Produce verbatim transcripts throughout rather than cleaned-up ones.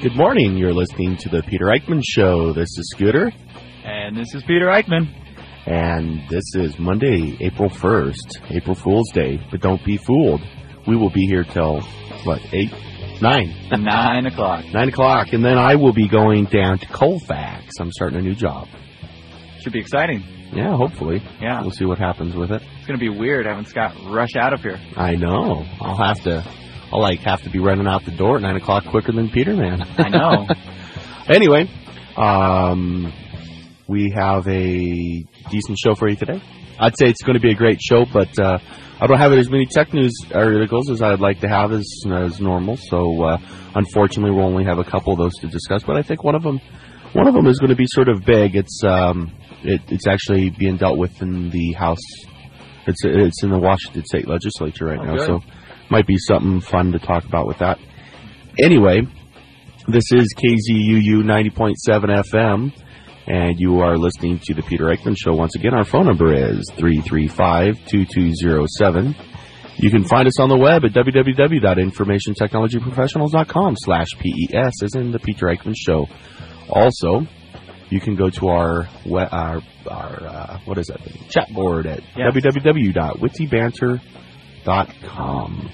Good morning. You're listening to the Peter Eichmann Show. This is Scooter. And this is Peter Eichmann. And this is Monday, April first, April Fool's Day. But don't be fooled. We will be here till, what, eight? Nine. Nine o'clock. Nine o'clock. And then I will be going down to Colfax. I'm starting a new job. Should be exciting. Yeah, hopefully. Yeah. We'll see what happens with it. It's going to be weird having Scott rush out of here. I know. I'll have to... I'll, like, have to be running out the door at nine o'clock quicker than Peter, man. I know. Anyway, um, we have a decent show for you today. I'd say it's going to be a great show, but uh, I don't have as many tech news articles as I'd like to have as, as normal. So, uh, unfortunately, we'll only have a couple of those to discuss. But I think one of them, one of them is going to be sort of big. It's um, it, it's actually being dealt with in the House. It's it's in the Washington State Legislature right oh, now. Good. So. Might be something fun to talk about with that. Anyway, this is K Z U U ninety point seven F M, and you are listening to the Peter Eichmann Show. Once again, our phone number is three three five, two two zero seven. You can find us on the web at w w w dot information technology professionals dot com slash P E S, as in the Peter Eichmann Show. Also, you can go to our, our, our uh, what is that, chat board at yes. w w w dot witty banter dot com.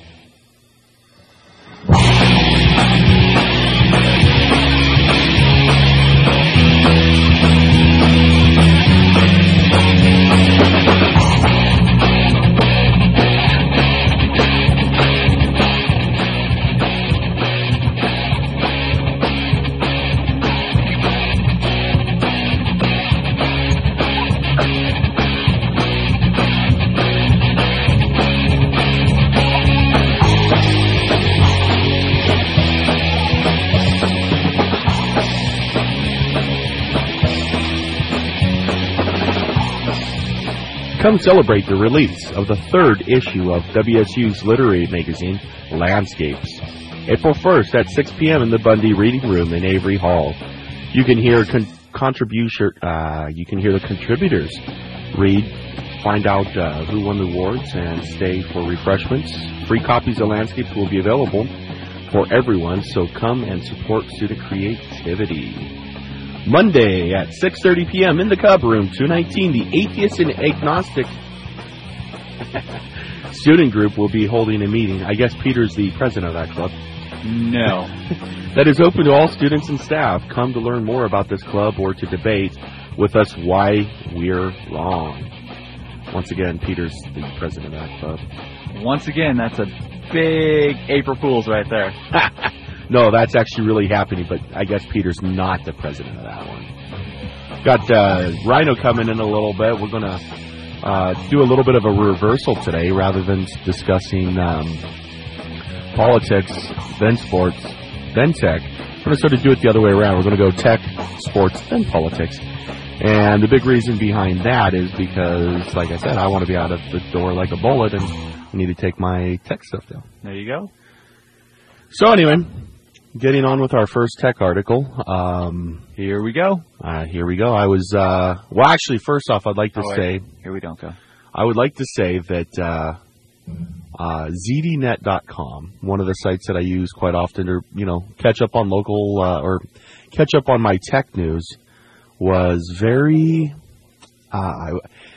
Come celebrate the release of the third issue of W S U's literary magazine, Landscapes. April first at six p.m. in the Bundy Reading Room in Avery Hall. You can hear con- contribution. Uh, you can hear the contributors read, find out uh, who won the awards, and stay for refreshments. Free copies of Landscapes will be available for everyone, so come and support student creativity. Monday at six thirty p.m. in the Cub Room, two nineteen, the Atheist and Agnostic Student Group will be holding a meeting. I guess Peter's the president of that club. No. That is open to all students and staff. Come to learn more about this club or to debate with us why we're wrong. Once again, Peter's the president of that club. Once again, that's a big April Fool's right there. No, that's actually really happening, but I guess Peter's not the president of that one. Got uh, Rhino coming in a little bit. We're going to uh, do a little bit of a reversal today. Rather than discussing um, politics, then sports, then tech, we're going to sort of do it the other way around. We're going to go tech, sports, then politics. And the big reason behind that is because, like I said, I want to be out of the door like a bullet, and I need to take my tech stuff down. There you go. So anyway... Getting on with our first tech article. Um, here we go. Uh, here we go. I was, uh, well, actually, first off, I'd like to oh, say. Here we don't go. I would like to say that uh, uh, Z D net dot com, one of the sites that I use quite often to, you know, catch up on local uh, or catch up on my tech news, was very. Uh,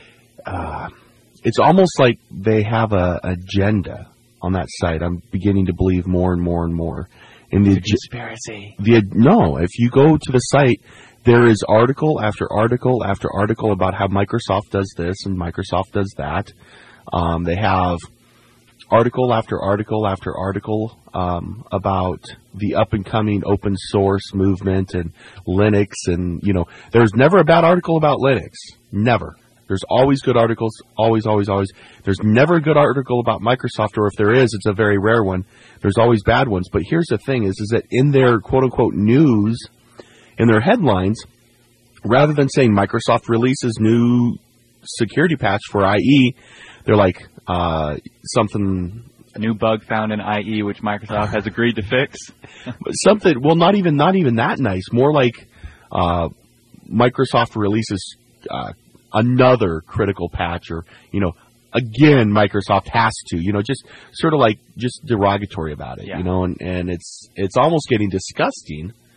uh, it's almost like they have a agenda on that site. I'm beginning to believe more and more and more. In the conspiracy. The, no, if you go to the site, there is article after article after article about how Microsoft does this and Microsoft does that. Um, they have article after article after article um, about the up-and-coming open source movement and Linux. And, you know, there's never a bad article about Linux. Never. There's always good articles, always, always, always. There's never a good article about Microsoft, or if there is, it's a very rare one. There's always bad ones. But here's the thing is, is that in their quote-unquote news, in their headlines, rather than saying Microsoft releases new security patch for I E, they're like uh, something... A new bug found in I E, which Microsoft has agreed to fix. Something, well, not even not even that nice. More like uh, Microsoft releases... Uh, another critical patch, or, you know, again, Microsoft has to, you know, just sort of like just derogatory about it, yeah. you know, and, and it's it's almost getting disgusting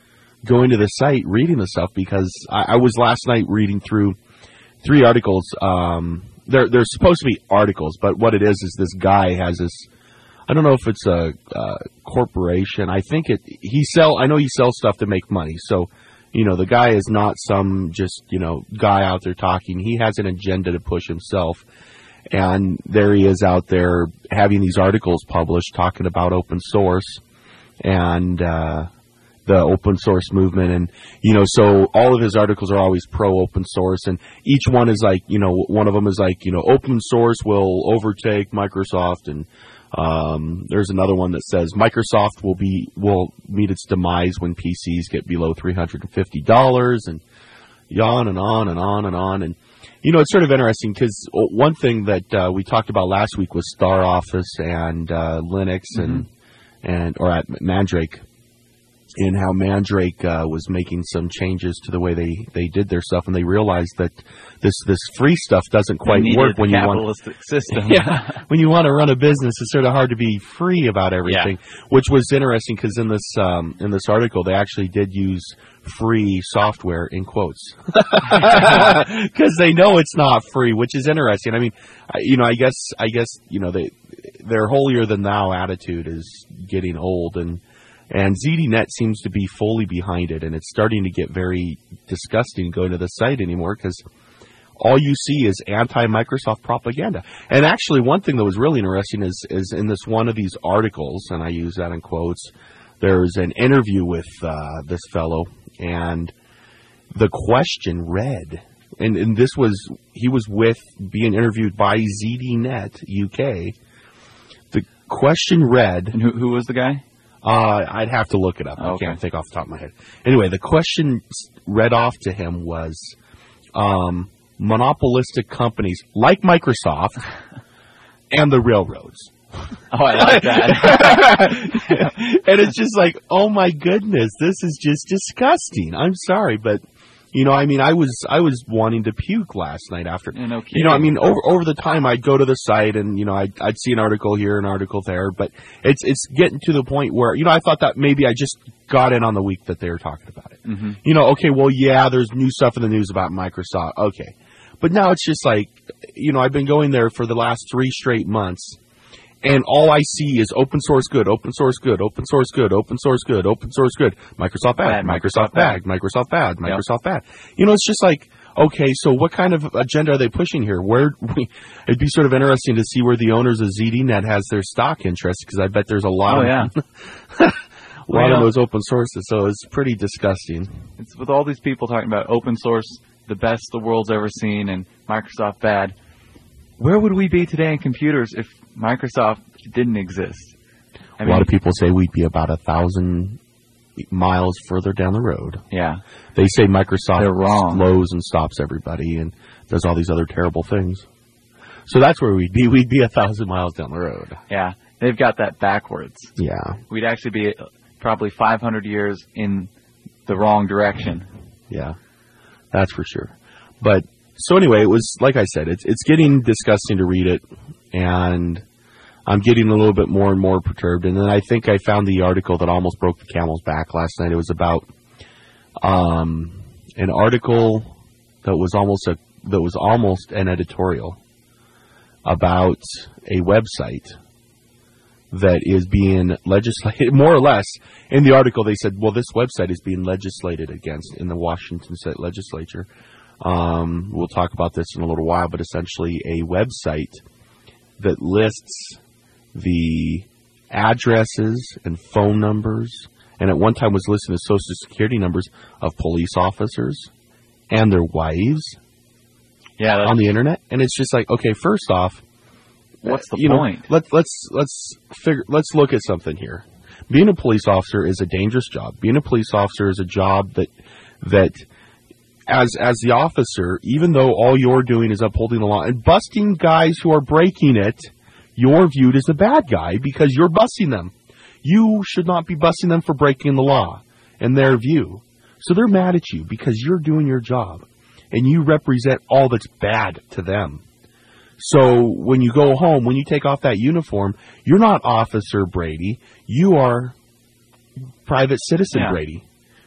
going to the site, reading the stuff, because I, I was last night reading through three articles. Um, they're, they're supposed to be articles, but what it is is this guy has this, I don't know if it's a, a corporation. I think it, he sell, I know he sells stuff to make money. So, you know, the guy is not some just, you know, guy out there talking. He has an agenda to push himself. And there he is out there having these articles published talking about open source and uh, the open source movement. And, you know, so all of his articles are always pro-open source. And each one is like, you know, one of them is like, you know, open source will overtake Microsoft. And um, there's another one that says Microsoft will be will meet its demise when P Cs get below three hundred fifty dollars. And on and on and on and on. And, you know, it's sort of interesting because one thing that uh, we talked about last week was Star Office and uh, Linux and, mm-hmm. and or at Mandrake, and how Mandrake uh, was making some changes to the way they, they did their stuff, and they realized that this this free stuff doesn't quite work when you want capitalistic system. Yeah, when you want to run a business, it's sort of hard to be free about everything. Yeah. Which was interesting because in this um, in this article, they actually did use free software in quotes because they know it's not free, which is interesting. I mean, I, you know, I guess I guess you know they their holier than thou attitude is getting old, and and ZDNet seems to be fully behind it, and it's starting to get very disgusting going to the site anymore because all you see is anti-Microsoft propaganda. And actually, one thing that was really interesting is is in this one of these articles, and I use that in quotes. There's an interview with uh, this fellow, and the question read, and, and this was, he was with, being interviewed by ZDNet U K. The question read... And who, who was the guy? Uh, I'd have to look it up. Oh, okay. I can't think off the top of my head. Anyway, the question read off to him was, um, monopolistic companies like Microsoft and the railroads. Oh, I like that. And it's just like, oh my goodness, this is just disgusting. I'm sorry, but you know, I mean, I was I was wanting to puke last night after. Yeah, no kidding. You know, I mean, over over the time, I'd go to the site and you know, I'd, I'd see an article here, an article there, but it's it's getting to the point where you know, I thought that maybe I just got in on the week that they were talking about it. Mm-hmm. You know, okay, well, yeah, there's new stuff in the news about Microsoft, okay, but now it's just like, you know, I've been going there for the last three straight months. And all I see is open source good, open source good, open source good, open source good, open source good, Microsoft bad, bad Microsoft bad, Microsoft bad, Microsoft bad. You know, it's just like, okay, so what kind of agenda are they pushing here? Where we, it'd be sort of interesting to see where the owners of ZDNet has their stock interest, because I bet there's a lot oh, of yeah. a lot well, of those open sources. So it's pretty disgusting. It's with all these people talking about open source, the best the world's ever seen, and Microsoft bad. Where would we be today in computers if Microsoft didn't exist? I a mean, lot of people say we'd be about a thousand miles further down the road. Yeah. They say Microsoft They're wrong. slows and stops everybody and does all these other terrible things. So that's where we'd be. We'd be a thousand miles down the road. Yeah. They've got that backwards. Yeah. We'd actually be probably five hundred years in the wrong direction. Yeah. That's for sure. But so anyway, it was, like I said, it's it's getting disgusting to read it, and I'm getting a little bit more and more perturbed. And then I think I found the article that almost broke the camel's back last night. It was about um, an article that was almost a that was almost an editorial about a website that is being legislated, more or less. In the article, they said, well, this website is being legislated against in the Washington State Legislature. Um, we'll talk about this in a little while, but essentially a website that lists the addresses and phone numbers, and at one time was listing the social security numbers of police officers and their wives yeah, on the internet. And it's just like, okay, first off, what's the you point? Know, let, let's let's figure. Let's look at something here. Being a police officer is a dangerous job. Being a police officer is a job that that. As as the officer, even though all you're doing is upholding the law and busting guys who are breaking it, you're viewed as the bad guy because you're busting them. You should not be busting them for breaking the law in their view. So they're mad at you because you're doing your job and you represent all that's bad to them. So when you go home, when you take off that uniform, you're not Officer Brady. You are Private Citizen yeah. Brady.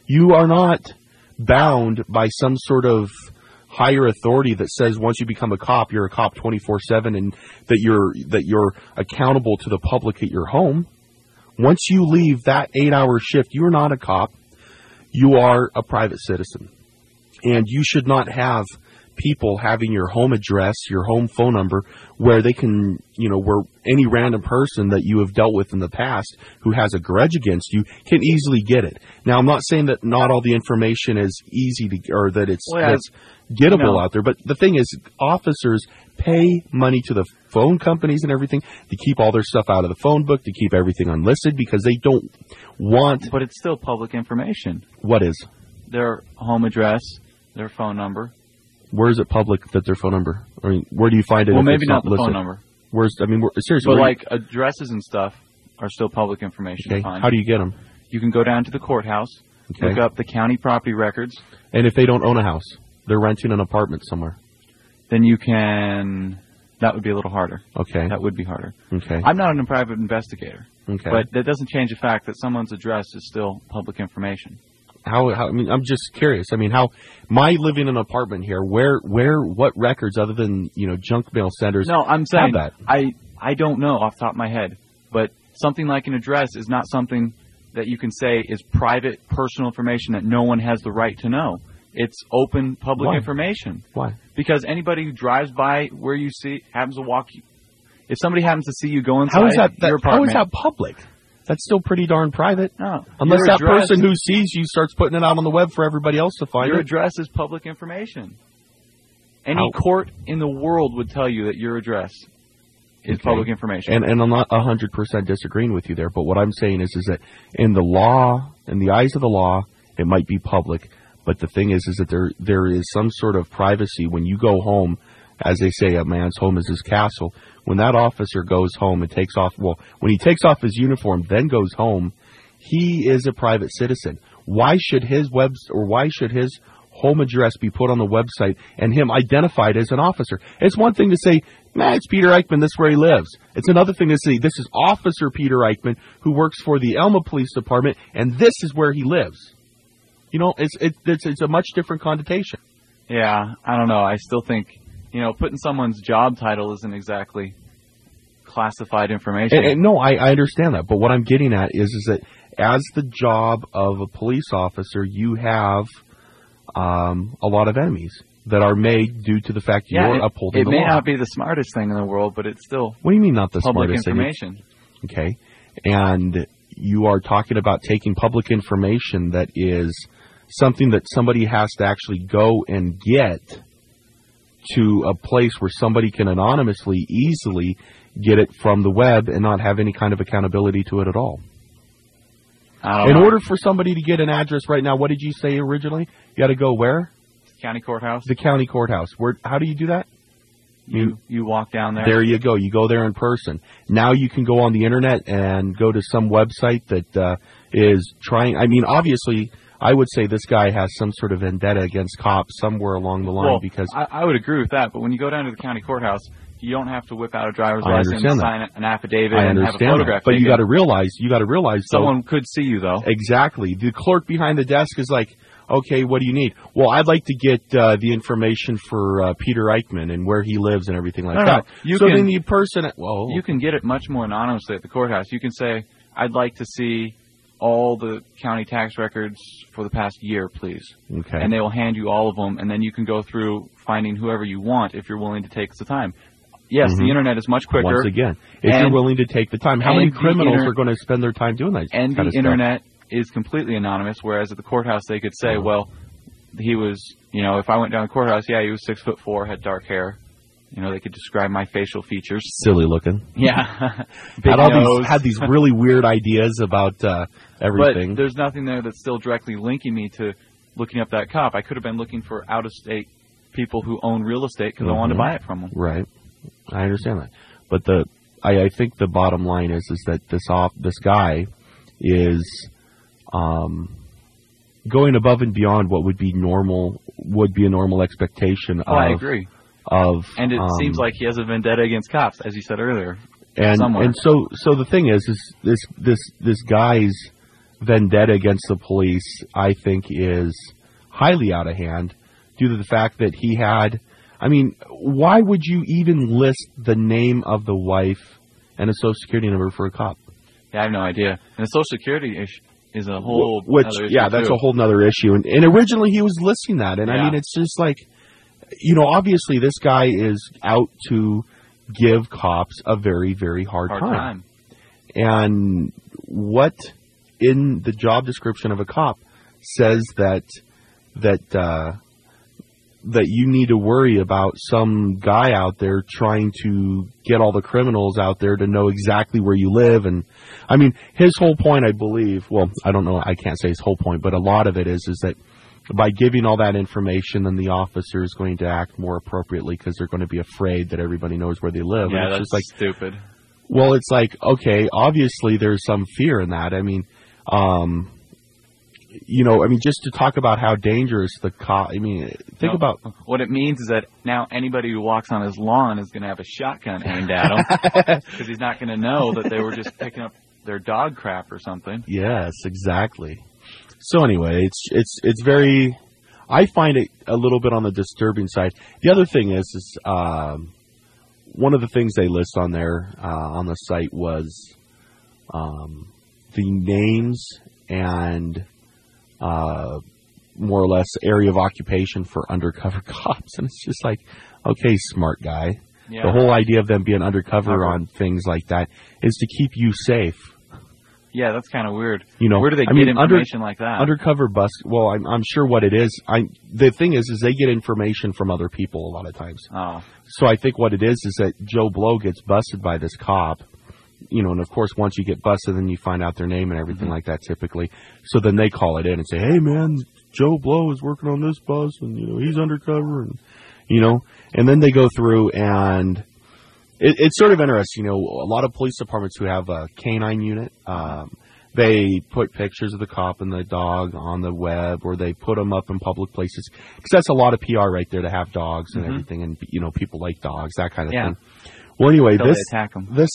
You are not bound by some sort of higher authority that says once you become a cop, you're a cop twenty-four seven, and that you're that you're accountable to the public at your home. Once you leave that eight-hour shift, you are not a cop. You are a private citizen. And you should not have people having your home address, your home phone number, where they can, you know, where any random person that you have dealt with in the past who has a grudge against you can easily get it. Now, I'm not saying that not all the information is easy to, or that it's well, yeah, that's gettable no. out there, but the thing is, officers pay money to the phone companies and everything to keep all their stuff out of the phone book, to keep everything unlisted, because they don't want... But it's still public information. What is? Their home address, their phone number. Where is it public that their phone number? I mean, where do you find it? Well, if maybe it's not the listed? phone number. Where's? I mean, seriously. But where like addresses and stuff are still public information. Okay. To find. How do you get them? You can go down to the courthouse, Okay. look up the county property records. And if they don't own a house, they're renting an apartment somewhere. Then you can. That would be a little harder. Okay. That would be harder. Okay. I'm not a private investigator. Okay. But that doesn't change the fact that someone's address is still public information. How, how? I mean, I'm just curious. I mean, how? My living in an apartment here. Where? Where? What records other than you know junk mail centers? No, I'm saying have that? I I don't know off the top of my head, but something like an address is not something that you can say is private, personal information that no one has the right to know. It's open public Why? information. Why? Because anybody who drives by where you see happens to walk. If somebody happens to see you go inside How is that? that your how apartment, is that public? That's still pretty darn private. No, Unless your that address- person who sees you starts putting it out on the web for everybody else to find Your it. address is public information. Any How? court in the world would tell you that your address is Okay. public information. And, and I'm not one hundred percent disagreeing with you there, but what I'm saying is is that in the law, in the eyes of the law, it might be public, but the thing is is that there there is some sort of privacy when you go home. As they say, a man's home is his castle. When that officer goes home and takes off, well, when he takes off his uniform, then goes home, he is a private citizen. Why should his web or why should his home address be put on the website and him identified as an officer? It's one thing to say, man, it's Peter Eichmann, this is where he lives. It's another thing to say, this is Officer Peter Eichmann who works for the Elma Police Department, and this is where he lives. You know, it's it, it's, it's a much different connotation. Yeah, I don't know. I still think, you know, putting someone's job title isn't exactly classified information. And, and no, I, I understand that. But what I'm getting at is, is that as the job of a police officer, you have um, a lot of enemies that are made due to the fact yeah, you're it, upholding it the may law. not be the smartest thing in the world, but it's still What do you mean not the public smartest thing? information. Okay. And you are talking about taking public information that is something that somebody has to actually go and get to a place where somebody can anonymously, easily get it from the web and not have any kind of accountability to it at all. I don't In know. order for somebody to get an address right now, what did you say originally? You got to go where? County courthouse. The county courthouse. Where? How do you do that? You you walk down there. There you go. You go there in person. Now you can go on the internet and go to some website that uh, is trying. I mean, obviously, I would say this guy has some sort of vendetta against cops somewhere along the line well, because I, I would agree with that. But when you go down to the county courthouse, you don't have to whip out a driver's I license, understand that. sign an affidavit, I and have a understand photograph that. But you taken. got to realize, you got to realize, though, Someone could see you though. exactly. The clerk behind the desk is like, okay, what do you need? Well, I'd like to get uh, the information for uh, Peter Eichmann and where he lives and everything like No, no, that. you so can- then the person, well, You can get it much more anonymously at the courthouse. You can say, I'd like to see all the county tax records for the past year, please. okay. And they will hand you all of them, and then you can go through finding whoever you want if you're willing to take the time. Yes, Mhm. the internet is much quicker. Once again, if And- you're willing to take the time, how many and the criminals inter- are going to spend their time doing that And kind the of stuff? internet is completely anonymous, whereas at the courthouse they could say, Uh-huh. well, he was, you know, if I went down the courthouse, yeah, he was six foot four, had dark hair. You know, they could describe my facial features. Silly looking. Yeah. Big Had all nose. these had these really weird ideas about uh, everything. But there's nothing there that's still directly linking me to looking up that cop. I could have been looking for out-of-state people who own real estate because I wanted to Mhm. buy it from them. Right. I understand that. But the I, I think the bottom line is is that this off this guy is um, going above and beyond what would be normal would be a normal expectation Oh, of I agree. of And it um, seems like he has a vendetta against cops, as you said earlier. and somewhere. and so so the thing is is this this this guy's vendetta against the police, I think, is highly out of hand due to the fact that he had, I mean, why would you even list the name of the wife and a social security number for a cop? Yeah, I have no idea. And the social security issue is a whole Which, other issue yeah, that's too. a whole nother issue. And, and originally he was listing that. And Yeah. I mean, it's just like, you know, obviously this guy is out to give cops a very, very hard, Hard time. time. And what in the job description of a cop says that that uh, that you need to worry about some guy out there trying to get all the criminals out there to know exactly where you live? And I mean, his whole point, I believe, well, I don't know, I can't say his whole point, but a lot of it is is that by giving all that information, then the officer is going to act more appropriately because they're going to be afraid that everybody knows where they live. Yeah, and it's that's just like, stupid. well, it's like, okay, obviously there's some fear in that. I mean, um, you know, I mean, just to talk about how dangerous the cop, I mean, think No, about. what it means is that now anybody who walks on his lawn is going to have a shotgun aimed at him because he's not going to know that they were just picking up their dog crap or something. Yes, exactly. So anyway, it's it's it's very. I find it a little bit on the disturbing side. The other thing is, is um, one of the things they list on there uh, on the site was um, the names and uh, more or less area of occupation for undercover cops, and it's just like, okay, smart guy. Yeah. The whole idea of them being undercover Cover. on things like that is to keep you safe. Yeah, that's kind of weird. You know, where do they I get mean, under- information like that? Undercover bus. Well, I'm, I'm sure what it is. I the thing is, is they get information from other people a lot of times. oh, So I think what it is is that Joe Blow gets busted by this cop. You know, and of course, once you get busted, then you find out their name and everything Mm-hmm. like that. Typically, so then they call it in and say, "Hey, man, Joe Blow is working on this bus, and you know he's undercover," and you know, and then they go through and. It, it's sort of interesting, you know, a lot of police departments who have a canine unit, um, they put pictures of the cop and the dog on the web, or they put them up in public places, because that's a lot of P R right there to have dogs and Mhm. everything, and, you know, people like dogs, that kind of Yeah. thing. Well, anyway, until this, they attack them. this,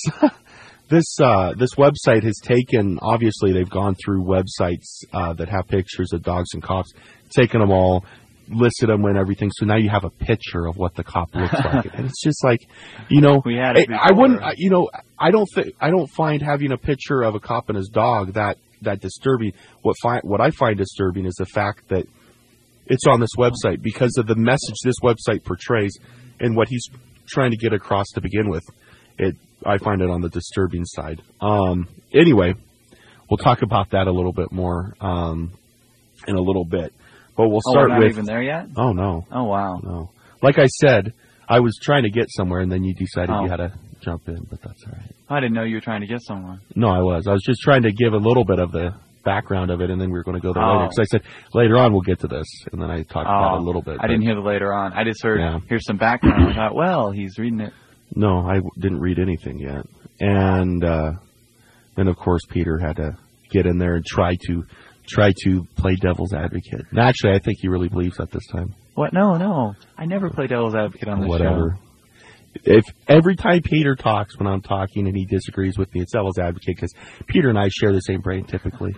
this, uh, this website has taken, obviously they've gone through websites, uh, that have pictures of dogs and cops, taken them all, listed them and everything, so now you have a picture of what the cop looks like, and it's just like, you know, We had it I, I wouldn't, before. I- you know, I don't think I don't find having a picture of a cop and his dog that that disturbing. What fi- what I find disturbing is the fact that it's on this website because of the message this website portrays and what he's trying to get across to begin with. It I find it on the disturbing side. Um, anyway, we'll talk about that a little bit more um, in a little bit. But we'll Oh, start we're not with. even there yet? Oh no, Oh, wow. no. Like I said, I was trying to get somewhere, and then you decided Oh. you had to jump in. But that's all right. I didn't know you were trying to get somewhere. No, I was. I was just trying to give a little bit of the background of it, and then we were going to go there Oh. later. Because I said later on we'll get to this, and then I talked about it a little bit. I didn't but hear the later on. I just heard, Yeah. here's some background. I thought, well, he's reading it. No, I w- didn't read anything yet. And uh, then, of course, Peter had to get in there and try to try to play devil's advocate. And actually, I think he really believes that this time. What? No, no. I never play devil's advocate on this Whatever. show. If every time Peter talks when I'm talking and he disagrees with me, it's devil's advocate because Peter and I share the same brain typically.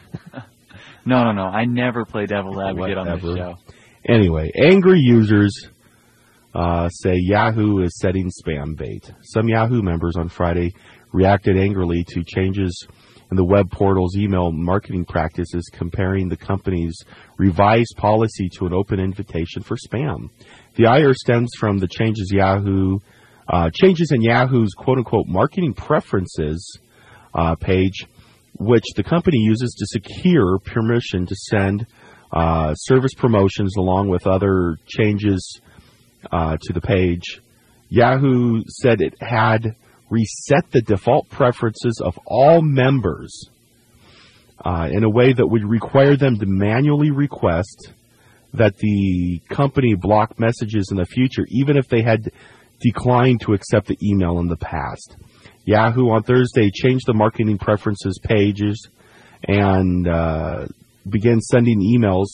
No, no, no. I never play devil's advocate on this Whatever. show. Anyway, angry users uh, say Yahoo is setting spam bait. Some Yahoo members on Friday reacted angrily to changes in the web portal's email marketing practices, comparing the company's revised policy to an open invitation for spam. The ire stems from the changes Yahoo uh, changes in Yahoo's quote-unquote marketing preferences uh, page, which the company uses to secure permission to send uh, service promotions along with other changes uh, to the page. Yahoo said it had reset the default preferences of all members uh, in a way that would require them to manually request that the company block messages in the future, even if they had declined to accept the email in the past. Yahoo on Thursday changed the marketing preferences pages and uh, began sending emails,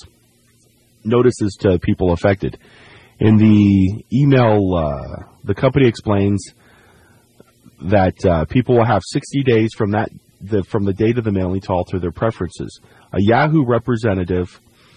notices to people affected. In the email, uh, the company explains that uh, people will have sixty days from that the, from the date of the mailing to alter their preferences. A Yahoo representative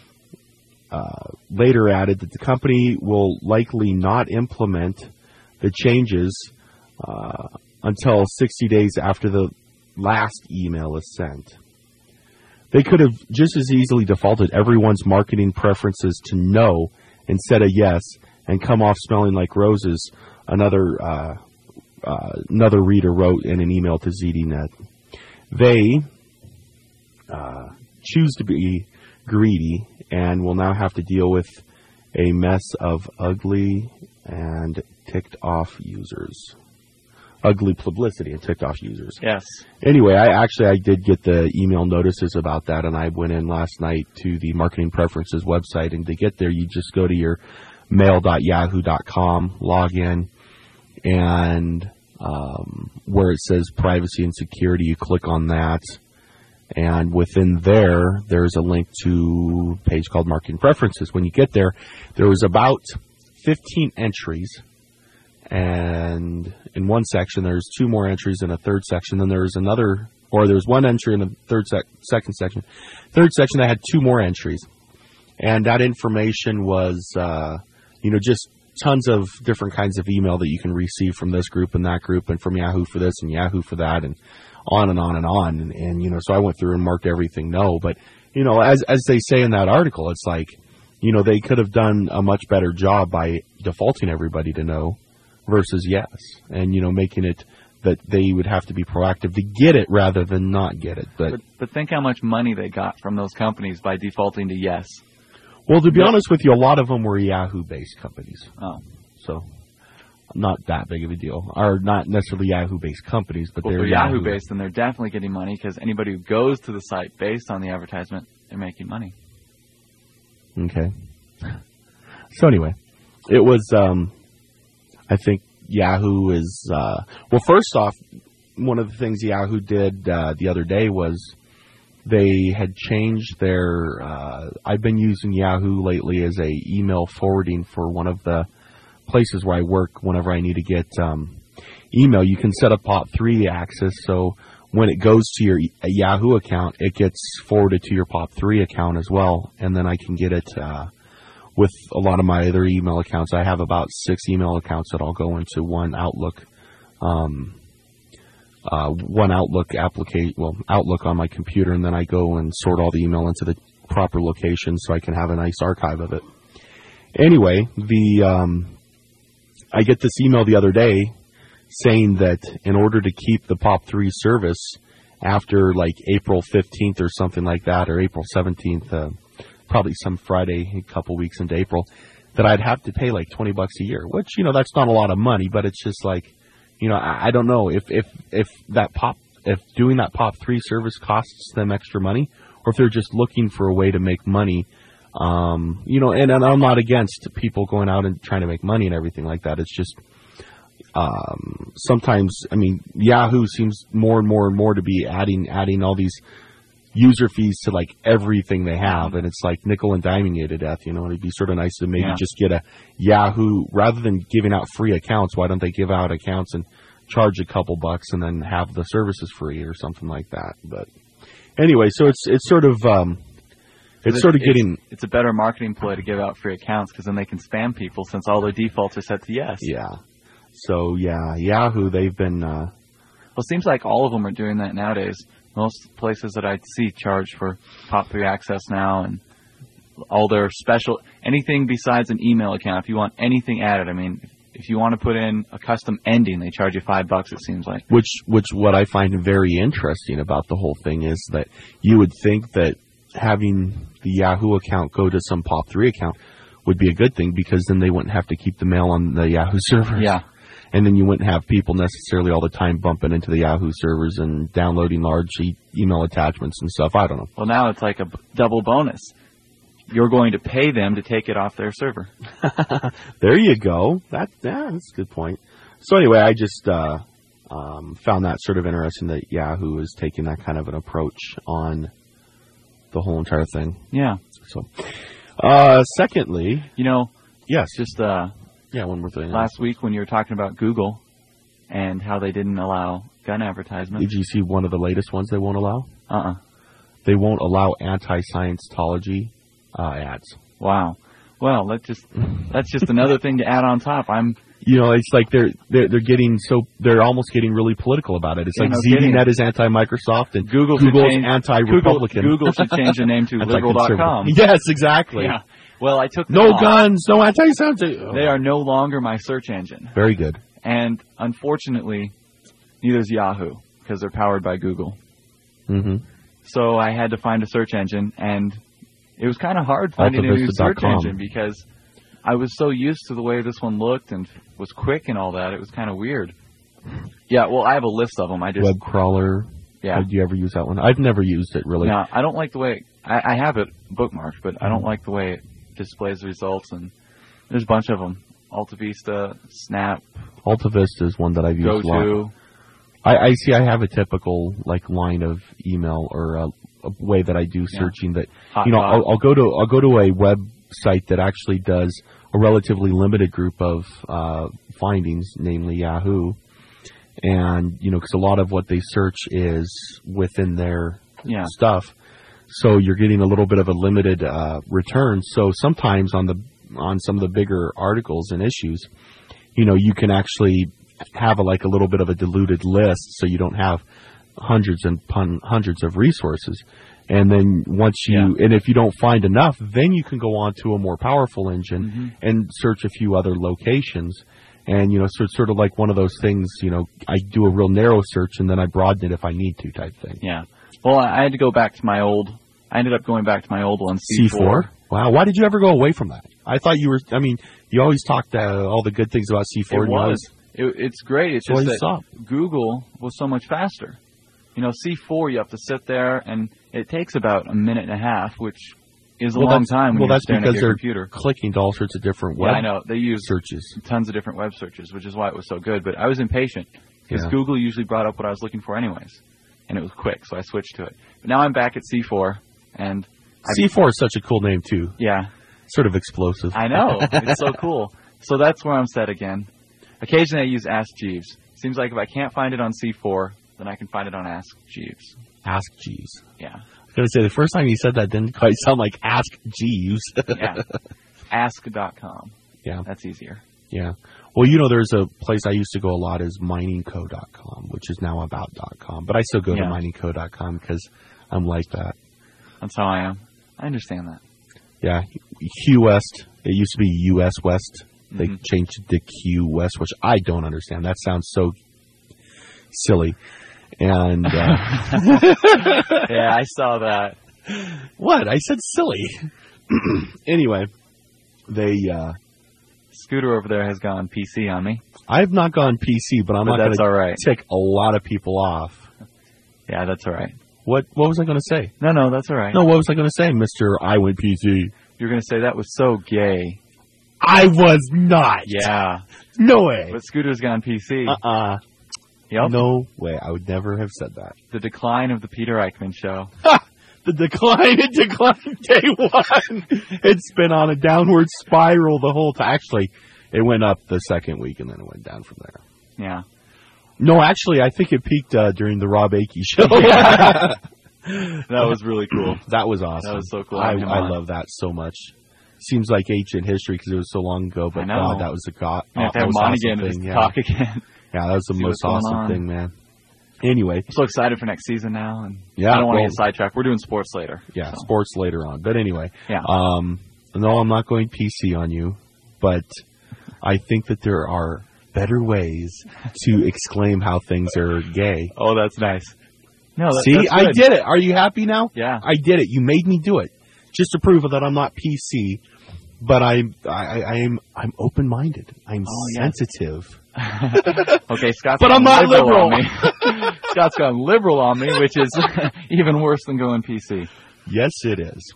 uh, later added that the company will likely not implement the changes uh, until sixty days after the last email is sent. They could have just as easily defaulted everyone's marketing preferences to no instead of yes and come off smelling like roses, another uh, uh, another reader wrote in an email to Z D Net. They uh, choose to be greedy and will now have to deal with a mess of ugly and ticked off users. Ugly publicity and ticked off users. Yes. Anyway, I actually I did get the email notices about that, and I went in last night to the Marketing Preferences website, and to get there, you just go to your mail dot yahoo dot com, log in, and um, where it says Privacy and Security, you click on that, and within there, there's a link to a page called Marketing Preferences. When you get there, there was about fifteen entries. And in one section, there's two more entries in a third section. Then there's another, or there's one entry in a third sec, second section. Third section that had two more entries. And that information was, uh, you know, just tons of different kinds of email that you can receive from this group and that group and from Yahoo for this and Yahoo for that and on and on and on. And, and you know, so I went through and marked everything no. But, you know, as as they say in that article, it's like, you know, they could have done a much better job by defaulting everybody to no versus yes, and, you know, making it that they would have to be proactive to get it rather than not get it. But but, but think how much money they got from those companies by defaulting to yes. Well, to be But, honest with you, a lot of them were Yahoo-based companies. Oh. So not that big of a deal. Or not necessarily Yahoo-based companies, but Well, they're if they're Yahoo. Yahoo-based, then they're definitely getting money because anybody who goes to the site based on the advertisement, they're making money. Okay. So anyway, it was, um, I think Yahoo is, uh, well, first off, one of the things Yahoo did uh, the other day was they had changed their, uh, I've been using Yahoo lately as a email forwarding for one of the places where I work whenever I need to get um, email. You can set up P O P three access, so when it goes to your Yahoo account, it gets forwarded to your P O P three account as well, and then I can get it uh, with a lot of my other email accounts. I have about six email accounts that all go into one Outlook, um, uh, one Outlook application, well, Outlook on my computer, and then I go and sort all the email into the proper location so I can have a nice archive of it. Anyway, the um, I get this email the other day saying that in order to keep the P O P three service after like April fifteenth or something like that, or April seventeenth, uh, probably some Friday, a couple weeks into April, that I'd have to pay like twenty bucks a year, which, you know, that's not a lot of money, but it's just like, you know, I, I don't know if, if, if that pop, if doing that P O P three service costs them extra money, or if they're just looking for a way to make money, um, you know, and, and I'm not against people going out and trying to make money and everything like that. It's just, um, sometimes, I mean, Yahoo seems more and more and more to be adding, adding all these user fees to like everything they have, and it's like nickel and diming you to death, you know. It'd be sort of nice to maybe Yeah. just get a Yahoo, rather than giving out free accounts, why don't they give out accounts and charge a couple bucks and then have the services free or something like that. But anyway, so it's it's sort of um it's sort of getting it's a better marketing ploy to give out free accounts because then they can spam people since all their defaults are set to yes. yeah. So yeah, Yahoo, they've been uh Well, it seems like all of them are doing that nowadays. Most places that I see charge for P O P three access now, and all their special, anything besides an email account. If you want anything added, I mean, if, if you want to put in a custom ending, they charge you five bucks, it seems like. Which, which what I find very interesting about the whole thing is that you would think that having the Yahoo account go to some P O P three account would be a good thing, because then they wouldn't have to keep the mail on the Yahoo servers. Yeah. And then you wouldn't have people necessarily all the time bumping into the Yahoo servers and downloading large e- email attachments and stuff. I don't know. Well, now it's like a b- double bonus. You're going to pay them to take it off their server. There you go. That yeah, that's a good point. So anyway, I just uh, um, found that sort of interesting that Yahoo is taking that kind of an approach on the whole entire thing. Yeah. So, uh, secondly, You know, yes, just uh, yeah, one more thing. last week when you were talking about Google, and how they didn't allow gun advertisements. Did you see one of the latest ones they won't allow? Uh-uh. They won't allow anti-Scientology uh, ads. Wow. Well, that's just that's just another thing to add on top. I'm, you know, it's like they're they're they're getting so they're almost getting really political about it. It's Yeah, like no kidding. ZDNet is anti-Microsoft and Google should Google's change- anti-Republican. Google, Google should change the name to liberal dot com. Yes, exactly. Yeah. Well, I took them No off. guns, no anti-Scientology. They are no longer my search engine, Very good. and unfortunately, neither is Yahoo because they're powered by Google. Mm-hmm. So I had to find a search engine, and it was kind of hard finding a new Altavista dot search com. engine because I was so used to the way this one looked and was quick and all that. It was kind of weird. Yeah, well, I have a list of them. I just Web crawler. yeah. Did you ever use that one? I've never used it really. No, I don't like the way I, I have it bookmarked, but I don't like the way it displays the results. And there's a bunch of them: AltaVista, Snap, AltaVista is one that I've used a lot. GoTo. I, I see. I have a typical like line of email or a, a way that I do searching. That you know, Hotbot. I'll, I'll go to I'll go to a website that actually does a relatively limited group of uh, findings, namely Yahoo, and you know, because a lot of what they search is within their Yeah. stuff, so you're getting a little bit of a limited uh, return. So sometimes on the on some of the bigger articles and issues, you know, you can actually have a, like a little bit of a diluted list, so you don't have hundreds and pun, hundreds of resources. And then once you, Yeah. and if you don't find enough, then you can go on to a more powerful engine Mm-hmm. and search a few other locations. And, you know, so it's sort of like one of those things, you know, I do a real narrow search and then I broaden it if I need to type thing. Yeah. Well, I I had to go back to my old. I ended up going back to my old one, C C four? four. Wow. Why did you ever go away from that? I thought you were, I mean, you always talked uh, all the good things about C four. It and you always- was. It, it's great. It's So just you that stop. Google was so much faster. You know, C four, you have to sit there, and it takes about a minute and a half, which is a Well, long that's- time when well, you're that's staring because at your they're computer. clicking to all sorts of different Yeah, web I know. They use searches. tons of different web searches, which is why it was so good. But I was impatient because Yeah. Google usually brought up what I was looking for anyways, and it was quick, so I switched to it. But now I'm back at C four, and I, C four is such a cool name, too. yeah, Sort of explosive. I know. It's so cool. So that's where I'm set again. Occasionally I use Ask Jeeves. Seems like if I can't find it on C four, then I can find it on Ask Jeeves. Ask Jeeves. Yeah. I was going to say, the first time you said that didn't quite sound like Ask Jeeves. Yeah. Ask dot com. Yeah. That's easier. Yeah. Well, you know, there's a place I used to go a lot is mining co dot com, which is now about dot com. But I still go Yeah. to mining co dot com because I'm like that. That's how I am. I understand that. Yeah. Q West. It used to be U S West. They Mhm. changed it to Q West, which I don't understand. That sounds so silly. And uh, Yeah, I saw that. what? I said silly. Anyway, they. Uh, Scooter over there has gone P C on me. I've not gone P C, but I'm But not going that's to all right. tick a lot of people off. Yeah, that's all right. What? What was I going to say? No, no, that's all right. No, what was I going to say, Mister I went P C? You're going to say that was so gay. I was not. Yeah. No way. But Scooter's gone P C. Uh-uh. Yep. No way. I would never have said that. The decline of the Peter Eichmann show. The decline, it declined day one. It's been on a downward spiral the whole time. Actually, it went up the second week and then it went down from there. Yeah. No, actually, I think it peaked uh, during the Rob Akey show. That was really cool. That was awesome. That was so cool I, having him I on. love that so much. Seems like ancient history because it was so long ago, but I know. God, that was the go- I have to have most him on awesome again to thing. just Yeah. talk again. yeah, that was the See most what's going awesome on. thing, man. Anyway, I'm so excited for next season now, and Yeah, I don't want to well- get sidetracked. We're doing sports later. yeah, so. sports later on. But anyway, Yeah. um, no, I'm not going P C on you, but I think that there are better ways to exclaim how things are gay. Oh, that's nice. No, that, See, that's I good. did it. Are you happy now? Yeah. I did it. You made me do it, just to prove that I'm not P C. But I, I, I am, I'm open-minded. I'm Oh, yes. sensitive. Okay, Scott's But gone I'm not liberal. On me. Scott's gone liberal on me, which is even worse than going P C. Yes, it is.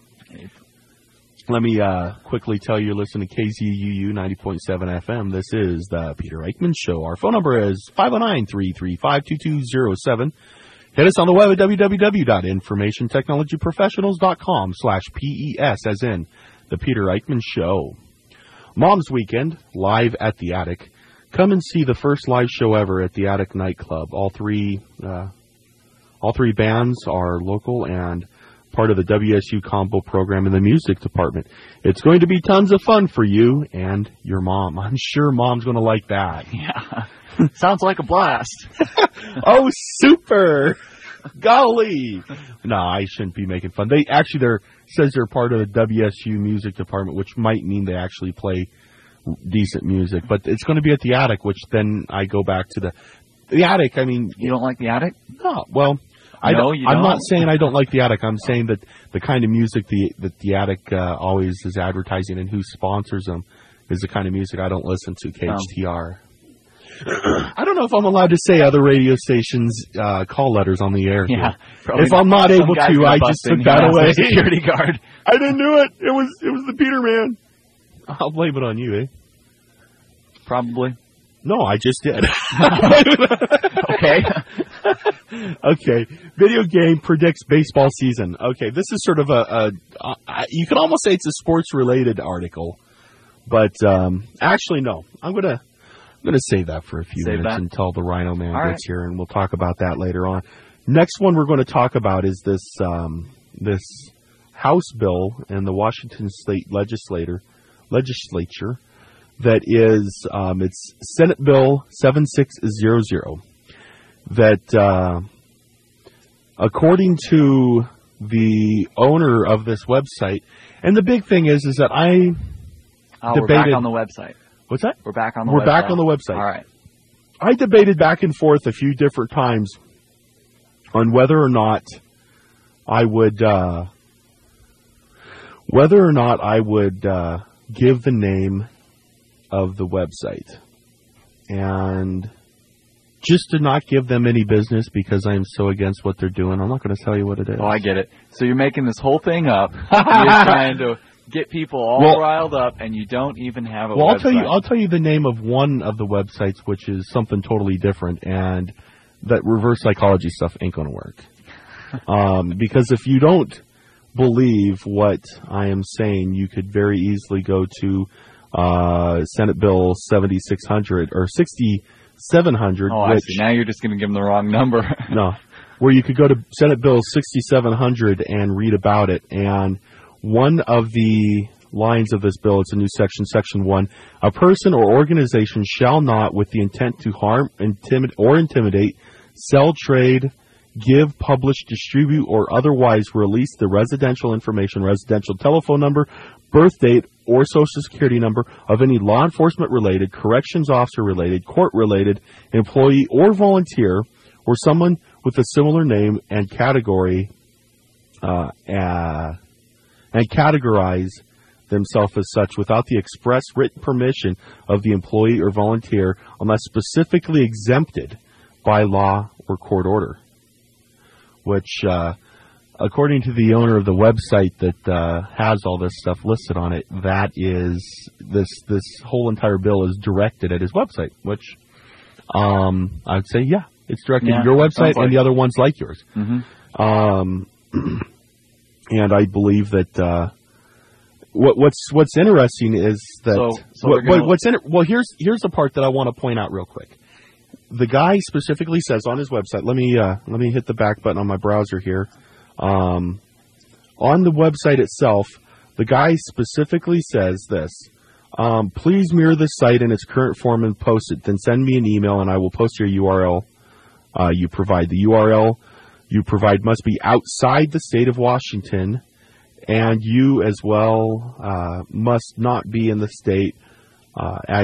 Let me uh, quickly tell you, listen to K Z U U ninety point seven F M. This is the Peter Eichmann Show. Our phone number is five oh nine, three three five, two two oh seven. Hit us on the web at w w w dot information technology professionals dot com slash P E S, as in the Peter Eichmann Show. Mom's Weekend, live at the Attic. come and see the first live show ever at the Attic Nightclub. All three, uh, all three bands are local and part of the W S U combo program in the music department. It's going to be tons of fun for you and your mom. I'm sure Mom's going to like that. Yeah. Sounds like a blast. Oh, super. Golly. No, I shouldn't be making fun. They actually, they're, says they're part of the W S U music department, which might mean they actually play decent music. But it's going to be at the Attic, which then I go back to the, the Attic. I mean. You don't like the Attic? No, well. I no, don't, you I'm don't? not saying I don't like the Attic. I'm saying that the kind of music the that the Attic uh, always is advertising and who sponsors them is the kind of music I don't listen to. K H T R. Oh. I don't know if I'm allowed to say other radio stations' uh, call letters on the air. Yeah. If I'm not able to, I just took that away. Security guard. I didn't do it. It was it was the Peter Man. I'll blame it on you, eh? Probably. No, I just did. Okay. Okay. Video game predicts baseball season. Okay, this is sort of a, a, a you could almost say it's a sports-related article, but um, actually, no. I'm gonna I'm gonna save that for a few Save minutes that. until the Rhino Man All gets right. here, and we'll talk about that later on. Next one we're going to talk about is this um, this House bill in the Washington State Legislature legislature. That is, um, it's Senate Bill seven six zero zero. That, uh, according to the owner of this website, and the big thing is, is that I oh, debated. We're back on the website. What's that? We're back on the we're website. We're back on the website. All right. I debated back and forth a few different times on whether or not I would, uh, whether or not I would, uh, give the name of the website, and just to not give them any business because I'm so against what they're doing, I'm not going to tell you what it is. Oh, I get it. So you're making this whole thing up. You're trying to get people all well, riled up, and you don't even have a well, website. I'll tell you. I'll tell you the name of one of the websites, which is something totally different, and that reverse psychology stuff ain't going to work. um, because if you don't believe what I am saying, you could very easily go to Uh, Senate Bill seventy-six hundred or sixty-seven hundred. Oh, which, I see. Now you're just going to give them the wrong number. No, where you could go to Senate Bill sixty-seven hundred and read about it. And one of the lines of this bill, it's a new section, section one, a person or organization shall not, with the intent to harm, intimidate, or intimidate, sell, trade, give, publish, distribute, or otherwise release the residential information, residential telephone number, birth date, or social security number of any law enforcement related, corrections officer related, court related, employee or volunteer, or someone with a similar name and category, uh, uh, and categorize themselves as such without the express written permission of the employee or volunteer unless specifically exempted by law or court order. Which, uh, according to the owner of the website that uh, has all this stuff listed on it, that is this this whole entire bill is directed at his website. Which um, I'd say, yeah, it's directed yeah, at your website like and the other ones like yours. Mm-hmm. Um, and I believe that uh, what, what's what's interesting is that so, so what, gonna... what's in, well here's here's the part that I want to point out real quick. The guy specifically says on his website. Let me uh, let me hit the back button on my browser here. Um, on the website itself, the guy specifically says this. Um, please mirror this site in its current form and post it. Then send me an email and I will post your U R L uh, you provide. The U R L you provide must be outside the state of Washington, and you as well uh, must not be in the state uh, as...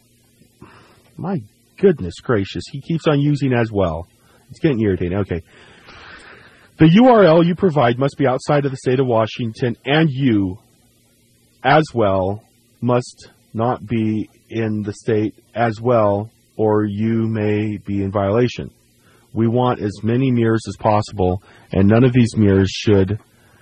My goodness gracious, he keeps on using as well. It's getting irritating. Okay. The U R L you provide must be outside of the state of Washington, and you, as well, must not be in the state as well, or you may be in violation. We want as many mirrors as possible, and none of these mirrors should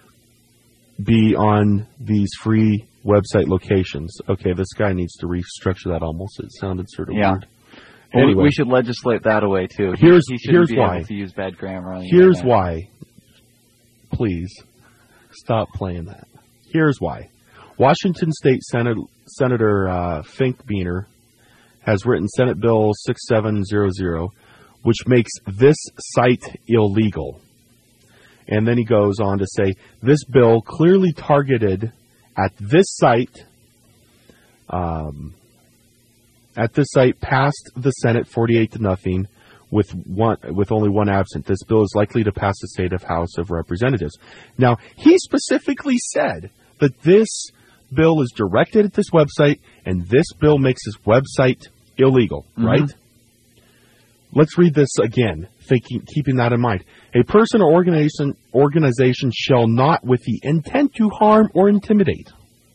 be on these free website locations. Okay, this guy needs to restructure that almost. It sounded sort of yeah. weird. Well, anyway, we should legislate that away, too. Here's, he shouldn't here's be why. able to use bad grammar on the Here's internet. why. Please, stop playing that. Here's why. Washington State Senate, Senator uh, Fink Beaner has written Senate Bill sixty-seven hundred, which makes this site illegal. And then he goes on to say, this bill clearly targeted at this site, um, at this site passed the Senate forty-eight to nothing with one, with only one absent. This bill is likely to pass the state of House of Representatives. Now, he specifically said that this bill is directed at this website, and this bill makes this website illegal, mm-hmm. right? Let's read this again, thinking, keeping that in mind. A person or organization, organization shall not, with the intent to harm or intimidate.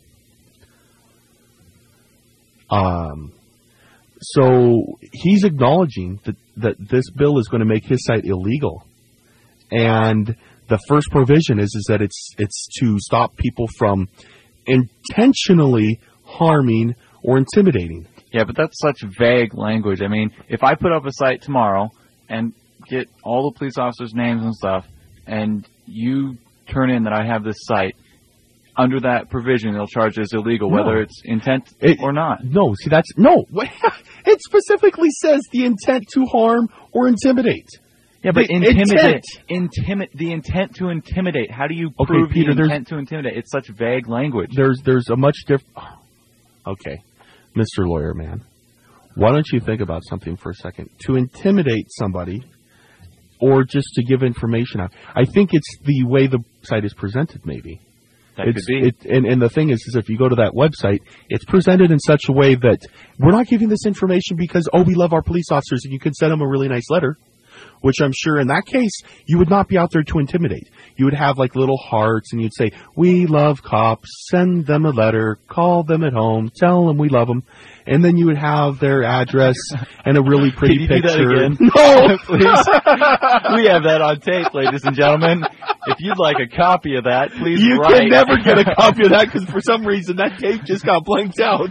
Um, so he's acknowledging that, that this bill is going to make his site illegal. And the first provision is, is that it's it's to stop people from intentionally harming or intimidating. Yeah, but that's such vague language. I mean, if I put up a site tomorrow and get all the police officers' names and stuff, and you turn in that I have this site, under that provision, they'll charge it as illegal, no. whether it's intent it, or not. No, see, that's, no. It specifically says the intent to harm or intimidate. Yeah, but the intimidate, intimidate, the intent to intimidate. How do you prove okay, Peter, the intent to intimidate? It's such vague language. There's, there's a much different. Okay, Mister Lawyer Man, why don't you think about something for a second? To intimidate somebody, or just to give information out. I think it's the way the site is presented, maybe. That it's, could be. It, and, and the thing is, is if you go to that website, it's presented in such a way that we're not giving this information because, oh, we love our police officers, and you can send them a really nice letter. Which I'm sure in that case, you would not be out there to intimidate. You would have like little hearts and you'd say, we love cops, send them a letter, call them at home, tell them we love them. And then you would have their address and a really pretty Can you picture. Do that again? No! Please. We have that on tape, ladies and gentlemen. If you'd like a copy of that, please you write. You can never get a copy of that because for some reason that tape just got blanked out.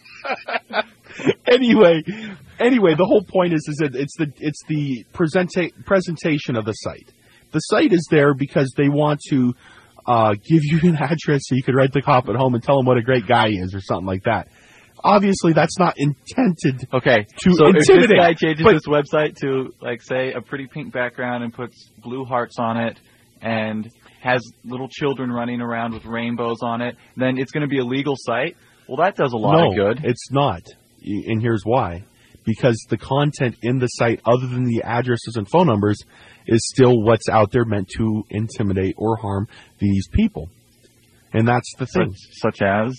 Anyway, anyway, the whole point is, is that it's the it's the presenta- presentation of the site. The site is there because they want to uh, give you an address so you can write the cop at home and tell him what a great guy he is or something like that. Obviously, that's not intended okay, to so intimidate. If this guy changes but, this website to, like, say, a pretty pink background and puts blue hearts on it and has little children running around with rainbows on it, then it's going to be a legal site? Well, that does a lot no, of good. It's not. And here's why. Because the content in the site, other than the addresses and phone numbers, is still what's out there meant to intimidate or harm these people. And that's the thing. Such, such as?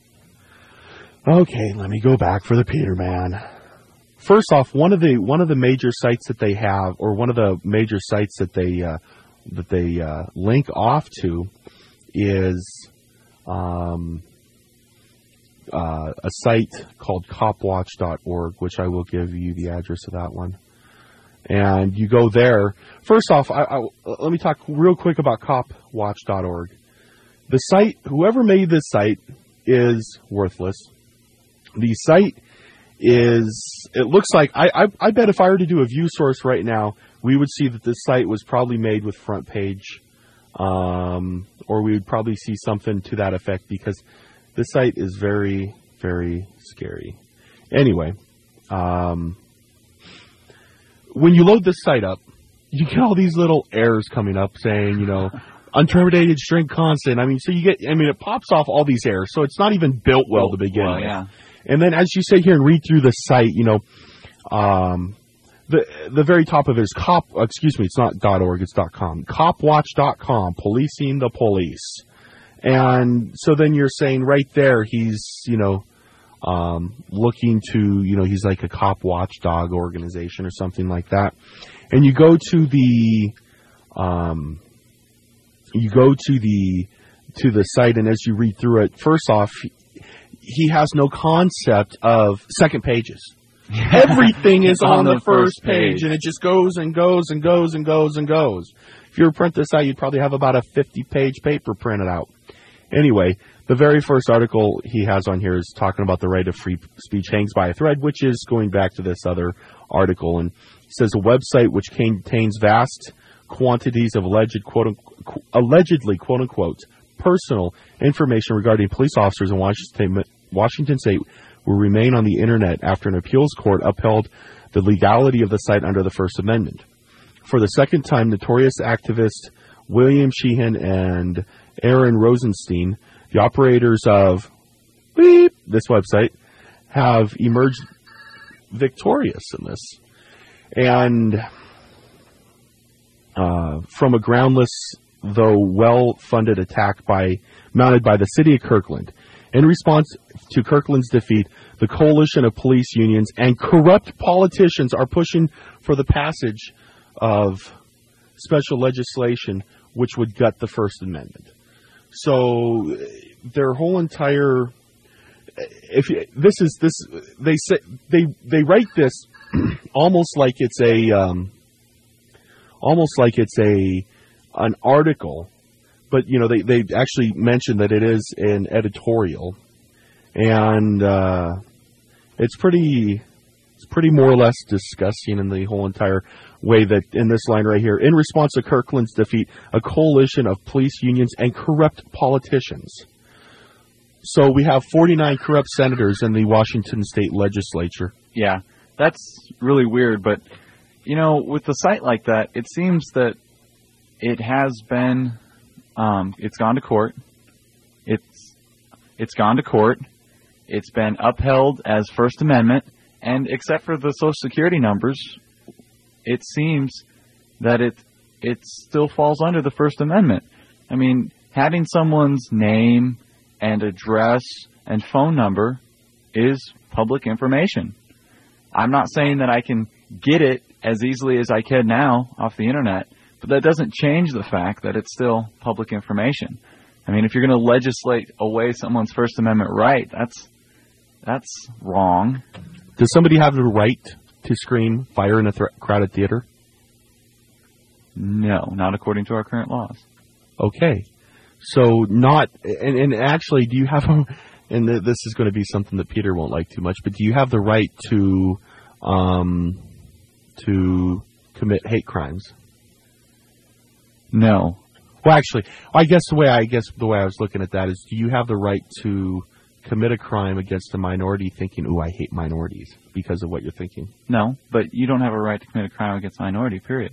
Okay, let me go back for the Peter Man. First off, one of the one of the major sites that they have, or one of the major sites that they uh, that they uh, link off to, is um, uh, a site called cop watch dot org, which I will give you the address of that one. And you go there. First off, I, I, let me talk real quick about cop watch dot org. The site, whoever made this site, is worthless. The site is, it looks like, I, I, I bet if I were to do a view source right now, we would see that this site was probably made with front page, um, or we would probably see something to that effect, because this site is very, very scary. Anyway, um, when you load this site up, you get all these little errors coming up saying, you know, unterminated string constant. I mean, so you get, I mean, it pops off all these errors, so it's not even built well to begin well, with. Yeah. And then as you sit here and read through the site, you know, um, the the very top of it is cop, excuse me, it's not .org, it's .com. cop watch dot com, policing the police. And so then you're saying right there he's, you know, um, looking to, you know, he's like a cop watchdog organization or something like that. And you go to the, um, you go to the, to the site, and as you read through it, first off, he has no concept of second pages. Everything is on, on the, the first page, page, and it just goes and goes and goes and goes and goes. If you were to print this out, you'd probably have about a fifty-page paper printed out. Anyway, the very first article he has on here is talking about the right of free speech hangs by a thread, which is going back to this other article. And it says a website which contains vast quantities of alleged, quote unquote, allegedly, quote unquote, personal information regarding police officers in Washington, Washington State will remain on the Internet after an appeals court upheld the legality of the site under the First Amendment. For the second time, notorious activist William Sheehan and Aaron Rosenstein, the operators of beep, this website, have emerged victorious in this. And uh, from a groundless, though well-funded attack by mounted by the city of Kirkland. In response to Kirkland's defeat, the coalition of police unions and corrupt politicians are pushing for the passage of special legislation which would gut the First Amendment. So their whole entire, if you, this is this, they say they they write this almost like it's a, um, almost like it's a an article, but you know they they actually mention that it is an editorial, and uh, it's pretty it's pretty more or less disgusting in the whole entire way that in this line right here, in response to Kirkland's defeat, a coalition of police unions and corrupt politicians. So we have forty-nine corrupt senators in the Washington state legislature. Yeah, that's really weird. But, you know, with a site like that, it seems that it has been, um, it's gone to court. It's, it's gone to court. It's been upheld as First Amendment. And except for the Social Security numbers, it seems that it it still falls under the First Amendment. I mean, having someone's name and address and phone number is public information. I'm not saying that I can get it as easily as I can now off the Internet, but that doesn't change the fact that it's still public information. I mean, if you're going to legislate away someone's First Amendment right, that's that's wrong. Does somebody have the right to scream fire in a th- crowded theater? No, not according to our current laws. Okay. So not, and, and actually, do you have, a, and this is going to be something that Peter won't like too much, but do you have the right to, um, to commit hate crimes? No. Well, actually, I guess the way I guess the way I was looking at that is, do you have the right to commit a crime against a minority thinking, ooh, I hate minorities because of what you're thinking? No, but you don't have a right to commit a crime against a minority, period.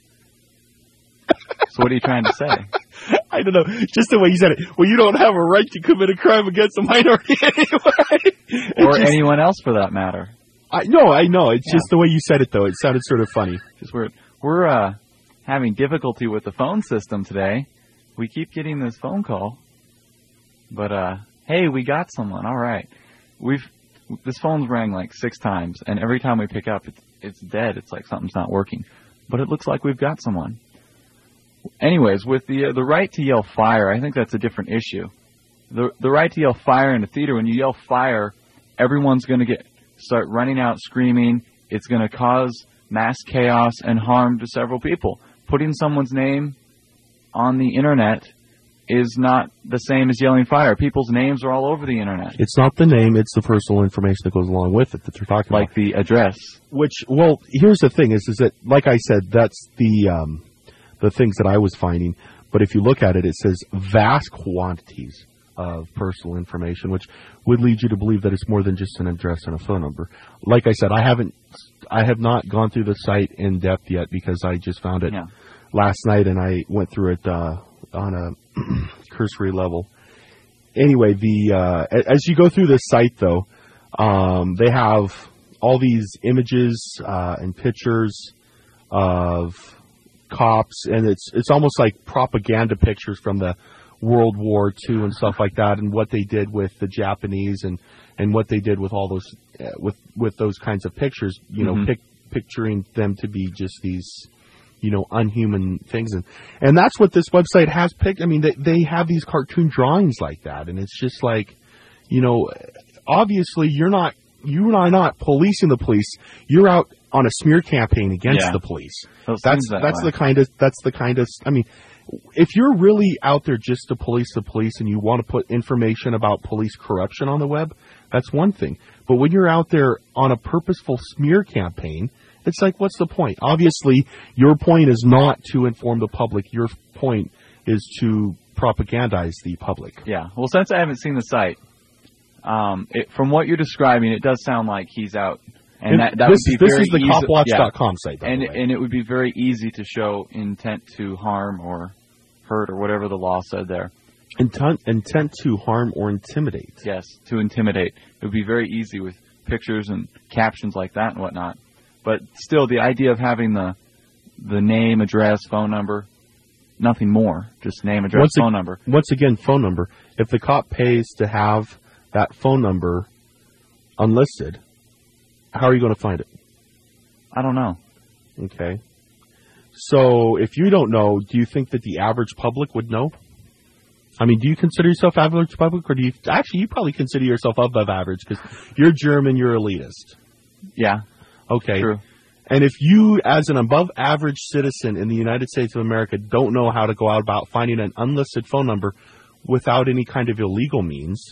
So what are you trying to say? I don't know. Just the way you said it. Well, you don't have a right to commit a crime against a minority anyway. Or just, anyone else for that matter. I No, I know. It's yeah. just the way you said it, though. It sounded sort of funny. Just we're, we're uh, having difficulty with the phone system today. We keep getting this phone call. But, uh... hey, we got someone. All right. We've this phone's rang like six times, and every time we pick up, it's, it's dead. It's like something's not working. But it looks like we've got someone. Anyways, with the uh, the right to yell fire, I think that's a different issue. The the right to yell fire in a theater, when you yell fire, everyone's going to get start running out screaming. It's going to cause mass chaos and harm to several people. Putting someone's name on the Internet is not the same as yelling fire. People's names are all over the Internet. It's not the name, it's the personal information that goes along with it that they're talking like about. Like the address. Which, well, here's the thing, is, is that, like I said, that's the um, the things that I was finding. But if you look at it, it says vast quantities of personal information, which would lead you to believe that it's more than just an address and a phone number. Like I said, I haven't, I have not gone through the site in depth yet because I just found it yeah. last night and I went through it uh, on a cursory level. Anyway, the uh, as you go through this site, though, um, they have all these images uh, and pictures of cops, and it's it's almost like propaganda pictures from the World War Two and stuff like that, and what they did with the Japanese, and, and what they did with all those uh, with with those kinds of pictures. You know, mm-hmm. pic, picturing them to be just these, you know, unhuman things, and and that's what this website has picked. I mean, they they have these cartoon drawings like that, and it's just like, you know, obviously you're not you are not policing the police. You're out on a smear campaign against yeah. the police. Those that's that that's way. the kind of that's the kind of I mean, if you're really out there just to police the police and you want to put information about police corruption on the web, that's one thing. But when you're out there on a purposeful smear campaign, it's like, what's the point? Obviously, your point is not to inform the public. Your point is to propagandize the public. Yeah. Well, since I haven't seen the site, Um, it, from what you're describing, it does sound like he's out. And, and that, that this, would be this very is the easy, cop watch dot com yeah. site, by and, the way. And it would be very easy to show intent to harm or hurt or whatever the law said there. Intent, intent to harm or intimidate. Yes, to intimidate. It would be very easy with pictures and captions like that and whatnot. But still, the idea of having the the name, address, phone number, nothing more, just name, address, once phone a, number. Once again, phone number. If the cop pays to have that phone number unlisted, how are you going to find it? I don't know. Okay. So if you don't know, do you think that the average public would know? I mean, do you consider yourself average public, or do you actually you probably consider yourself above average because you're German, you're elitist. Yeah. Okay. True. And if you, as an above average citizen in the United States of America, don't know how to go out about finding an unlisted phone number without any kind of illegal means,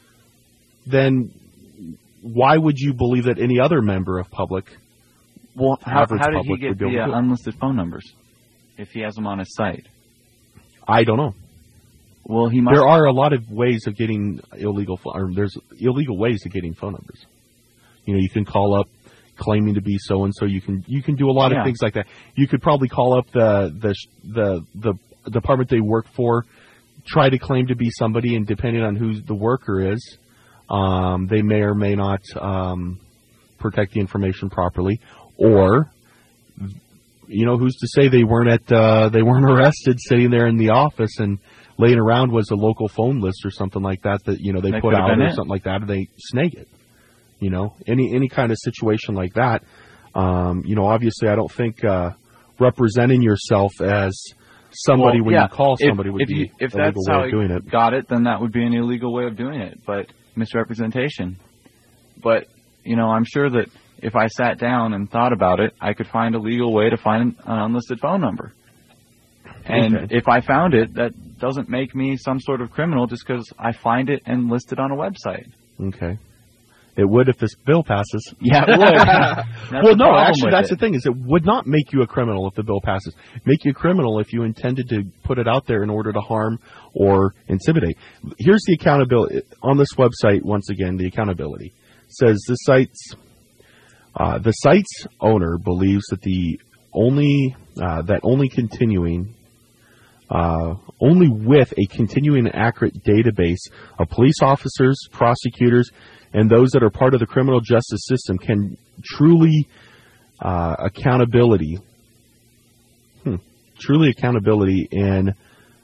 then why would you believe that any other member of public, well, how, average how did public, he would get be the able to uh, do it? unlisted phone numbers if he has them on his site? I don't know. Well, he must. There are a lot of ways of getting illegal, or there's illegal ways of getting phone numbers. You know, you can call up claiming to be so and so. You can you can do a lot yeah. of things like that. You could probably call up the the the the department they work for, try to claim to be somebody, and depending on who the worker is, um, they may or may not um, protect the information properly. Or, you know, who's to say they weren't at uh, they weren't arrested sitting there in the office and laying around was a local phone list or something like that that, you know, they, They put could have out been or it. something like that, and they snag it. You know, any any kind of situation like that. Um, you know, obviously, I don't think uh, representing yourself as somebody well, when yeah. you call if, somebody would if be you, if a that's legal how way of doing it. got it, then that would be an illegal way of doing it. But misrepresentation. But you know, I'm sure that if I sat down and thought about it, I could find a legal way to find an unlisted phone number. And Okay. if I found it, that doesn't make me some sort of criminal just because I find it and list it on a website. Okay. It would if this bill passes. Yeah, it would. That's Well, the no, problem actually, with that's it. the thing, is it would not make you a criminal if the bill passes. Make you a criminal if you intended to put it out there in order to harm or intimidate. Here's the accountability. On this website, once again, the accountability says the site's, uh, the site's owner believes that the only, uh, that only continuing Uh, only with a continuing and accurate database of police officers, prosecutors, and those that are part of the criminal justice system can truly uh, accountability, hmm, truly accountability in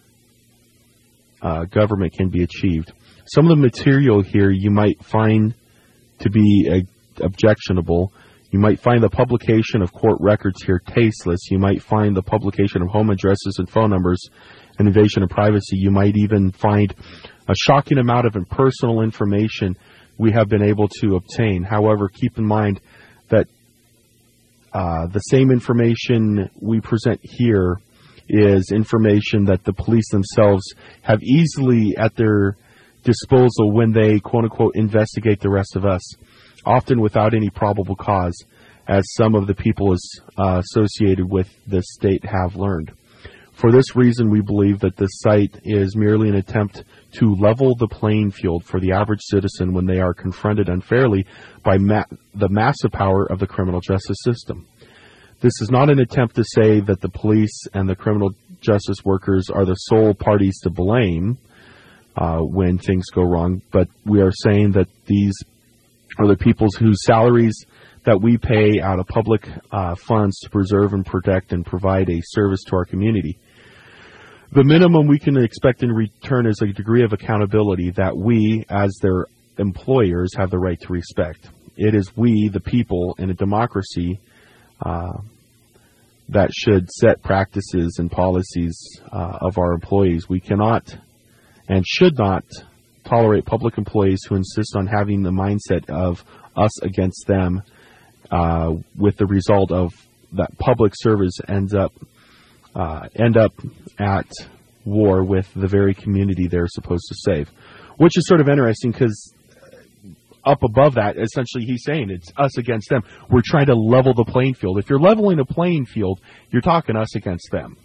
uh, government can be achieved. Some of the material here you might find to be uh, objectionable. You might find the publication of court records here tasteless. You might find the publication of home addresses and phone numbers an invasion of privacy. You might even find a shocking amount of impersonal information we have been able to obtain. However, keep in mind that uh, the same information we present here is information that the police themselves have easily at their disposal when they, quote-unquote, investigate the rest of us, often without any probable cause, as some of the people is, uh, associated with the state have learned. For this reason, we believe that this site is merely an attempt to level the playing field for the average citizen when they are confronted unfairly by ma- the massive power of the criminal justice system. This is not an attempt to say that the police and the criminal justice workers are the sole parties to blame uh, when things go wrong, but we are saying that these are the people whose salaries that we pay out of public uh, funds to preserve and protect and provide a service to our community. The minimum we can expect in return is a degree of accountability that we, as their employers, have the right to respect. It is we, the people, in a democracy uh, that should set practices and policies uh, of our employees. We cannot and should not tolerate public employees who insist on having the mindset of us against them, uh, with the result of that public service ends up uh, end up at war with the very community they're supposed to save, which is sort of interesting because up above that, essentially he's saying it's us against them. We're trying to level the playing field. If you're leveling a playing field, you're talking us against them.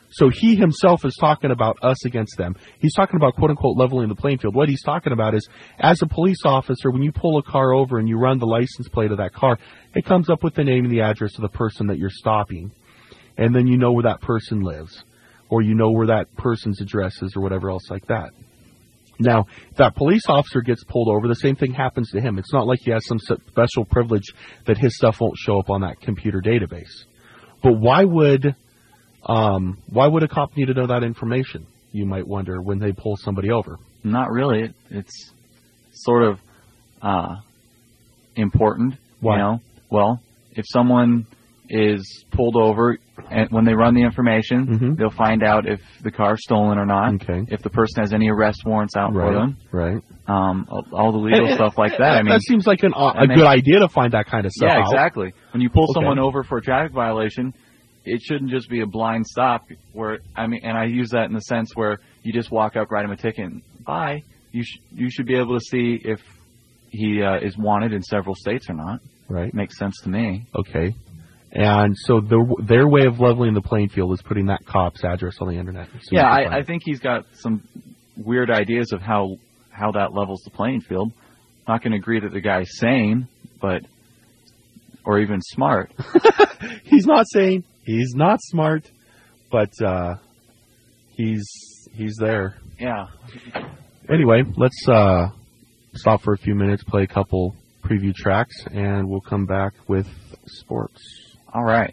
So he himself is talking about us against them. He's talking about, quote-unquote, leveling the playing field. What he's talking about is, as a police officer, when you pull a car over and you run the license plate of that car, it comes up with the name and the address of the person that you're stopping. And then you know where that person lives. Or you know where that person's address is or whatever else like that. Now, if that police officer gets pulled over, the same thing happens to him. It's not like he has some special privilege that his stuff won't show up on that computer database. But why would... Um, why would a cop need to know that information, you might wonder, when they pull somebody over? Not really. It, it's sort of uh, important. Why? You know? Well, if someone is pulled over, and when they run the information, mm-hmm. they'll find out if the car's stolen or not, okay. if the person has any arrest warrants out right. for them, right? Um, all, all the legal and, stuff like that. I mean, that seems like an, uh, a they, good idea to find that kind of stuff yeah, out. exactly. When you pull okay. someone over for a traffic violation, it shouldn't just be a blind stop where, I mean, and I use that in the sense where you just walk up, write him a ticket, and bye. You, sh- you should be able to see if he uh, is wanted in several states or not. Right. Makes sense to me. Okay. And so the, their way of leveling the playing field is putting that cop's address on the internet. So yeah, I, I think he's got some weird ideas of how, how that levels the playing field. Not going to agree that the guy's sane, but, or even smart. He's not sane. He's not smart, but uh, he's he's there. Yeah. Anyway, let's uh, stop for a few minutes, play a couple preview tracks, and we'll come back with sports. All right.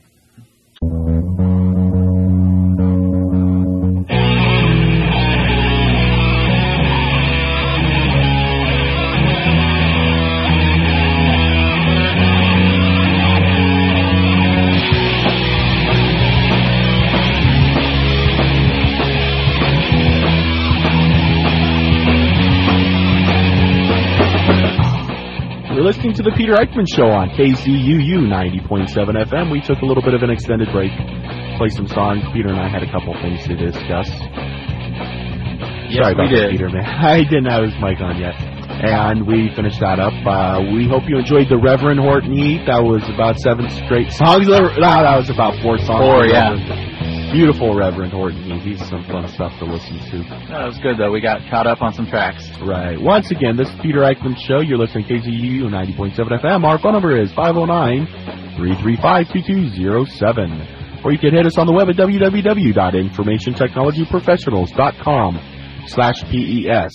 You're listening to the Peter Eichmann Show on K Z U U ninety point seven F M. We took a little bit of an extended break, play some songs. Peter and I had a couple things to discuss. Yes, Sorry about we that, did. Peter, man. I didn't have his mic on yet. And we finished that up. Uh, we hope you enjoyed the Reverend Horton Heat. That was about seven straight songs. No, that was about four songs. Four, yeah. Beautiful Reverend Horton Heat. He's some fun stuff to listen to. That was good, though. We got caught up on some tracks. Right. Once again, this is Peter Eichmann Show. You're listening to K Z U U ninety point seven F M. Our phone number is five oh nine, three three five, two two oh seven. Or you can hit us on the web at w w w dot information technology professionals dot com slash P E S.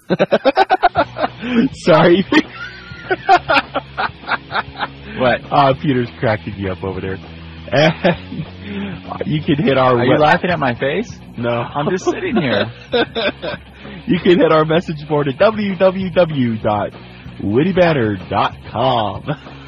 Sorry. What? Uh, Peter's cracking you up over there. And you can hit our... Are web- you laughing at my face? No. I'm just sitting here. You can hit our message board at w w w dot witty banner dot com.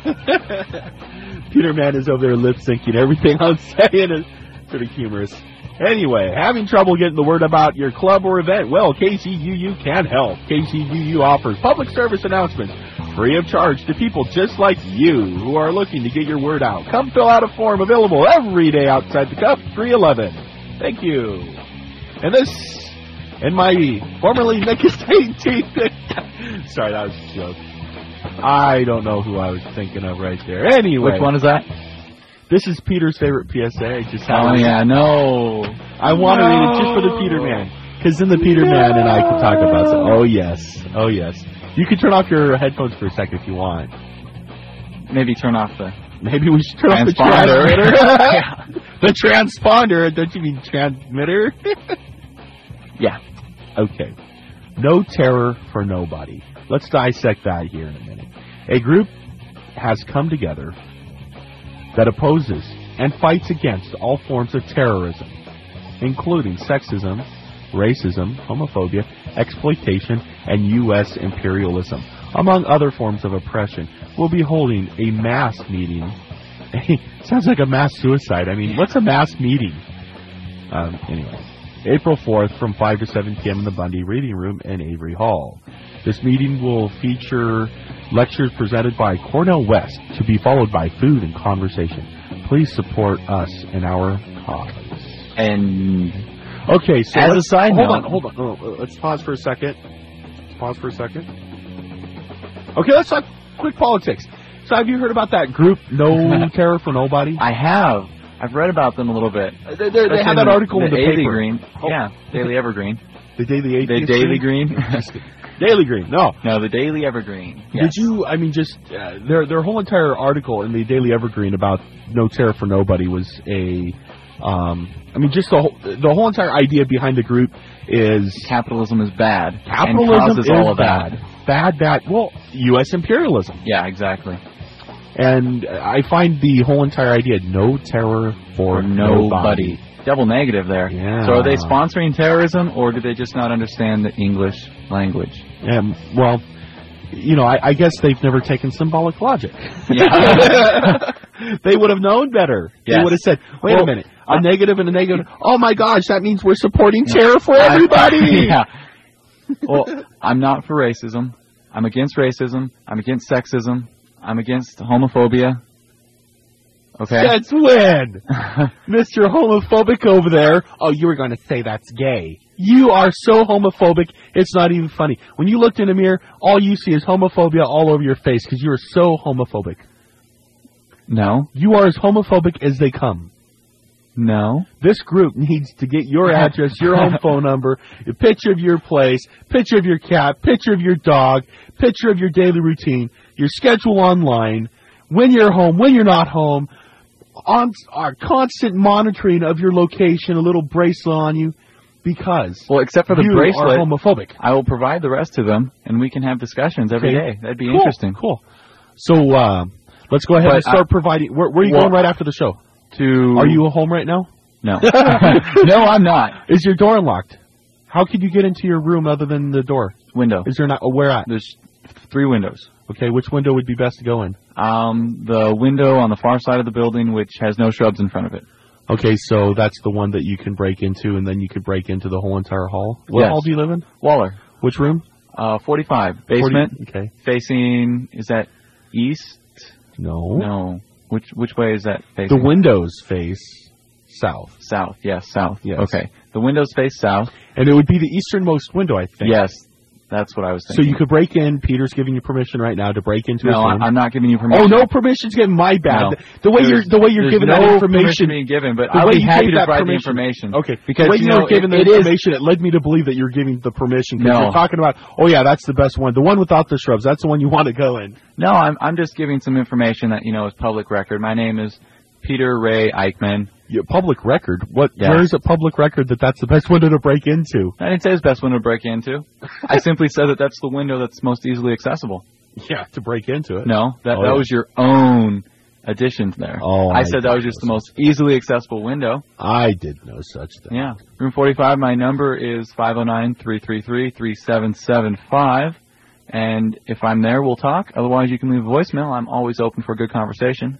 Peter Man is over there lip syncing everything I'm saying. Is pretty humorous. Anyway, having trouble getting the word about your club or event? Well, K Z U U can help. K Z U U offers public service announcements free of charge to people just like you who are looking to get your word out. Come fill out a form available every day outside the Cup, three eleven. Thank you. And this, and my formerly Nick Estate team. Sorry, that was a joke. I don't know who I was thinking of right there. Anyway. Which one is that? This is Peter's favorite P S A. I just Oh, yeah, no. I want to no. read it just for the Peter Man. Because then the Peter no. Man and I can talk about it. Oh, yes. Oh, yes. You can turn off your headphones for a second if you want. Maybe turn off the... Maybe we should turn off the transponder. transmitter. Yeah. The transponder. Don't you mean transmitter? Yeah. Okay. No terror for nobody. Let's dissect that here in a minute. A group has come together that opposes and fights against all forms of terrorism, including sexism, racism, homophobia, exploitation, and U S imperialism, among other forms of oppression. We'll be holding a mass meeting. Sounds like a mass suicide. I mean, what's a mass meeting? Um, anyway, April fourth from five to seven p.m. in the Bundy Reading Room in Avery Hall. This meeting will feature lectures presented by Cornell West, to be followed by food and conversation. Please support us in our cause. And okay, so as a side hold note, on, hold on. Oh, let's pause for a second. Let's pause for a second. Okay, let's talk quick politics. So, have you heard about that group, No Terror for Nobody? I have. I've read about them a little bit. They, they, they have that article the in the Daily paper. Green. Oh. Yeah, Daily Evergreen. The Daily The Atheist Daily Green? Green. Daily Green, no. No, the Daily Evergreen. Did Yes. you, I mean, just, uh, their their whole entire article in the Daily Evergreen about No Terror for Nobody was a, um, I mean, just the whole, the whole entire idea behind the group is Capitalism is bad. capitalism and causes is all of bad. that. Bad, bad, well, U S imperialism. Yeah, exactly. And I find the whole entire idea, no terror for For nobody. nobody. Double negative there. Yeah. So are they sponsoring terrorism, or do they just not understand the English language? Um, well, you know, I, I guess they've never taken symbolic logic. Yeah. They would have known better. They Yes. would have said, wait Well, a minute, a I- negative and a negative. Oh my gosh, that means we're supporting terror for everybody. yeah. Well, I'm not for racism. I'm against racism. I'm against sexism. I'm against homophobia. Okay? That's when, Mister Homophobic over there. Oh, you were going to say that's gay. You are so homophobic, it's not even funny. When you looked in the mirror, all you see is homophobia all over your face because you are so homophobic. No. You are as homophobic as they come. No. This group needs to get your address, your home phone number, a picture of your place, picture of your cat, picture of your dog, picture of your daily routine, your schedule online, when you're home, when you're not home, on our constant monitoring of your location, a little bracelet on you, because Well, except for the you bracelet, are homophobic. I will provide the rest to them, and we can have discussions every Okay. day. That'd be Cool, interesting. Cool. So uh, let's go ahead But and start I- providing. Where, where are you Well- going right after the show? To Are you home right now? No. No, I'm not. Is your door unlocked? How could you get into your room other than the door? Window. Is there not? Oh, where at? There's three windows. Okay, which window would be best to go in? Um, the window on the far side of the building, which has no shrubs in front of it. Okay, so that's the one that you can break into, and then you could break into the whole entire hall. What Yes. hall do you live in? Waller. Which room? Uh, forty-five. Basement. forty Okay. Facing, is that east? No. No. Which which way is that facing? The windows face south, South. Yes, south. Yes. Okay. The windows face south. and it would be the easternmost window, I think. Yes. That's what I was So thinking. you could break in. Peter's giving you permission right now to break into his No, room. I- I'm not giving you Oh, permission. no permission's given. My bad. No. The, the way you're There's- the way you're there's giving no that permission information. being given, but The I'll way be you happy gave to that provide the permission- information. Okay, Because the way you you know were giving it, the it is information, it led me to believe that you're giving the permission because No. you're talking about. Oh yeah, that's the best one. The one without the shrubs. That's the one you want to go in. No, I'm I'm just giving some information that you know is public record. My name is Peter Ray Eichmann. Your public record. What? Yeah. Where is it public record that that's the best window to break into? I didn't say it's the best window to break into. I simply said that that's the window that's most easily accessible. Yeah, to break into it. No, that Oh, that yeah. was your own addition there. Oh, I I said that was just the most easily accessible window. I did no such thing. Yeah. Room forty-five, my number is five oh nine, three three three, three seven seven five. And if I'm there, we'll talk. Otherwise, you can leave a voicemail. I'm always open for a good conversation.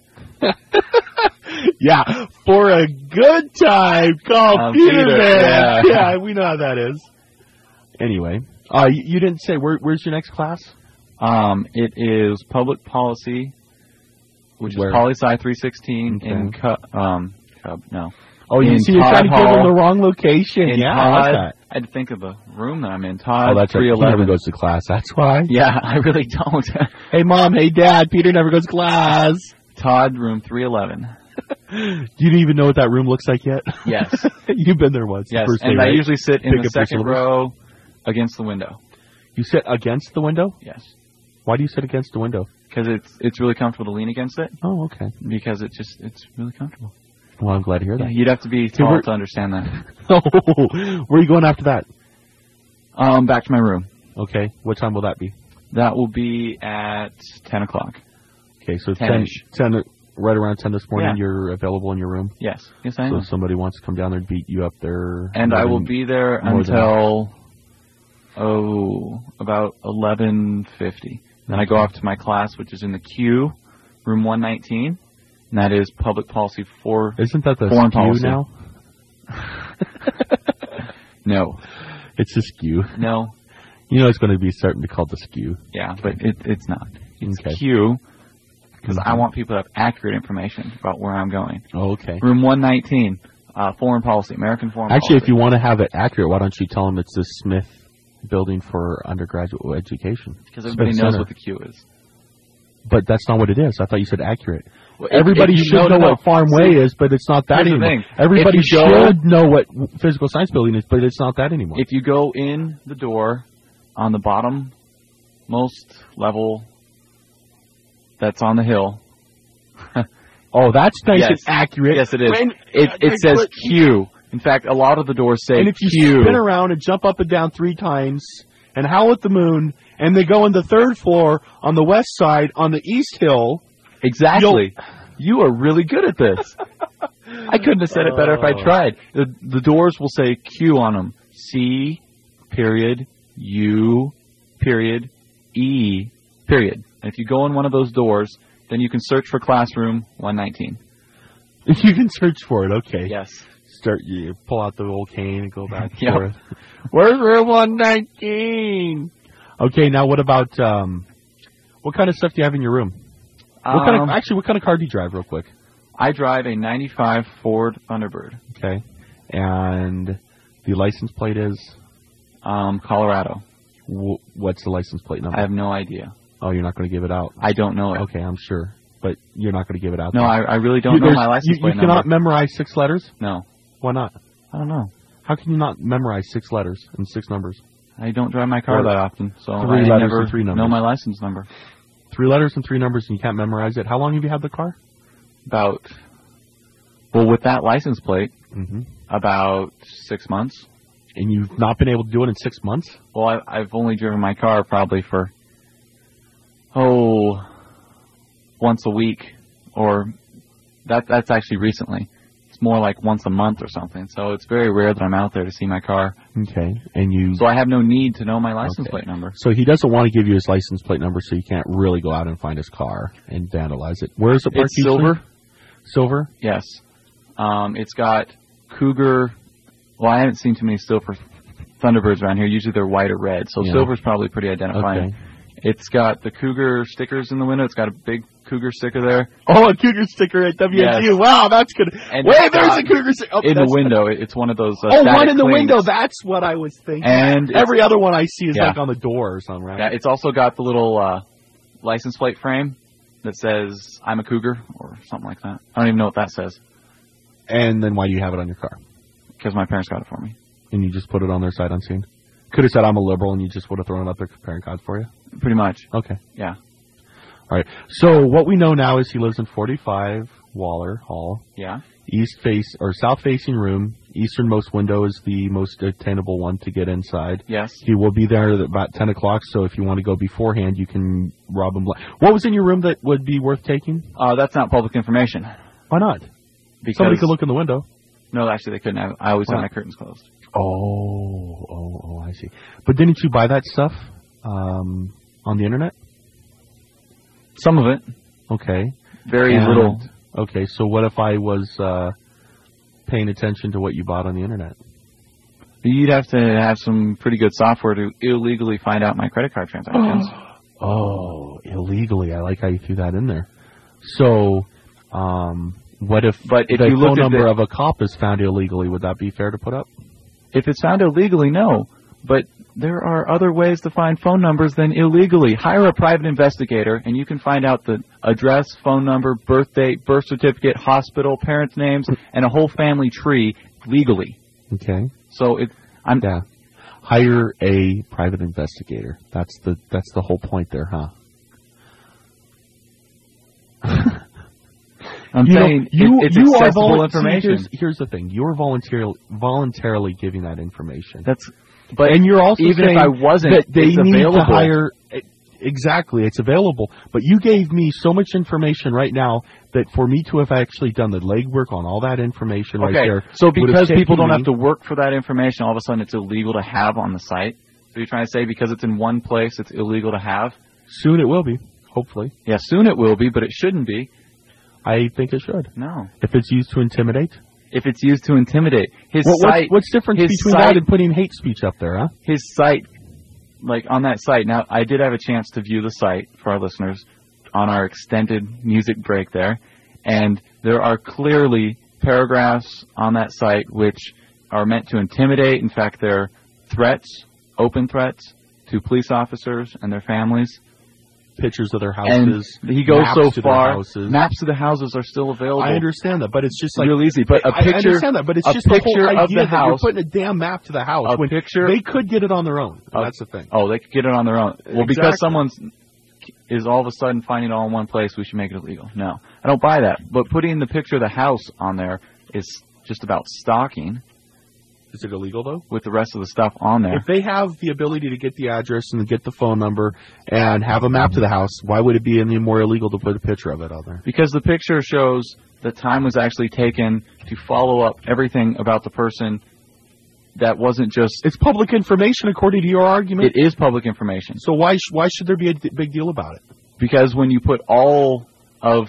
Yeah, for a good time, call Um, Peter, Peter, man. yeah. Yeah, we know how that is. Anyway, uh, you, you didn't say where, where's your next class? Um, it is public policy, which Where? is Poli Sci three sixteen Okay. in Cub. Um, Cub, no. Oh, you In see, you're Todd trying to give Hall. them the wrong location. In yeah, Todd, I like that. I had to think of the room that I'm in. Todd, Oh, that's right. three He never eleven. goes to class. That's why. Yeah, I really don't. Hey, mom. Hey, dad. Peter never goes to class. Todd, room three eleven. You don't even know what that room looks like yet. Yes. You've been there once. the Yes, first day, and I right? usually sit in Pick the up your second syllabus. row against the window. You sit against the window. Yes, Why do you sit against the window? because it's it's really comfortable to lean against it. Oh, okay. Because it just it's really comfortable. Well, I'm glad to hear Yeah, that. you'd have to be tall we're- to understand that. Oh, where are you going after that? Um, back to my room. Okay. What time will that be? That will be at ten o'clock. Okay, so ten, ten-ish. ten, right around ten this morning, Yeah. you're available in your room. Yes, yes, I So am. if somebody wants to come down there and beat you up there. And more I will than- be there more than- until oh about eleven fifty. Then I go off to my class, which is in the Q, room one nineteen, and that is public policy four. Isn't that the Foreign skew policy. now? No, It's a skew. no, You know it's going to be starting to be called the skew. yeah, but it, it's not. It's Okay. Q because I Mhm. want people to have accurate information about where I'm going. Oh, okay. Room one nineteen, uh, foreign policy, American foreign Actually, if policy. you want to have it accurate, why don't you tell them it's the Smith Building for Undergraduate Education? Because everybody Smith knows Center. what the Q is. But that's not what it is. I thought you said accurate. Well, if- Everybody if you should know- know no, what farm see, way is, but it's not that here's the anymore. thing. Everybody If you go- should know what physical science building is, but it's not that anymore. If you go in the door on the bottom most level that's on the hill. Oh, that's nice Yes. and accurate. Yes, it is. When- It, it I- says but- Q. In fact, a lot of the doors say And if you Q. spin around and jump up and down three times and howl at the moon, and they go on the third floor on the west side on the east hill. Exactly. You are really good at this. I couldn't have said it better if I tried. The, the doors will say Q on them. C, period, U, period, E, period. And if you go in one of those doors, then you can search for classroom one nineteen. You can search for it. Okay. Yes. Start. You pull out the old cane and go back and Yep. forth. Where's room one nineteen? Okay. Now, what about um, what kind of stuff do you have in your room? What kind of, Um, actually, what kind of car do you drive, real quick? I drive a ninety-five Ford Thunderbird, Okay. And the license plate is um, Colorado. wh- what's the license plate number? I have no idea. Oh, you're not going to give it out. I don't know it. Okay, I'm sure, but you're not going to give it out. No, then. I, I really don't You- know there's- my license you, plate you cannot number. memorize six letters. No, Why not? I don't know. How can you not memorize six letters and six numbers? I don't drive my car Or that often, so three I letters never and three know numbers. my license number. Three letters and three numbers, and you can't memorize it. How long have you had the car? About, well, with that license plate, Mm-hmm. about six months. And you've not been able to do it in six months? Well, I, I've only driven my car probably for, oh, once a week, or that that's actually recently. It's more like once a month or something. So it's very rare that I'm out there to see my car. Okay. And you. So I have no need to know my license Okay. plate number. So he doesn't want to give you his license plate number, so you can't really go out and find his car and vandalize it. Where is it parked? It's silver. Silver. Yes. Um, it's got Cougar. Well, I haven't seen too many silver Thunderbirds around here. Usually they're white or red. So Yeah. silver's probably pretty identifying. Okay. It's got the Cougar stickers in the window. It's got a big Cougar sticker there. Oh, a Cougar sticker at W S U. Yes. Wow, that's good. And Wait, it's there's got- a Cougar sticker. Oh, in the that's- window. It- It's one of those. Uh, Oh, static one in the clings. window. That's what I was thinking. And it's- every other one I see is Yeah. like on the door or something, right? Yeah, it's also got the little uh, license plate frame that says "I'm a Cougar" or something like that. I don't even know what that says And then why do you have it on your car? because my parents got it for me. And you just put it on their sight unseen? Could have said I'm a liberal and you just would have thrown it up their parent cards for you? Pretty much. Okay. Yeah. All right. So what we know now is he lives in forty-five Waller Hall. Yeah. East face or south facing room. Easternmost window is the most attainable one to get inside. Yes. He will be there at about ten o'clock, so if you want to go beforehand, you can rob him. What was in your room that would be worth taking? Uh, that's not public information. Why not? Because Somebody could look in the window. No, actually, they couldn't. have I always Why have not? my curtains closed. Oh, oh, oh, I see. But didn't you buy that stuff um, on the internet? Some of it. Okay. Very And- little. Okay, so what if I was uh, paying attention to what you bought on the internet? You'd have to have some pretty good software to illegally find out my credit card transactions. Oh, illegally. I like how you threw that in there. So, um, what if, But if the you phone looked at number the- of a cop is found illegally? Would that be fair to put up? If it's found illegally, no. But there are other ways to find phone numbers than illegally. Hire a private investigator, and you can find out the address, phone number, birth date, birth certificate, hospital, parents' names, and a whole family tree legally. Okay. So it, I'm Yeah. Hire a private investigator. That's the that's the whole point there, huh? I'm You know, saying you, it, it's you are accessible volun- information. See, here's, here's the thing: you're voluntarily voluntarily giving that information. That's but and you're also even saying if I wasn't, that they it's need available. to hire. Exactly, it's available. But you gave me so much information right now that for me to have actually done the legwork on all that information right Okay, there. so would have because people taken don't me- have to work for that information, all of a sudden it's illegal to have on the site. So you're trying to say because it's in one place, it's illegal to have? Soon it will be, hopefully. Yeah, soon it will be, but it shouldn't be. I think it should. No. If it's used to intimidate. If it's used to intimidate. His What, site, what's, what's difference his between site, that and putting hate speech up there, huh? his site, like on that site, now I did have a chance to view the site for our listeners on our extended music break there, and there are clearly paragraphs on that site which are meant to intimidate. In fact, they're threats, open threats to police officers and their families. pictures of their And houses. he goes maps so to their far. houses. Maps to the houses are still available. I understand that, but it's just like real easy. But a I- picture, I understand that, but it's a just the picture whole of idea the that house. you're putting a damn map to the house. A when picture- they could get it on their own. Uh, That's the thing. Oh, they could get it on their own. Well, because Exactly. someone's is all of a sudden finding it all in one place, we should make it illegal. No, I don't buy that. But putting the picture of the house on there is just about stalking Is it illegal though? with the rest of the stuff on there. If they have the ability to get the address and get the phone number and have a map to the house, why would it be any more illegal to put a picture of it on there? Because the picture shows that time was actually taken to follow up everything about the person. That wasn't just. It's public information according to your argument. It is public information. So why sh- why should there be a d- big deal about it? Because when you put all of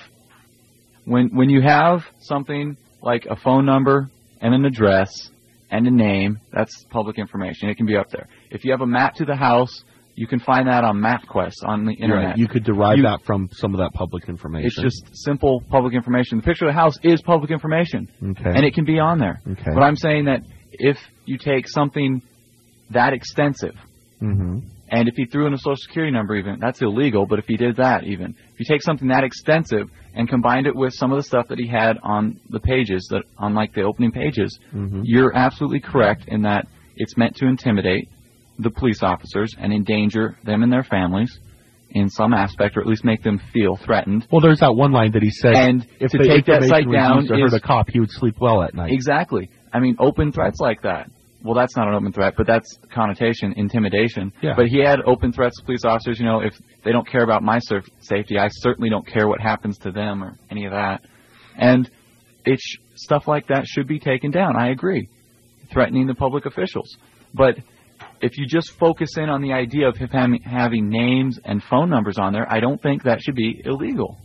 when when you have something like a phone number and an address and a name, that's public information. It can be up there. If you have a map to the house, you can find that on MapQuest on the internet. Right. You could derive You- that from some of that public information. It's just simple public information. The picture of the house is public information, okay. and it can be on there. Okay. But I'm saying that if you take something that extensive, Mm-hmm. and if he threw in a social security number even, that's illegal, but if he did that even, if you take something that extensive and combined it with some of the stuff that he had on the pages, that on like the opening pages, Mm-hmm. you're absolutely correct in that it's meant to intimidate the police officers and endanger them and their families in some aspect, or at least make them feel threatened. Well, there's that one line that he said, And if to the take that information site was down used to hurt is- a cop, he would sleep well at night. Exactly. I mean, open threats like that. Well, that's not an open threat, but that's connotation, intimidation. Yeah. But he had open threats to police officers. You know, if they don't care about my surf- safety, I certainly don't care what happens to them or any of that. And it sh- stuff like that should be taken down. I agree. Threatening the public officials. But if you just focus in on the idea of him having, having names and phone numbers on there, I don't think that should be illegal.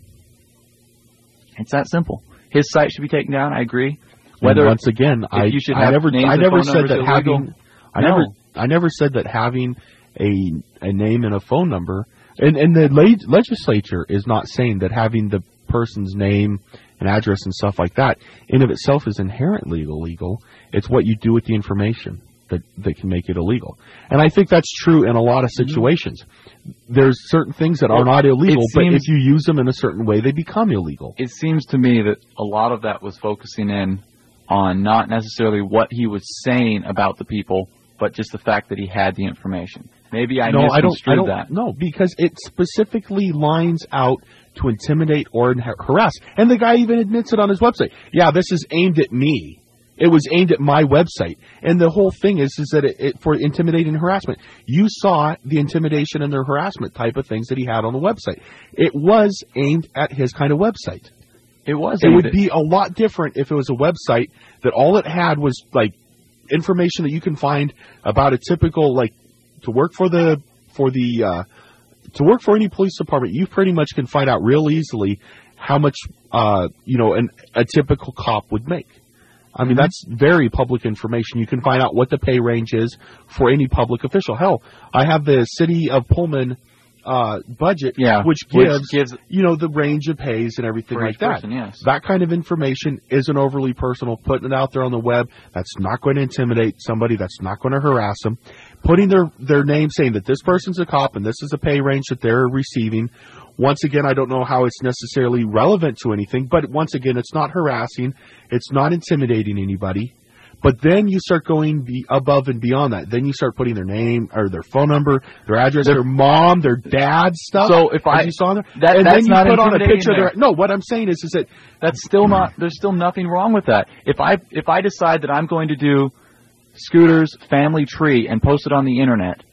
It's that simple. His site should be taken down. I agree. Whether once again, I, you should I have never, names I and never phone said numbers that illegal. having, I No. never, I never said that having a a name and a phone number, and and the le- legislature is not saying that having the person's name and address and stuff like that in of itself is inherently illegal. It's what you do with the information that that can make it illegal, and I think that's true in a lot of situations. There's certain things that are Well, not illegal, it but seems- if you use them in a certain way, they become illegal. It seems to me that a lot of that was focusing in on not necessarily what he was saying about the people, but just the fact that he had the information. Maybe I no, I don't. I misconstrued don't. that. No, because it specifically lines out to intimidate or har- harass, and the guy even admits it on his website. Yeah, this is aimed at me. It was aimed at my website, and the whole thing is is that it, it for intimidating and harassment. You saw the intimidation and the harassment type of things that he had on the website. It was aimed at his kind of website. It was. It aimed would at- be a lot different if it was a website that all it had was like information that you can find about a typical, like, to work for the for the uh, to work for any police department. You pretty much can find out real easily how much uh, you know an, a typical cop would make. I mean, Mm-hmm. that's very public information. You can find out what the pay range is for any public official. Hell, I have the city of Pullman uh, budget, Yeah, which which gives, gives- you know, the range of pays and everything For like each that. person, yes. That kind of information isn't overly personal. Putting it out there on the web, that's not going to intimidate somebody. That's not going to harass them. Putting their, their name, saying that this person's a cop and this is a pay range that they're receiving. Once again, I don't know how it's necessarily relevant to anything, but once again, it's not harassing. It's not intimidating anybody. But then you start going be above and beyond that. Then you start putting their name or their phone number, their address, their mom, their dad's stuff. So if I- as you saw there, that- and that's then you not put on a intimidating picture of their. there. No, what I'm saying is, is that That's still not. There's still nothing wrong with that. If I if I decide that I'm going to do Scooter's family tree and post it on the internet,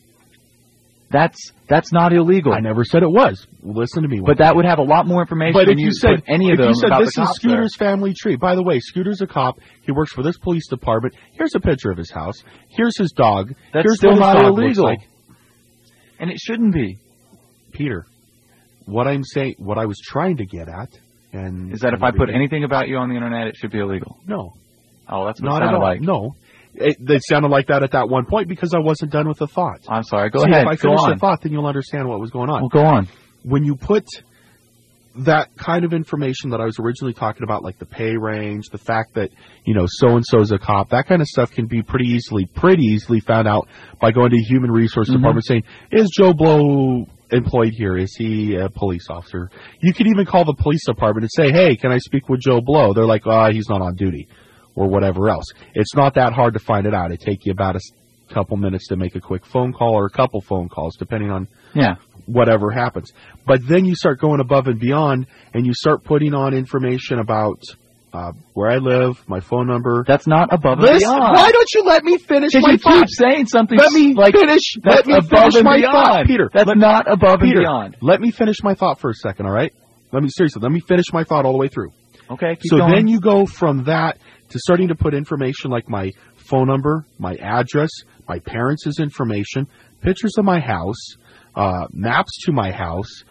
that's that's not illegal. I never said it was. Listen to me. But that would have a lot more information. But than if you said put any of if them you said about this the is cops Scooter's family tree. By the way, Scooter's a cop. He works for this police department. Here's a picture of his house. Here's his dog. That's Here's still what his not dog looks illegal. like. there. And it shouldn't be. Peter, what I'm saying, what I was trying to get at, and Is that if I put anything about you on the internet, it should be illegal? no, Oh, that's what not it at sounded all. like. No, it, they sounded like that at that one point because I wasn't done with the thought. I'm sorry. Go See, ahead. If I go finish on. the thought, then you'll understand what was going on. Well, go on. When you put that kind of information that I was originally talking about, like the pay range, the fact that, you know, so-and-so's a cop, that kind of stuff can be pretty easily, pretty easily found out by going to the Human Resource Mm-hmm. Department saying, is Joe Blow employed here? Is he a police officer? You could even call the police department and say, hey, can I speak with Joe Blow? They're like, oh, he's not on duty, or whatever else. It's not that hard to find it out. It'd take you about a couple minutes to make a quick phone call or a couple phone calls, depending on yeah. whatever happens. But then you start going above and beyond, and you start putting on information about uh, where I live, my phone number. That's not above and Listen, beyond. why don't you let me finish Because my you thought? keep saying something Let me like finish. that's Let me above finish and my beyond. thought, Peter. That's let, not above Peter, and beyond. Let me finish my thought for a second, all right? Let me seriously. Let me finish my thought all the way through. Okay. Keep so going. then you go from that to starting to put information like my phone number, my address, my parents' information, pictures of my house, uh, maps to my house.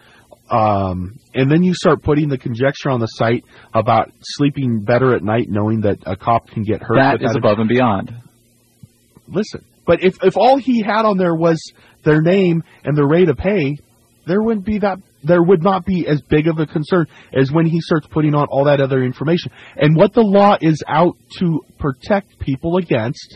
Um, and then you start putting the conjecture on the site about sleeping better at night knowing that a cop can get hurt. That with is that. above and beyond. Listen, but if, if all he had on there was their name and their rate of pay, there wouldn't be that, there would not be as big of a concern as when he starts putting on all that other information. And what the law is out to protect people against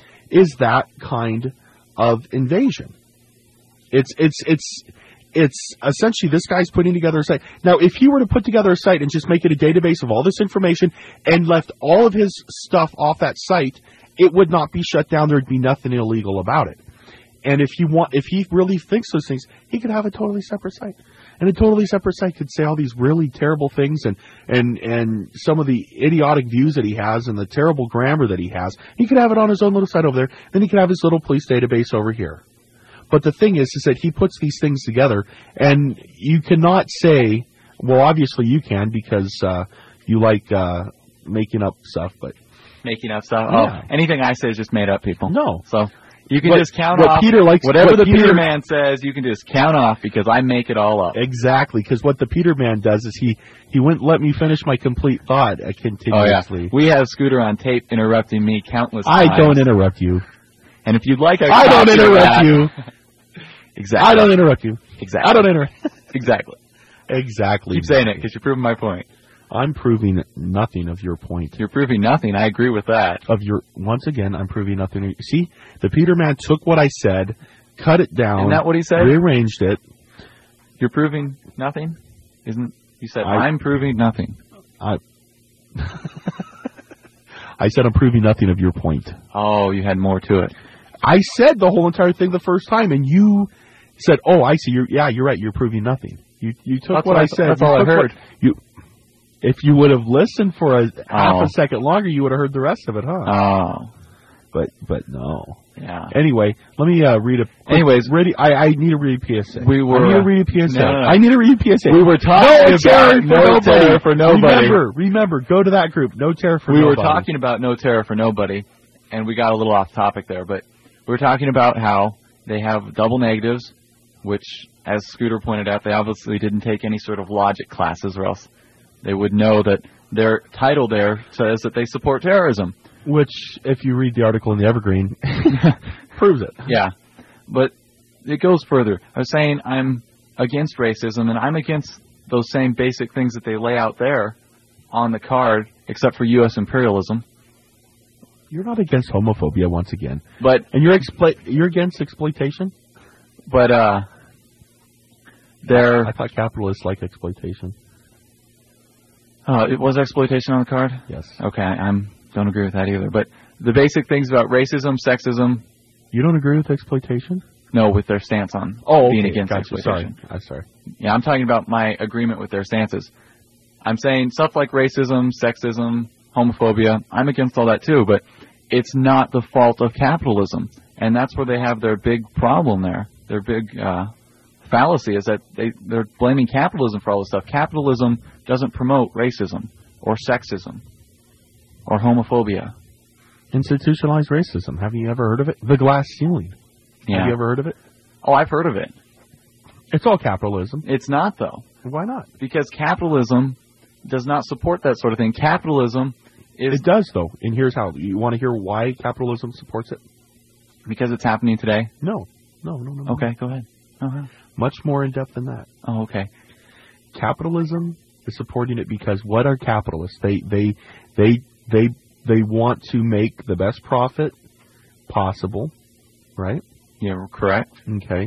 is that kind of invasion. It's, it's, it's, It's essentially this guy's putting together a site. Now, if he were to put together a site and just make it a database of all this information and left all of his stuff off that site, it would not be shut down. There'd be nothing illegal about it. And if he want, if he really thinks those things, he could have a totally separate site. And a totally separate site could say all these really terrible things and, and, and some of the idiotic views that he has and the terrible grammar that he has. He could have it on his own little site over there. Then he could have his little police database over here. But the thing is, is that he puts these things together, and you cannot say, well, obviously you can because uh, you like uh, making up stuff, but Making up stuff. Yeah. Oh, anything I say is just made up, people. No. So you can What- just count what off Peter likes- whatever what the Peter- Peter man says. You can just count off because I make it all up. exactly, because what the Peter man does is he, he wouldn't let me finish my complete thought uh, Oh continuously. yeah, we have Scooter on tape interrupting me countless I times. don't interrupt you. And if you'd like, a I don't copy of interrupt that- you. Exactly. I don't interrupt you. Exactly. I don't interrupt. Exactly. Exactly. Keep saying it because you're proving my point. I'm proving nothing of your point. You're proving nothing. I agree with that. Of your once again, I'm proving nothing. See, the Peter man took what I said, cut it down. Isn't that what he said? Rearranged it. You're proving nothing? Isn't you said I- I'm proving nothing? I I said I'm proving nothing of your point. Oh, you had more to it. I said the whole entire thing the first time, and you said, "Oh, I see. You're yeah, you're right. You're proving nothing." You you took That's what what I I- said. that's you all I took what- heard. you, if you would have listened for a half Oh. a second longer, you would have heard the rest of it, huh? Oh, but but no. yeah. Anyway, let me uh, read a. quick- Anyways, ready. I, I need to read a P S A. We were, I need to uh, read a P S A. no, no, no. I need to read a P S A. We were talking no about terror for no nobody. terror for nobody. Remember, remember, go to that group. No terror for we nobody. were talking about no terror for nobody, and we got a little off topic there, but we were talking about how they have double negatives, which, as Scooter pointed out, they obviously didn't take any sort of logic classes, or else they would know that their title there says that they support terrorism. Which, if you read the article in the Evergreen, proves it. Yeah, but it goes further. I was saying I'm against racism, and I'm against those same basic things that they lay out there on the card, except for U S imperialism. You're not against homophobia once again, But and you're exploit. You're against exploitation. but uh, they're I thought capitalists like exploitation. uh, it was exploitation on the card. Yes. Okay, I I'm, don't agree with that either. But the basic things about racism, sexism, You don't agree with exploitation? no, with their stance on Oh, being okay. against Gotcha. exploitation. Sorry. I'm sorry. Yeah, I'm talking about my agreement with their stances. I'm saying stuff like racism, sexism, homophobia, I'm against all that too, but it's not the fault of capitalism. And that's where they have their big problem there. Their big uh, fallacy is that they, they're blaming capitalism for all this stuff. Capitalism doesn't promote racism or sexism or homophobia. Institutionalized racism. Have you ever heard of it? The glass ceiling. Yeah. Have you ever heard of it? Oh, I've heard of it. It's all capitalism. It's not, though, Why not? because capitalism does not support that sort of thing. Capitalism is It does, though. And here's how. You want to hear why capitalism supports it? because it's happening today. No. No, no, no. no. Okay, go ahead. Uh-huh. Much more in depth than that. Oh, okay. Capitalism is supporting it because what are capitalists? They they they they they want to make the best profit possible, right? Yeah, correct. Okay.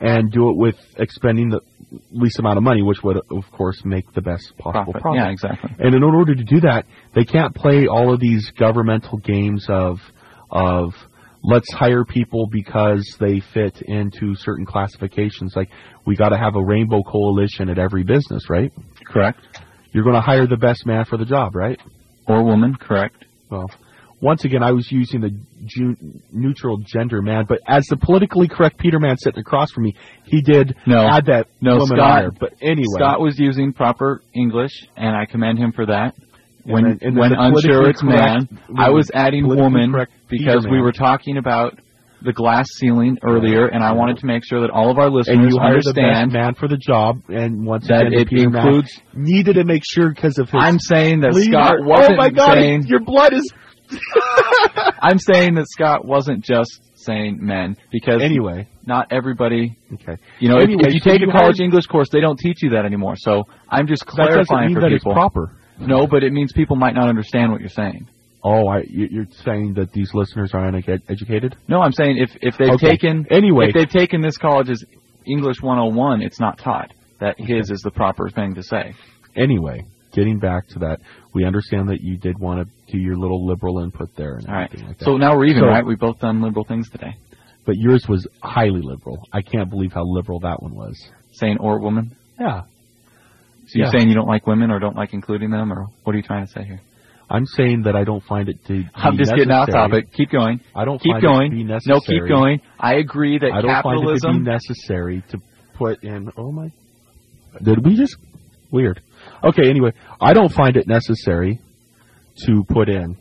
and do it with expending the least amount of money, which would, of course, make the best possible Profit. profit. Yeah, exactly. And in order to do that, they can't play all of these governmental games of of let's hire people because they fit into certain classifications. Like, we got to have a rainbow coalition at every business, right? Correct. You're going to hire the best man for the job, right? Or woman, correct. Well, once again, I was using the ju- neutral gender man, but as the politically correct Peter man sitting across from me, he did No. add that No, woman Scott- on there. But anyway. Scott was using proper English, and I commend him for that. When then- and then when the unsure politically it's man, correct- I was adding politically woman correct because Peter we man. were talking about the glass ceiling earlier, and I wanted to make sure that all of our and listeners you hired the best understand man for the job, and once that again, the it Peter man includes. needed to make sure because of his. I'm saying that leader- Scott Oh wasn't my God! saying. Your blood is. I'm saying that Scott wasn't just saying men because Anyway, not everybody. okay. You know, if- Anyway, if, you so take you a college hired- English course, they don't teach you that anymore. So I'm just That doesn't clarifying mean for that people. it's proper. No, but it means people might not understand what you're saying. Oh, I, you- you're saying that these listeners are uneducated? No, I'm saying if, if they've Okay. taken Anyway. if they've taken this college's English one oh one, it's not taught that his is the proper thing to say. Anyway, getting back to that, we understand that you did want to do your little liberal input there and All right. everything like that. So now we're even, So- right? We've both done liberal things today. But yours was highly liberal. I can't believe how liberal that one was. Saying or woman. Yeah. So you're Yeah. saying you don't like women or don't like including them, or what are you trying to say here? I'm saying that I don't find it to be I'm just getting off necessary. topic. Keep going. I don't Keep find going. it to be No, necessary. keep going. I agree that I don't capitalism. find it to be necessary to put in. Oh my! Did we just weird? Okay. Anyway, I don't find it necessary to put in.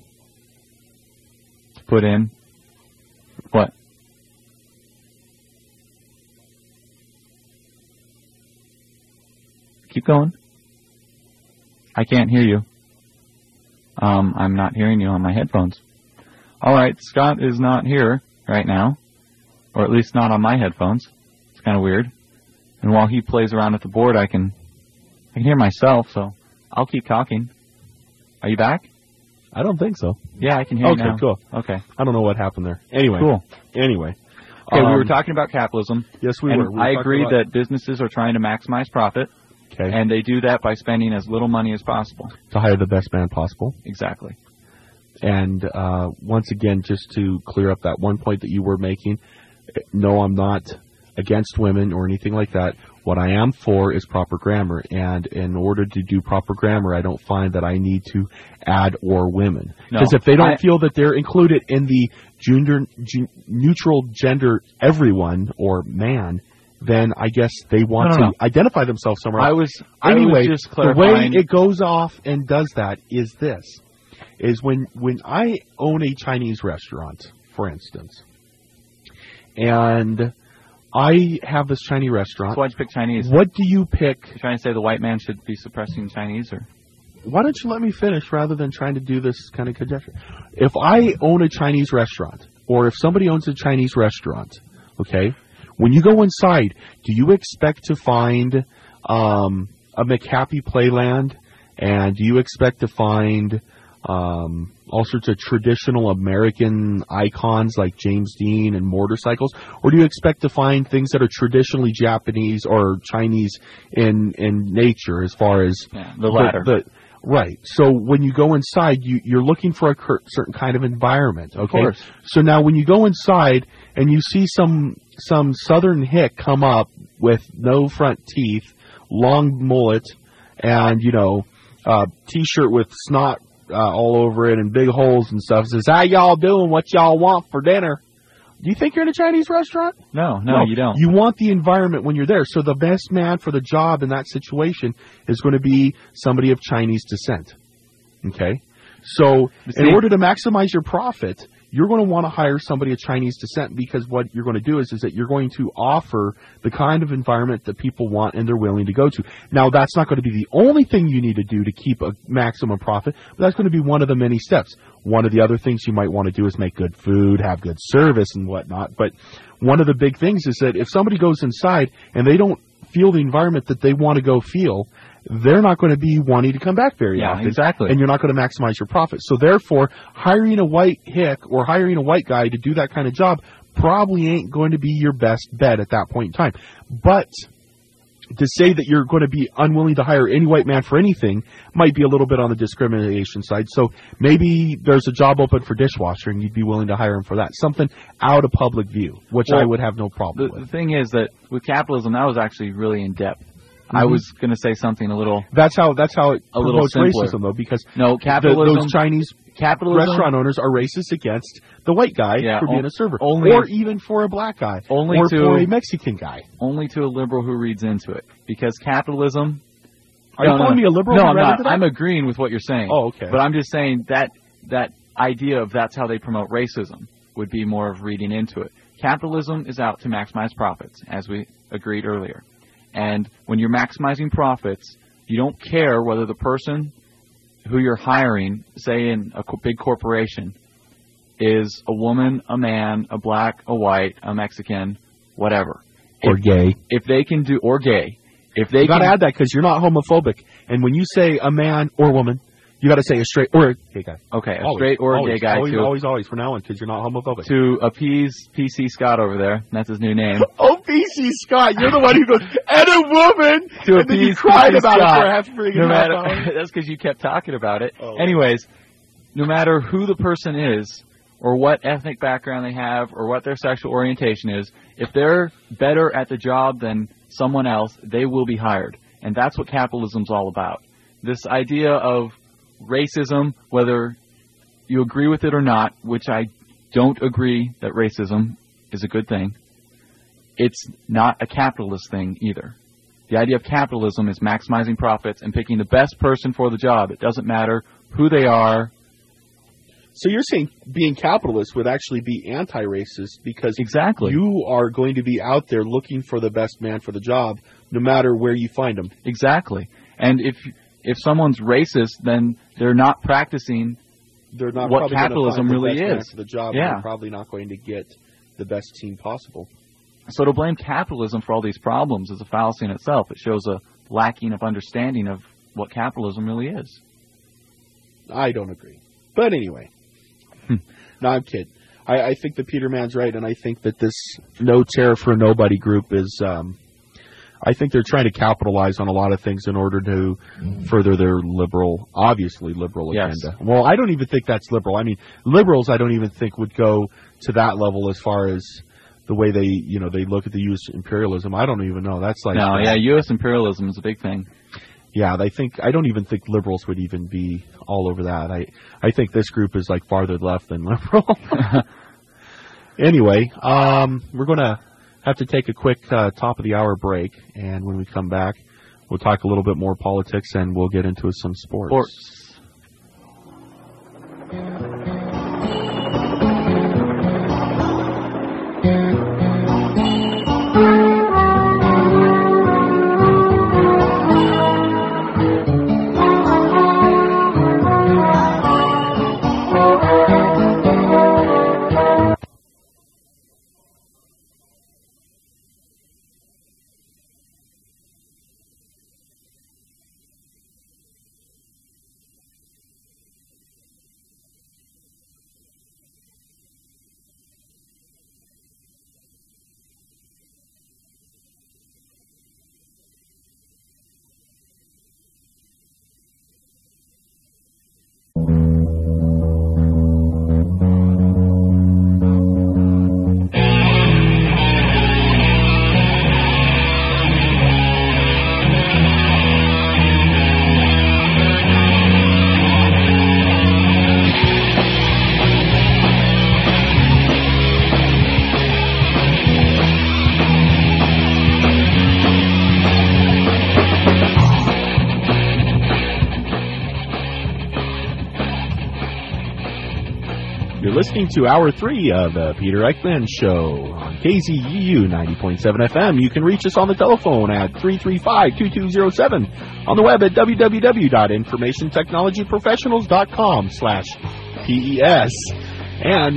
Put in what? Keep going. I can't hear you. Um, I'm not hearing you on my headphones. All right, Scott is not here right now, or at least not on my headphones. It's kind of weird. And while he plays around with the board, I can I can hear myself, so I'll keep talking. Are you back? I don't think so. Yeah, I can hear Okay, you now. cool. Okay, I don't know what happened there. Anyway. cool. Anyway. Okay, we were Um, talking about capitalism. Yes, we and were. We I were agree talking that businesses are trying to maximize profit, about- okay. and they do that by spending as little money as possible. to hire the best man possible. Exactly. And uh, once again, just to clear up that one point that you were making, no, I'm not against women or anything like that. What I am for is proper grammar. And in order to do proper grammar, I don't find that I need to add or women. No, Because if they don't I- feel that they're included in the gender, gen, neutral gender everyone or man, then I guess they want No, no, to no. identify themselves somewhere else. I was Anyway, I was just the way clarifying. it goes off and does that is this, is when, when I own a Chinese restaurant, for instance, and I have this Chinese restaurant, so why'd you pick Chinese? what do you pick? You're trying to say the white man should be suppressing Chinese, or Why don't you let me finish rather than trying to do this kind of conjecture? If I own a Chinese restaurant, or if somebody owns a Chinese restaurant, okay, when you go inside, do you expect to find um, a McHappy Playland? And do you expect to find um, all sorts of traditional American icons like James Dean and motorcycles? Or do you expect to find things that are traditionally Japanese or Chinese in, in nature as far as yeah, the latter? the, right. So when you go inside, you, you're looking for a cur- certain kind of environment. Okay. Of course. So now when you go inside and you see some some southern hick come up with no front teeth, long mullet, and you know, uh, t-shirt with snot uh, all over it and big holes and stuff, says, "How y'all doing? What y'all want for dinner?" Do you think you're in a Chinese restaurant? no, no, you don't. You want the environment when you're there. So the best man for the job in that situation is going to be somebody of Chinese descent. Okay? So But in see- order to maximize your profit, you're going to want to hire somebody of Chinese descent, because what you're going to do is, is that you're going to offer the kind of environment that people want and they're willing to go to. Now, that's not going to be the only thing you need to do to keep a maximum profit, but that's going to be one of the many steps. One of the other things you might want to do is make good food, have good service and whatnot. But one of the big things is that if somebody goes inside and they don't feel the environment that they want to go feel, they're not going to be wanting to come back very Yeah, often. exactly. And you're not going to maximize your profit. So therefore, hiring a white hick or hiring a white guy to do that kind of job probably ain't going to be your best bet at that point in time. But to say that you're going to be unwilling to hire any white man for anything might be a little bit on the discrimination side. So maybe there's a job open for dishwasher and you'd be willing to hire him for that. Something out of public view, which well, I would have no problem the, with. The thing is that with capitalism, that was actually really in depth. Mm-hmm. I was going to say something a little. That's how. That's how it a little promotes simpler. racism, though, because no capitalism. The, those Chinese capitalism, restaurant owners are racist against the white guy yeah, for being on, a server, only, or even for a black guy, only or to, for a Mexican guy. Only to a liberal who reads into it, because capitalism. Are no, you calling no, me a liberal? No, I'm not. I'm agreeing with what you're saying. Oh, okay. But I'm just saying that that idea of that's how they promote racism would be more of reading into it. Capitalism is out to maximize profits, as we agreed earlier. And when you're maximizing profits, you don't care whether the person who you're hiring, say in a big corporation, is a woman, a man, a black, a white, a Mexican, whatever. Or if, gay. If they can do, or gay. If they you got to can, add that because you're not homophobic. And when you say a man or woman, you got to say a straight or a gay guy. Okay, a always, straight or always, a gay guy. Always, to, always, always, from now on, because you're not homophobic. To appease P C Scott over there, that's his new name. Oh, P C Scott, you're the one who goes, and a woman! To and then you appease cried P C about Scott. it for half a freaking no half matter, hour. That's because you kept talking about it. Oh. Anyways, no matter who the person is, or what ethnic background they have, or what their sexual orientation is, if they're better at the job than someone else, they will be hired. And that's what capitalism's all about. This idea of racism, whether you agree with it or not, which I don't agree that racism is a good thing, it's not a capitalist thing either. The idea of capitalism is maximizing profits and picking the best person for the job. It doesn't matter who they are. So you're saying being capitalist would actually be anti-racist because exactly. you are going to be out there looking for the best man for the job no matter where you find him. Exactly. And if if someone's racist, then they're not practicing they're not what capitalism find really the best is. Man for the job, yeah. They're probably not going to get the best team possible. So to blame capitalism for all these problems is a fallacy in itself. It shows a lacking of understanding of what capitalism really is. I don't agree. But anyway. No, I'm kidding. I, I think that Peter Mann's right, and I think that this No Tariff for Nobody group is, um, I think they're trying to capitalize on a lot of things in order to further their liberal, obviously liberal yes. agenda. Well, I don't even think that's liberal. I mean, liberals I don't even think would go to that level as far as the way they, you know, they look at the U S imperialism. I don't even know. That's like... No, yeah, U S imperialism is a big thing. Yeah, they think I don't even think liberals would even be all over that. I I think this group is like farther left than liberal. Anyway, um, we're going to have to take a quick uh, top of the hour break, and when we come back, we'll talk a little bit more politics and we'll get into some sports. Sports. Listening to Hour three of the Peter Eichmann Show on K Z U U ninety point seven F M. You can reach us on the telephone at three three five, two two zero seven, on the web at w w w dot information technology professionals dot com slash P E S. And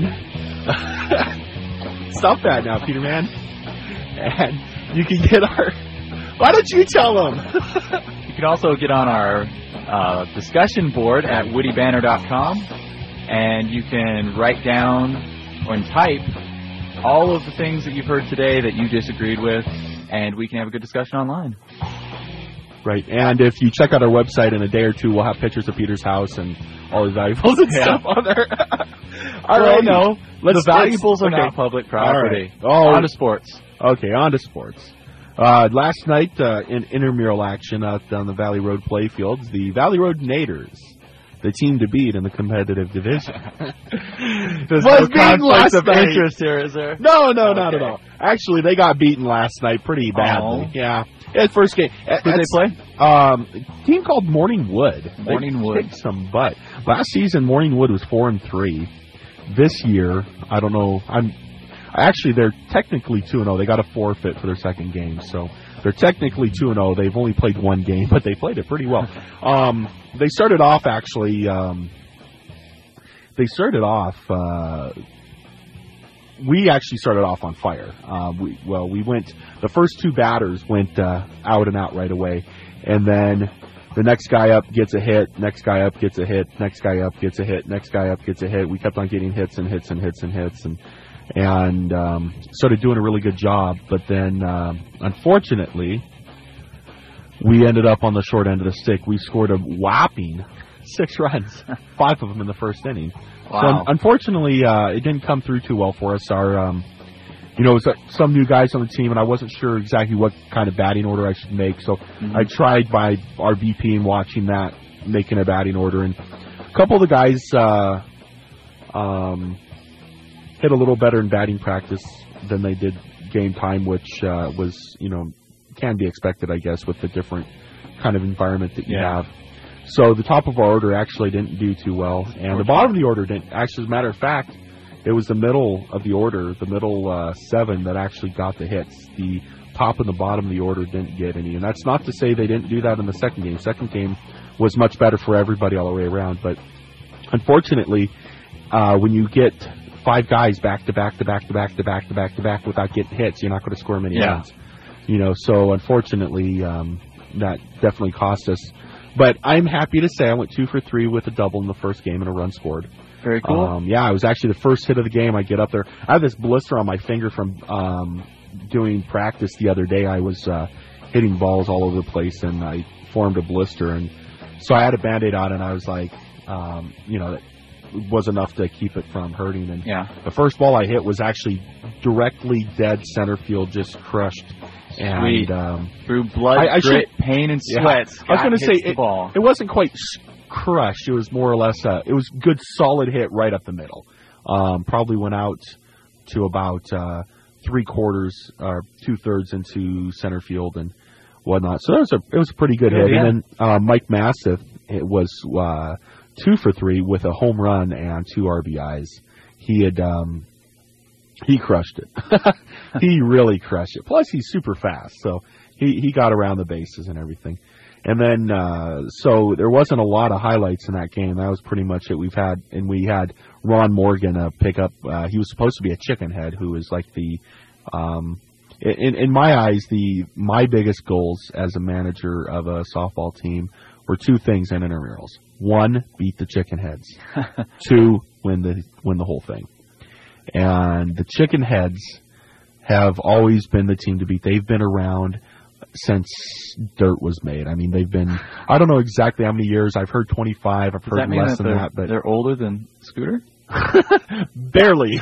stop that now, Peter Mann. And you can get our... Why don't you tell them? You can also get on our uh, discussion board at woody banner dot com. And you can write down and type all of the things that you've heard today that you disagreed with, and we can have a good discussion online. Right, and if you check out our website in a day or two, we'll have pictures of Peter's house and all his valuables and Yeah. stuff on there. All Well, right, no, let's, the valuables let's, are okay. not public property. All right. Oh. On to sports. Okay, on to sports. Uh, last night uh, in intramural action out on the Valley Road playfields, the Valley Road Naders, the team to beat in the competitive division, There's was no beaten conflict last of night. interest here, is there? No, no, Okay. not at all. Actually, they got beaten last night pretty badly. Oh. Yeah, at first game. Who did they play? Um, a team called Morning Wood. Morning they Wood. kicked some butt. Last season, Morning Wood was four and three. This year, I don't know. I'm actually they're technically two and zero. They got a forfeit for their second game, so they're technically two and zero. They've only played one game, but they played it pretty well. Um, they started off actually. Um, they started off. Uh, we actually started off on fire. Uh, we, well, we went. The first two batters went uh, out and out right away, and then the next guy up gets a hit. Next guy up gets a hit. Next guy up gets a hit. Next guy up gets a hit. We kept on getting hits and hits and hits and hits, and and um, started doing a really good job. But then, um, unfortunately, we ended up on the short end of the stick. We scored a whopping six runs, five of them in the first inning. Wow. So un- unfortunately, uh, it didn't come through too well for us. Our, um, you know, it was, uh, some new guys on the team, and I wasn't sure exactly what kind of batting order I should make. So Mm-hmm. I tried by our V P and watching that, making a batting order. And a couple of the guys uh, um, hit a little better in batting practice than they did game time, which uh, was, you know, can be expected, I guess, with the different kind of environment that you Yeah. have. So the top of our order actually didn't do too well, and the bottom of the order didn't. Actually, as a matter of fact, it was the middle of the order, the middle uh, seven, that actually got the hits. The top and the bottom of the order didn't get any, and that's not to say they didn't do that in the second game. Second game was much better for everybody all the way around, but unfortunately, uh, when you get five guys back to back to back to back to back to back to back without getting hits, you're not going to score many Yeah. runs. You know, so unfortunately, um, that definitely cost us. But I'm happy to say I went two for three with a double in the first game and a run scored. Very cool. Um, yeah, it was actually the first hit of the game. I get up there. I have this blister on my finger from um, doing practice the other day. I was uh, hitting balls all over the place, and I formed a blister. And so I had a Band-Aid on, and I was like, um, you know, it was enough to keep it from hurting. And Yeah. the first ball I hit was actually directly dead center field, just crushed. And Sweet. um, Through blood, I- I grit, pain, and Yeah. sweat. I was going to Scott say hits the it, ball. it wasn't quite s- crushed. It was more or less a, it was good solid hit right up the middle. Um, probably went out to about uh, three quarters or two thirds into center field and whatnot. So it was a it was a pretty good Good, hit. yeah. And then uh, Mike Massive, it was uh, two for three with a home run and two R B Is. He had um, he crushed it. He really crushed it. Plus, he's super fast, so he, he got around the bases and everything. And then, uh, so there wasn't a lot of highlights in that game. That was pretty much it. We've had, and we had Ron Morgan uh, pick up. Uh, he was supposed to be a chicken head, who is like the, um, in in my eyes, the my biggest goals as a manager of a softball team were two things in intramurals. One, beat the chicken heads. Two, win the win the whole thing. And the chicken heads have always been the team to beat. They've been around since dirt was made. I mean, they've been, I don't know exactly how many years. I've heard twenty-five. I've Does heard that mean less that than they're, that, but they're older than Scooter? barely.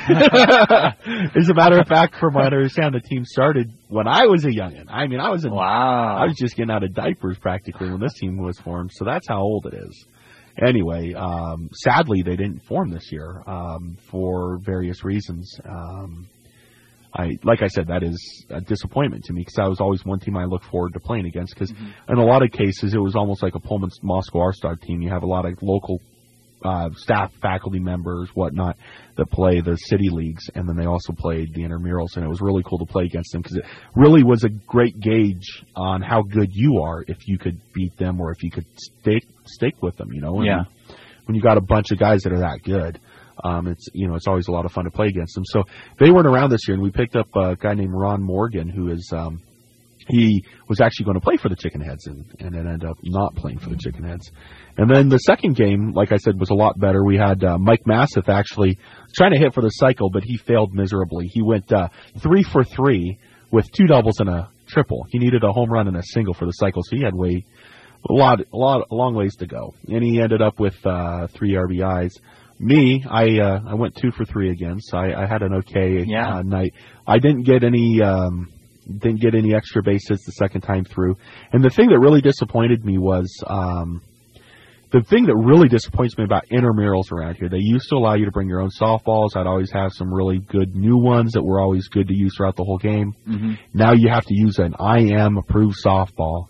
As a matter of fact, from what I understand, the team started when I was a youngin'. I mean, I was in, Wow. I was just getting out of diapers practically when this team was formed. So that's how old it is. Anyway, um, sadly, they didn't form this year um, for various reasons. Um, I, like I said, that is a disappointment to me because that was always one team I look forward to playing against. Because Mm-hmm. in a lot of cases, it was almost like a Pullman Moscow R-Star team. You have a lot of local uh, staff, faculty members, whatnot, that play the city leagues, and then they also played the intramurals, and it was really cool to play against them because it really was a great gauge on how good you are if you could beat them or if you could stake stake with them. You know, and Yeah. when you got a bunch of guys that are that good. Um, it's you know it's always a lot of fun to play against them. So they weren't around this year, and we picked up a guy named Ron Morgan, who is um, he was actually going to play for the Chicken Heads, and, and it ended up not playing for the Chicken Heads. And then the second game, like I said, was a lot better. We had uh, Mike Masseth actually trying to hit for the cycle, but he failed miserably. He went uh, three for three with two doubles and a triple. He needed a home run and a single for the cycle, so he had way a lot, a lot, a long ways to go. And he ended up with uh, three R B Is. Me, I uh, I went two for three again, so I, I had an okay yeah. uh, night. I didn't get any. Um, Didn't get any extra base hits the second time through. And the thing that really disappointed me was um, the thing that really disappoints me about intramurals around here. They used to allow you to bring your own softballs. I'd always have some really good new ones that were always good to use throughout the whole game. Mm-hmm. Now you have to use an I M approved softball.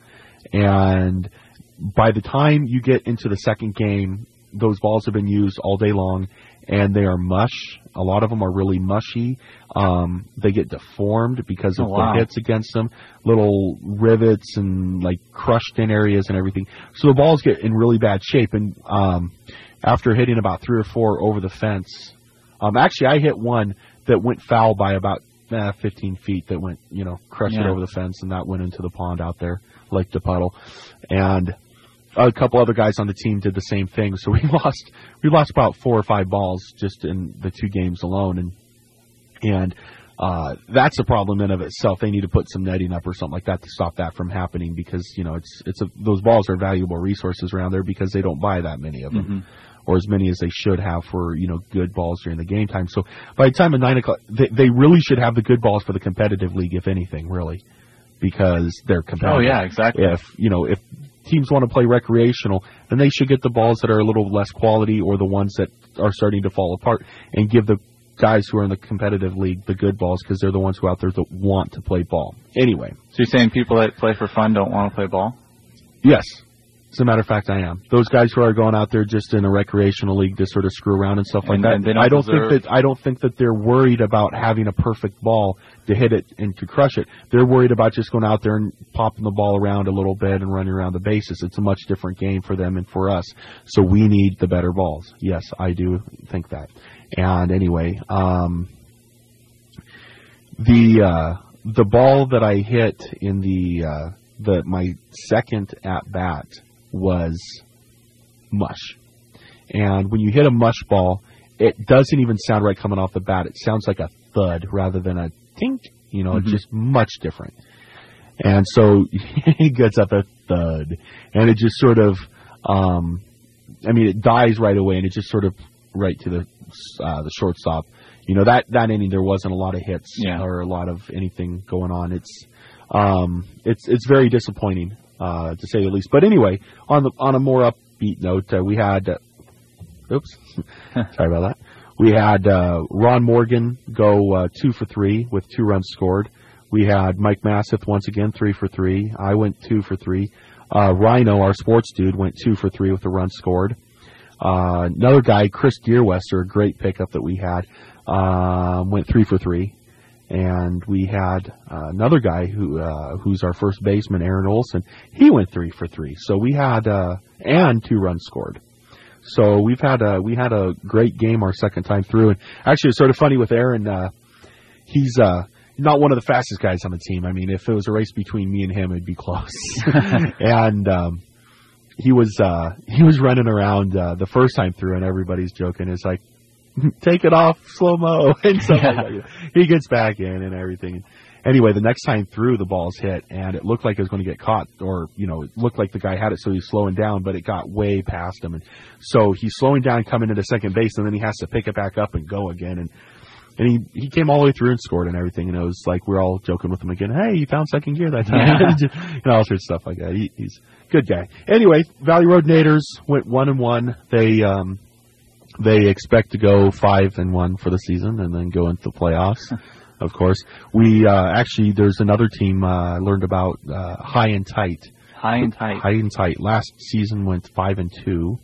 And by the time you get into the second game, those balls have been used all day long, and they are mush. A lot of them are really mushy. Um, they get deformed because of oh, wow. the hits against them, little rivets and like crushed in areas and everything. So the balls get in really bad shape. And um, after hitting about three or four over the fence, um, actually I hit one that went foul by about eh, fifteen feet. That went, you know, crushed yeah. it over the fence, and that went into the pond out there, like the puddle. And a couple other guys on the team did the same thing, so we lost we lost about four or five balls just in the two games alone, and and uh, that's a problem in of itself. They need to put some netting up or something like that to stop that from happening, because you know it's it's a, those balls are valuable resources around there because they don't buy that many of them, mm-hmm. or as many as they should have for you know good balls during the game time. So by the time of nine o'clock, they, they really should have the good balls for the competitive league, if anything, really, because they're competitive. Oh yeah, exactly. If you know if teams want to play recreational, then they should get the balls that are a little less quality or the ones that are starting to fall apart, and give the guys who are in the competitive league the good balls, because they're the ones who are out there that want to play ball. Anyway. So you're saying people that play for fun don't want to play ball? Yes. As a matter of fact, I am. Those guys who are going out there just in a recreational league to sort of screw around and stuff like and, that, and don't I don't deserve... think that I don't think that they're worried about having a perfect ball to hit it and to crush it. They're worried about just going out there and popping the ball around a little bit and running around the bases. It's a much different game for them and for us. So we need the better balls. Yes, I do think that. And anyway, um, the uh, the ball that I hit in the uh, the my second at bat was mush. And when you hit a mush ball, it doesn't even sound right coming off the bat. It sounds like a thud rather than a tink. You know, mm-hmm. It's just much different. And so he gets up a thud, and it just sort of, um, I mean, it dies right away, and it just sort of right to the uh, the shortstop. You know, that, that inning there wasn't a lot of hits yeah. or a lot of anything going on. It's um, it's it's very disappointing. Uh, to say the least. But anyway, on the on a more upbeat note, uh, we had, uh, oops, sorry about that. We had uh, Ron Morgan go uh, two for three with two runs scored. We had Mike Masseth once again three for three. I went two for three. Uh, Rhino, our sports dude, went two for three with a run scored. Uh, another guy, Chris Deerwester, a great pickup that we had, uh, went three for three. And we had uh, another guy who uh, who's our first baseman, Aaron Olson. He went three for three. So we had uh, and two runs scored. So we've had a we had a great game our second time through. And actually, it's sort of funny with Aaron. Uh, he's uh, not one of the fastest guys on the team. I mean, if it was a race between me and him, it'd be close. and um, he was uh, he was running around uh, the first time through, and everybody's joking. It's like, take it off slow-mo and stuff yeah. like that. He gets back in and everything. Anyway, the next time through, the ball's hit, and it looked like it was going to get caught, or, you know, it looked like the guy had it, so he's slowing down, but it got way past him. And so he's slowing down, coming into second base, and then he has to pick it back up and go again. And and he, he came all the way through and scored and everything, and it was like we're all joking with him again, hey, you found second gear that time. Yeah. And all sorts of stuff like that. He, he's a good guy. Anyway, Valley Road Naders went one and one. They... um They expect to go five and one for the season and then go into the playoffs. Of course, we uh, actually there's another team I uh, learned about, uh, High and Tight. High and Tight. High and Tight. Last season went five and two.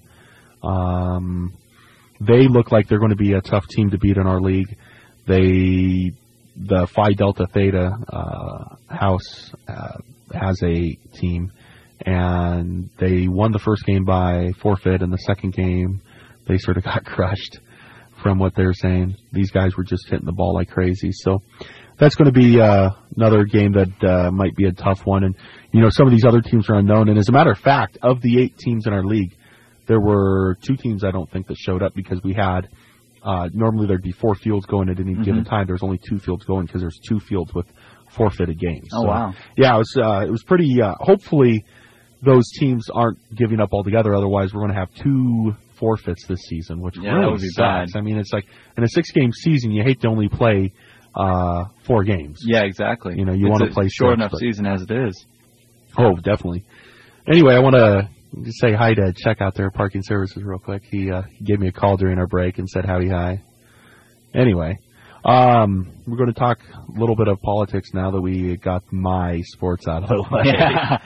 Um, they look like they're going to be a tough team to beat in our league. They the Phi Delta Theta uh, house uh, has a team, and they won the first game by forfeit, and the second game they sort of got crushed from what they're saying. These guys were just hitting the ball like crazy. So that's going to be uh, another game that uh, might be a tough one. And, you know, some of these other teams are unknown. And as a matter of fact, of the eight teams in our league, there were two teams I don't think that showed up because we had uh, normally there'd be four fields going at any mm-hmm. given time. There's only two fields going because there's two fields with forfeited games. Oh, so, wow. Yeah, it was, uh, it was pretty uh, – hopefully those teams aren't giving up altogether. Otherwise, we're going to have two forfeits this season, which yeah, really that would be sucks. bad. I mean, it's like in a six-game season, you hate to only play – Uh, four games. Yeah, exactly. You know, you it's want to play short six, enough but... season as it is. Oh, definitely. Anyway, I want to just say hi to Check out there, Parking Services, real quick. He, uh, he gave me a call during our break and said howdy hi. Anyway, um, we're going to talk a little bit of politics now that we got my sports out of the way. Yeah.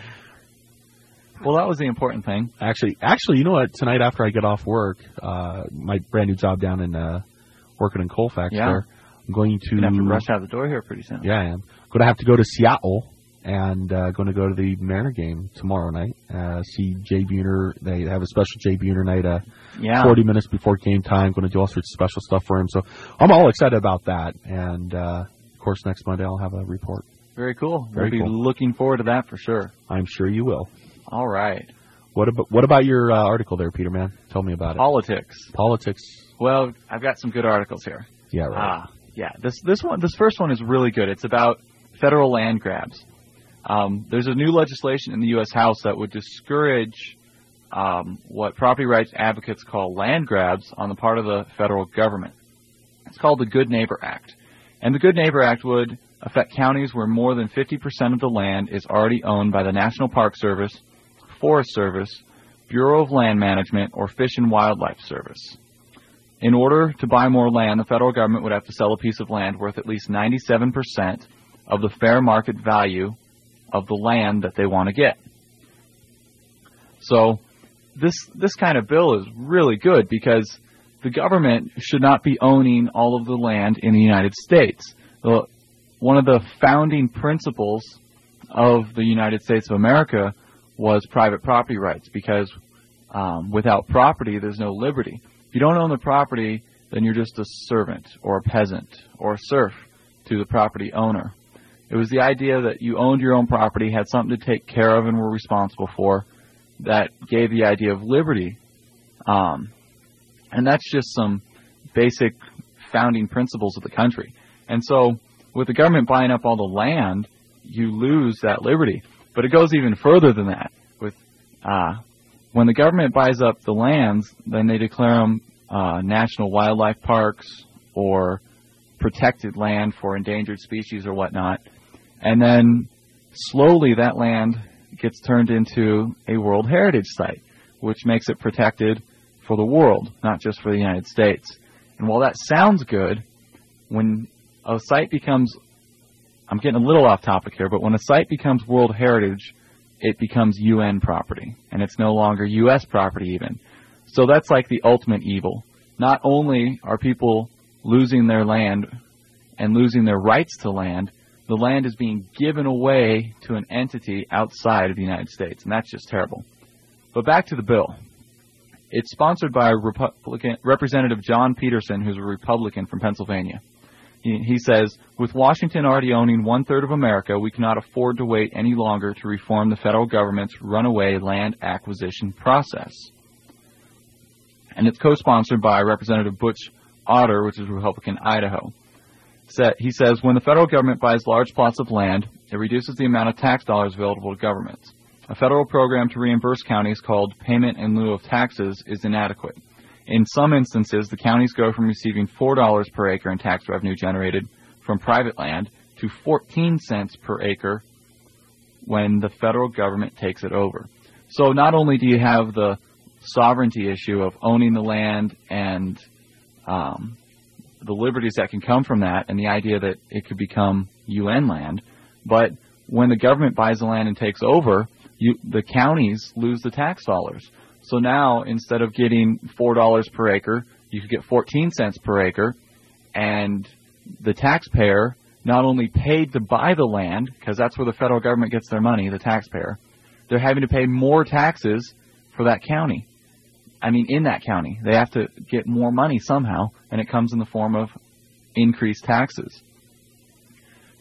Well, that was the important thing. Actually, actually, you know what? Tonight after I get off work, uh, my brand new job down in uh, working in Colfax yeah. there. I'm going to... You're going to have to rush out the door here pretty soon. Yeah, I am. Going to have to go to Seattle and uh, going to go to the Mariner game tomorrow night. Uh, see Jay Buhner. They have a special Jay Buhner night uh, yeah. forty minutes before game time. Going to do all sorts of special stuff for him. So I'm all excited about that. And, uh, of course, next Monday I'll have a report. Very cool. Very we'll be cool. looking forward to that for sure. I'm sure you will. All right. What about, what about your uh, article there, Peter, man? Tell me about it. Politics. Politics. Well, I've got some good articles here. Yeah, right. Ah. Yeah, this this one, this first one is really good. It's about federal land grabs. Um, there's a new legislation in the U S House that would discourage um, what property rights advocates call land grabs on the part of the federal government. It's called the Good Neighbor Act. And the Good Neighbor Act would affect counties where more than fifty percent of the land is already owned by the National Park Service, Forest Service, Bureau of Land Management, or Fish and Wildlife Service. In order to buy more land, the federal government would have to sell a piece of land worth at least ninety-seven percent of the fair market value of the land that they want to get. So this this kind of bill is really good because the government should not be owning all of the land in the United States. The, one of the founding principles of the United States of America was private property rights because um, without property, there's no liberty. If you don't own the property, then you're just a servant or a peasant or a serf to the property owner. It was the idea that you owned your own property, had something to take care of and were responsible for, that gave the idea of liberty. Um, and that's just some basic founding principles of the country. And so with the government buying up all the land, you lose that liberty. But it goes even further than that. With uh, when the government buys up the lands, then they declare them uh, national wildlife parks or protected land for endangered species or whatnot. And then slowly that land gets turned into a World Heritage Site, which makes it protected for the world, not just for the United States. And while that sounds good, when a site becomes, I'm getting a little off topic here, but when a site becomes World Heritage, it becomes U N property, and it's no longer U S property even. So that's like the ultimate evil. Not only are people losing their land and losing their rights to land, the land is being given away to an entity outside of the United States, and that's just terrible. But back to the bill. It's sponsored by Republican, Representative John Peterson, who's a Republican from Pennsylvania. He, he says, with Washington already owning one-third of America, we cannot afford to wait any longer to reform the federal government's runaway land acquisition process. And it's co-sponsored by Representative Butch Otter, which is Republican Idaho. He says, when the federal government buys large plots of land, it reduces the amount of tax dollars available to governments. A federal program to reimburse counties called Payment in Lieu of Taxes is inadequate. In some instances, the counties go from receiving four dollars per acre in tax revenue generated from private land to fourteen cents per acre when the federal government takes it over. So not only do you have the sovereignty issue of owning the land and um, the liberties that can come from that and the idea that it could become U N land, but when the government buys the land and takes over, you, the counties lose the tax dollars. So now, instead of getting four dollars per acre, you could get fourteen cents per acre, and the taxpayer not only paid to buy the land, because that's where the federal government gets their money, the taxpayer, they're having to pay more taxes for that county. I mean, in that county. They have to get more money somehow, and it comes in the form of increased taxes.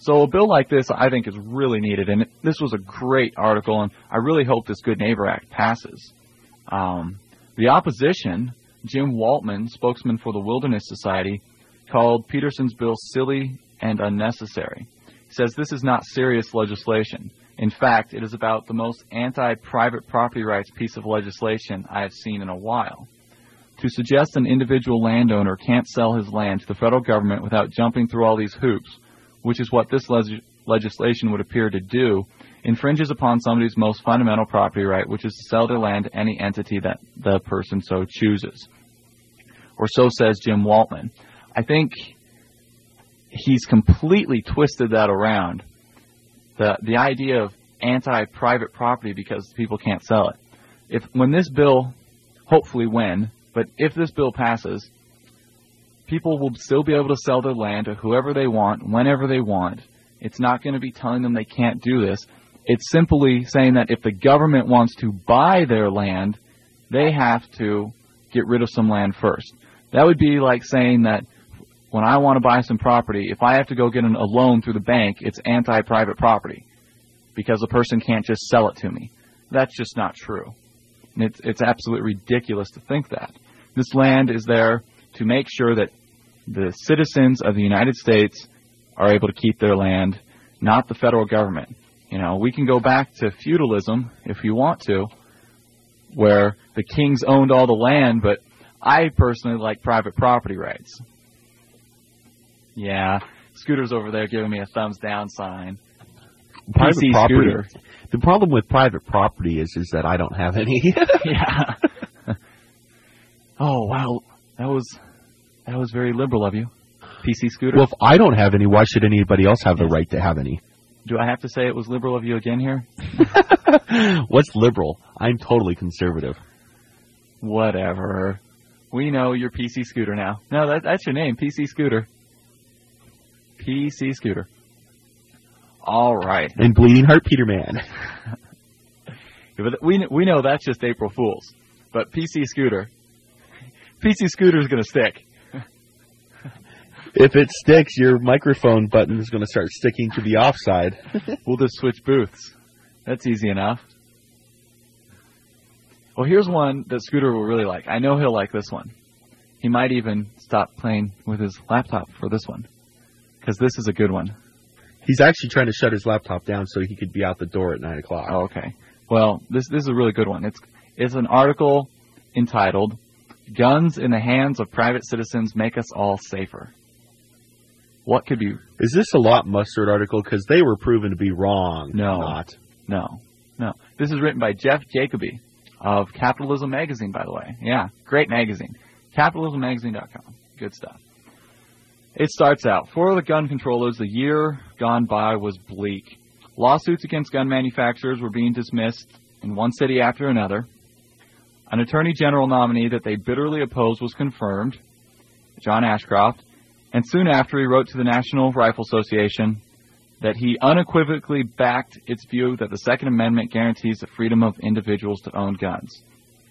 So a bill like this, I think, is really needed, and this was a great article, and I really hope this Good Neighbor Act passes. Um, the opposition, Jim Waltman, spokesman for the Wilderness Society, called Peterson's bill silly and unnecessary. He says this is not serious legislation. In fact, it is about the most anti-private property rights piece of legislation I have seen in a while. To suggest an individual landowner can't sell his land to the federal government without jumping through all these hoops, which is what this leg- legislation would appear to do, infringes upon somebody's most fundamental property right, which is to sell their land to any entity that the person so chooses. Or so says Jim Waltman. I think he's completely twisted that around. The the idea of anti-private property because people can't sell it. If when this bill, hopefully when, but if this bill passes, people will still be able to sell their land to whoever they want, whenever they want. It's not going to be telling them they can't do this. It's simply saying that if the government wants to buy their land, they have to get rid of some land first. That would be like saying that when I want to buy some property, if I have to go get an, a loan through the bank, it's anti-private property because a person can't just sell it to me. That's just not true. And it's, it's absolutely ridiculous to think that. This land is there to make sure that the citizens of the United States are able to keep their land, not the federal government. You know, we can go back to feudalism if you want to, where the kings owned all the land, but I personally like private property rights. Yeah, Scooter's over there giving me a thumbs down sign. Private P C property. Scooter. The problem with private property is is that I don't have any. Yeah. Oh wow, that was that was very liberal of you, P C Scooter. Well, if I don't have any, why should anybody else have the right to have any? Do I have to say it was liberal of you again here? What's liberal? I'm totally conservative. Whatever. We know you're P C Scooter now. No, that, that's your name, P C Scooter. P C Scooter. All right. And Bleeding Heart Peter Man. Yeah, but we we know that's just April Fool's. But P C Scooter, P C Scooter is going to stick. If it sticks, your microphone button is going to start sticking to the offside. We'll just switch booths. That's easy enough. Well, here's one that Scooter will really like. I know he'll like this one. He might even stop playing with his laptop for this one, because this is a good one. He's actually trying to shut his laptop down so he could be out the door at nine o'clock. Oh, okay. Well, this this is a really good one. It's it's an article entitled "Guns in the Hands of Private Citizens Make Us All Safer." What could be? Is this a Lot Mustard article? Because they were proven to be wrong. No, Not. no, no. This is written by Jeff Jacoby of Capitalism Magazine, by the way. Yeah, great magazine. capitalism magazine dot com. Good stuff. It starts out, for the gun controllers, the year gone by was bleak. Lawsuits against gun manufacturers were being dismissed in one city after another. An attorney general nominee that they bitterly opposed was confirmed, John Ashcroft, and soon after he wrote to the National Rifle Association that he unequivocally backed its view that the Second Amendment guarantees the freedom of individuals to own guns.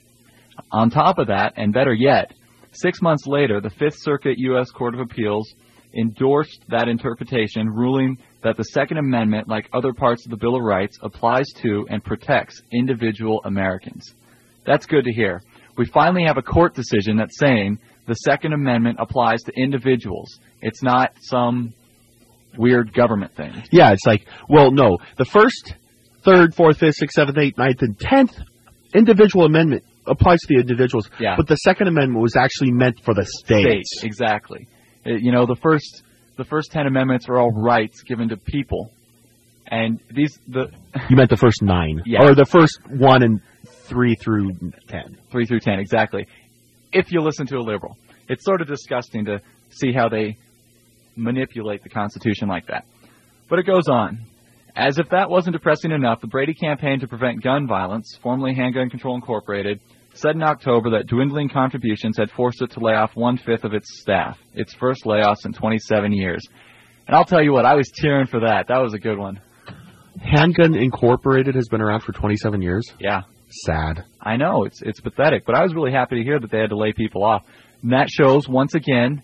On top of that, and better yet, six months later, the Fifth Circuit U S Court of Appeals endorsed that interpretation, ruling that the Second Amendment, like other parts of the Bill of Rights, applies to and protects individual Americans. That's good to hear. We finally have a court decision that's saying the Second Amendment applies to individuals. It's not some weird government thing. Yeah, it's like, well, no. The first, third, fourth, fifth, sixth, seventh, eighth, ninth, and tenth individual amendment applies to the individuals. Yeah. But the Second Amendment was actually meant for the states. States, exactly. It, you know, the first the first ten amendments are all rights given to people, and these the You meant the first nine, yeah. or the first one and three through ten. Three through ten, exactly. If you listen to a liberal, it's sort of disgusting to see how they manipulate the Constitution like that. But it goes on. As if that wasn't depressing enough, the Brady Campaign to Prevent Gun Violence, formerly Handgun Control Incorporated, said in October that dwindling contributions had forced it to lay off one-fifth of its staff, its first layoffs in twenty-seven years. And I'll tell you what, I was cheering for that. That was a good one. Handgun Incorporated has been around for twenty-seven years? Yeah. Sad. I know, it's it's pathetic, but I was really happy to hear that they had to lay people off. And that shows, once again,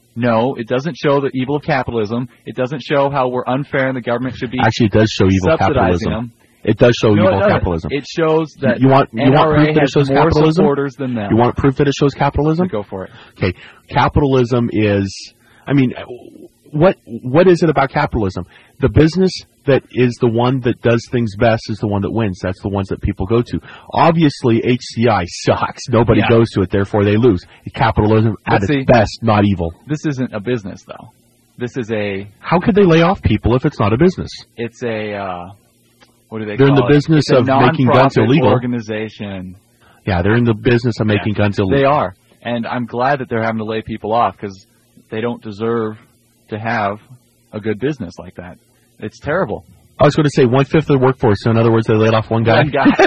No, it doesn't show the evil of capitalism. It doesn't show how we're unfair and the government should be Actually, it does show evil subsidizing capitalism. them. It does show No, evil it doesn't. capitalism. It shows that You want- you N want R A proof that it has shows more capitalism? supporters than them. You want proof that it shows capitalism? Go for it. Okay, capitalism is, I mean, what what is it about capitalism? The business that is the one that does things best is the one that wins. That's the ones that people go to. Obviously, H C I sucks. Nobody Yeah. goes to it, therefore they lose. Capitalism, But at see- its best, not evil. This isn't a business, though. This is a, How could they lay off people if it's not a business? it's a, uh, what do they They're in call the it? business It's a of making guns nonprofit illegal. organization. Yeah, they're in the business of making Yeah. guns illegal. They are. And I'm glad that they're having to lay people off because they don't deserve to have a good business like that. It's terrible. I was going to say one-fifth of the workforce, so in other words, they laid off one guy. One guy.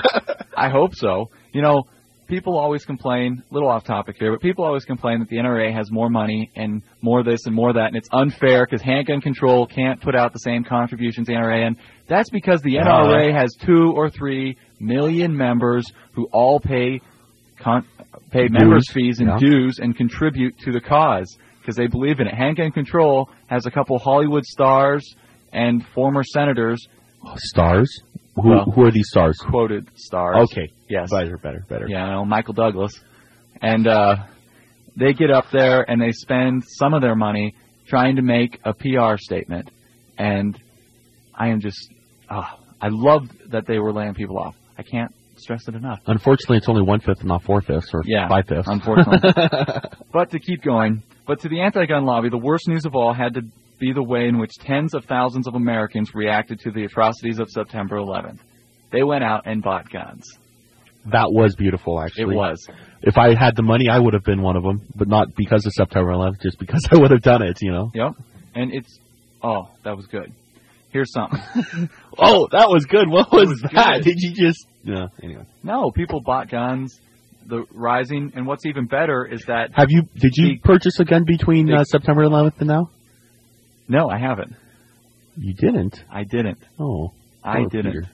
I hope so. You know, people always complain, a little off topic here, but people always complain that the N R A has more money and more this and more that, and it's unfair because handgun control can't put out the same contributions the N R A, and that's because the N R A has two or three million members who all pay con- pay members' fees and yeah. dues and contribute to the cause because they believe in it. Handgun control has a couple Hollywood stars and former senators, Stars? Who, Well- who are these stars? quoted stars. Okay. Yes. Better, better, better. Yeah, I know, Michael Douglas. And uh, they get up there and they spend some of their money trying to make a P R statement. And I am just, oh, I love that they were laying people off. I can't stress it enough. Unfortunately, it's only one-fifth and not four-fifths or Yeah, five-fifths. unfortunately. But to keep going, but to the anti-gun lobby, the worst news of all had to be the way in which tens of thousands of Americans reacted to the atrocities of September eleventh. They went out and bought guns. That was beautiful, It actually. was. If I had the money, I would have been one of them, but not because of September eleventh, just because I would have done it, you know? Yep. And it's, oh, that was good. Here's something. Oh, that was good. What was, was that? good. Did you just... No, anyway. No, people bought guns. The rising, and what's even better is that, Have you... Did you The- purchase a gun between the- uh, September eleventh and now? no, I haven't. You didn't? I didn't. Oh. I poor didn't. Peter.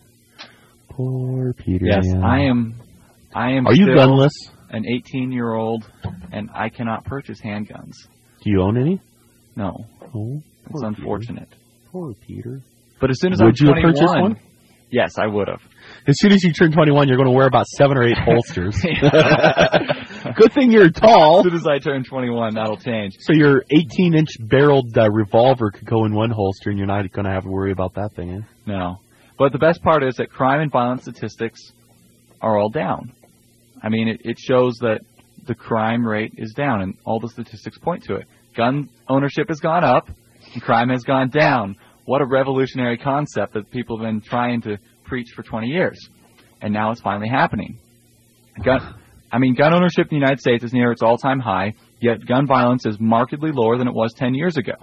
Poor Peter. Yes, yeah. I am, I am Are you still gunless? an eighteen-year-old, and I cannot purchase handguns. Do you own any? No. Oh. It's Poor unfortunate. Peter. Poor Peter. But as soon as Would I'm you have twenty-one, purchased one? yes, I would have. As soon as you turn twenty-one, you're going to wear about seven or eight holsters. Good thing you're tall. As soon as I turn twenty-one, that'll change. So your eighteen-inch barreled uh, revolver could go in one holster, and you're not going to have to worry about that thing. Eh? No. But the best part is that crime and violence statistics are all down. I mean, it, it shows that the crime rate is down, and all the statistics point to it. Gun ownership has gone up, and crime has gone down. What a revolutionary concept that people have been trying to preach for twenty years. And now it's finally happening. Gun, I mean, gun ownership in the United States is near its all-time high, yet gun violence is markedly lower than it was ten years ago.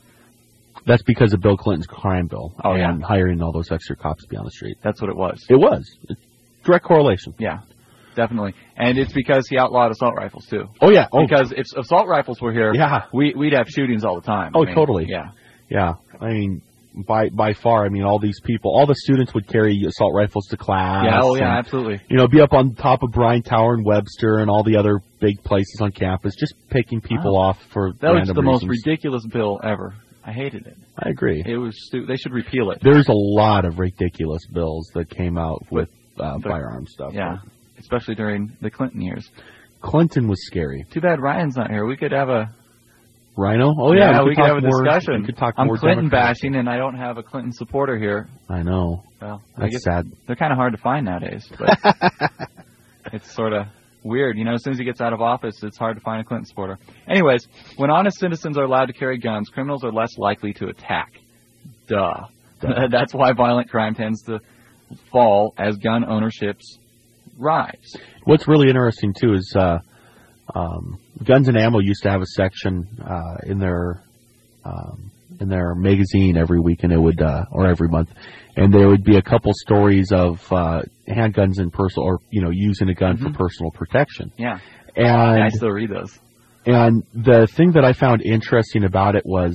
That's because of Bill Clinton's crime bill Oh, yeah. and hiring all those extra cops to be on the street. That's what it was. It was. It's direct correlation. Yeah, definitely. And it's because he outlawed assault rifles, too. Oh, yeah. Oh, Because if assault rifles were here, Yeah. we, we'd have shootings all the time. Oh, I mean, totally. Yeah. yeah. I mean, by by far, I mean, all these people, all the students would carry assault rifles to class. Yeah, oh, yeah, and, absolutely. you know, be up on top of Bryan Tower and Webster and all the other big places on campus, just picking people Wow. off for That was random the most reasons. ridiculous bill ever. I hated it. I agree. It was stu- They should repeal it. There's a lot of ridiculous bills that came out with uh, the- firearm stuff. Yeah, especially during the Clinton years. Clinton was scary. Too bad Ryan's not here. We could have a Rhino? Oh, yeah. we, could could talk have a more- discussion. We could talk I'm more Clinton Democrats. bashing, and I don't have a Clinton supporter here. I know. Well, I That's guess sad. they're kind of hard to find nowadays. But it's sort of weird. You know, as soon as he gets out of office, it's hard to find a Clinton supporter. Anyways, when honest citizens are allowed to carry guns, criminals are less likely to attack. Duh. That's why violent crime tends to fall as gun ownerships rise. What's really interesting, too, is uh, um, Guns and Ammo used to have a section uh, in their um, in their magazine every week, and it would uh, or every month, and there would be a couple stories of uh, handguns and personal, or you know, using a gun Mhm. for personal protection. Yeah. And I still read those. and the thing that I found interesting about it was,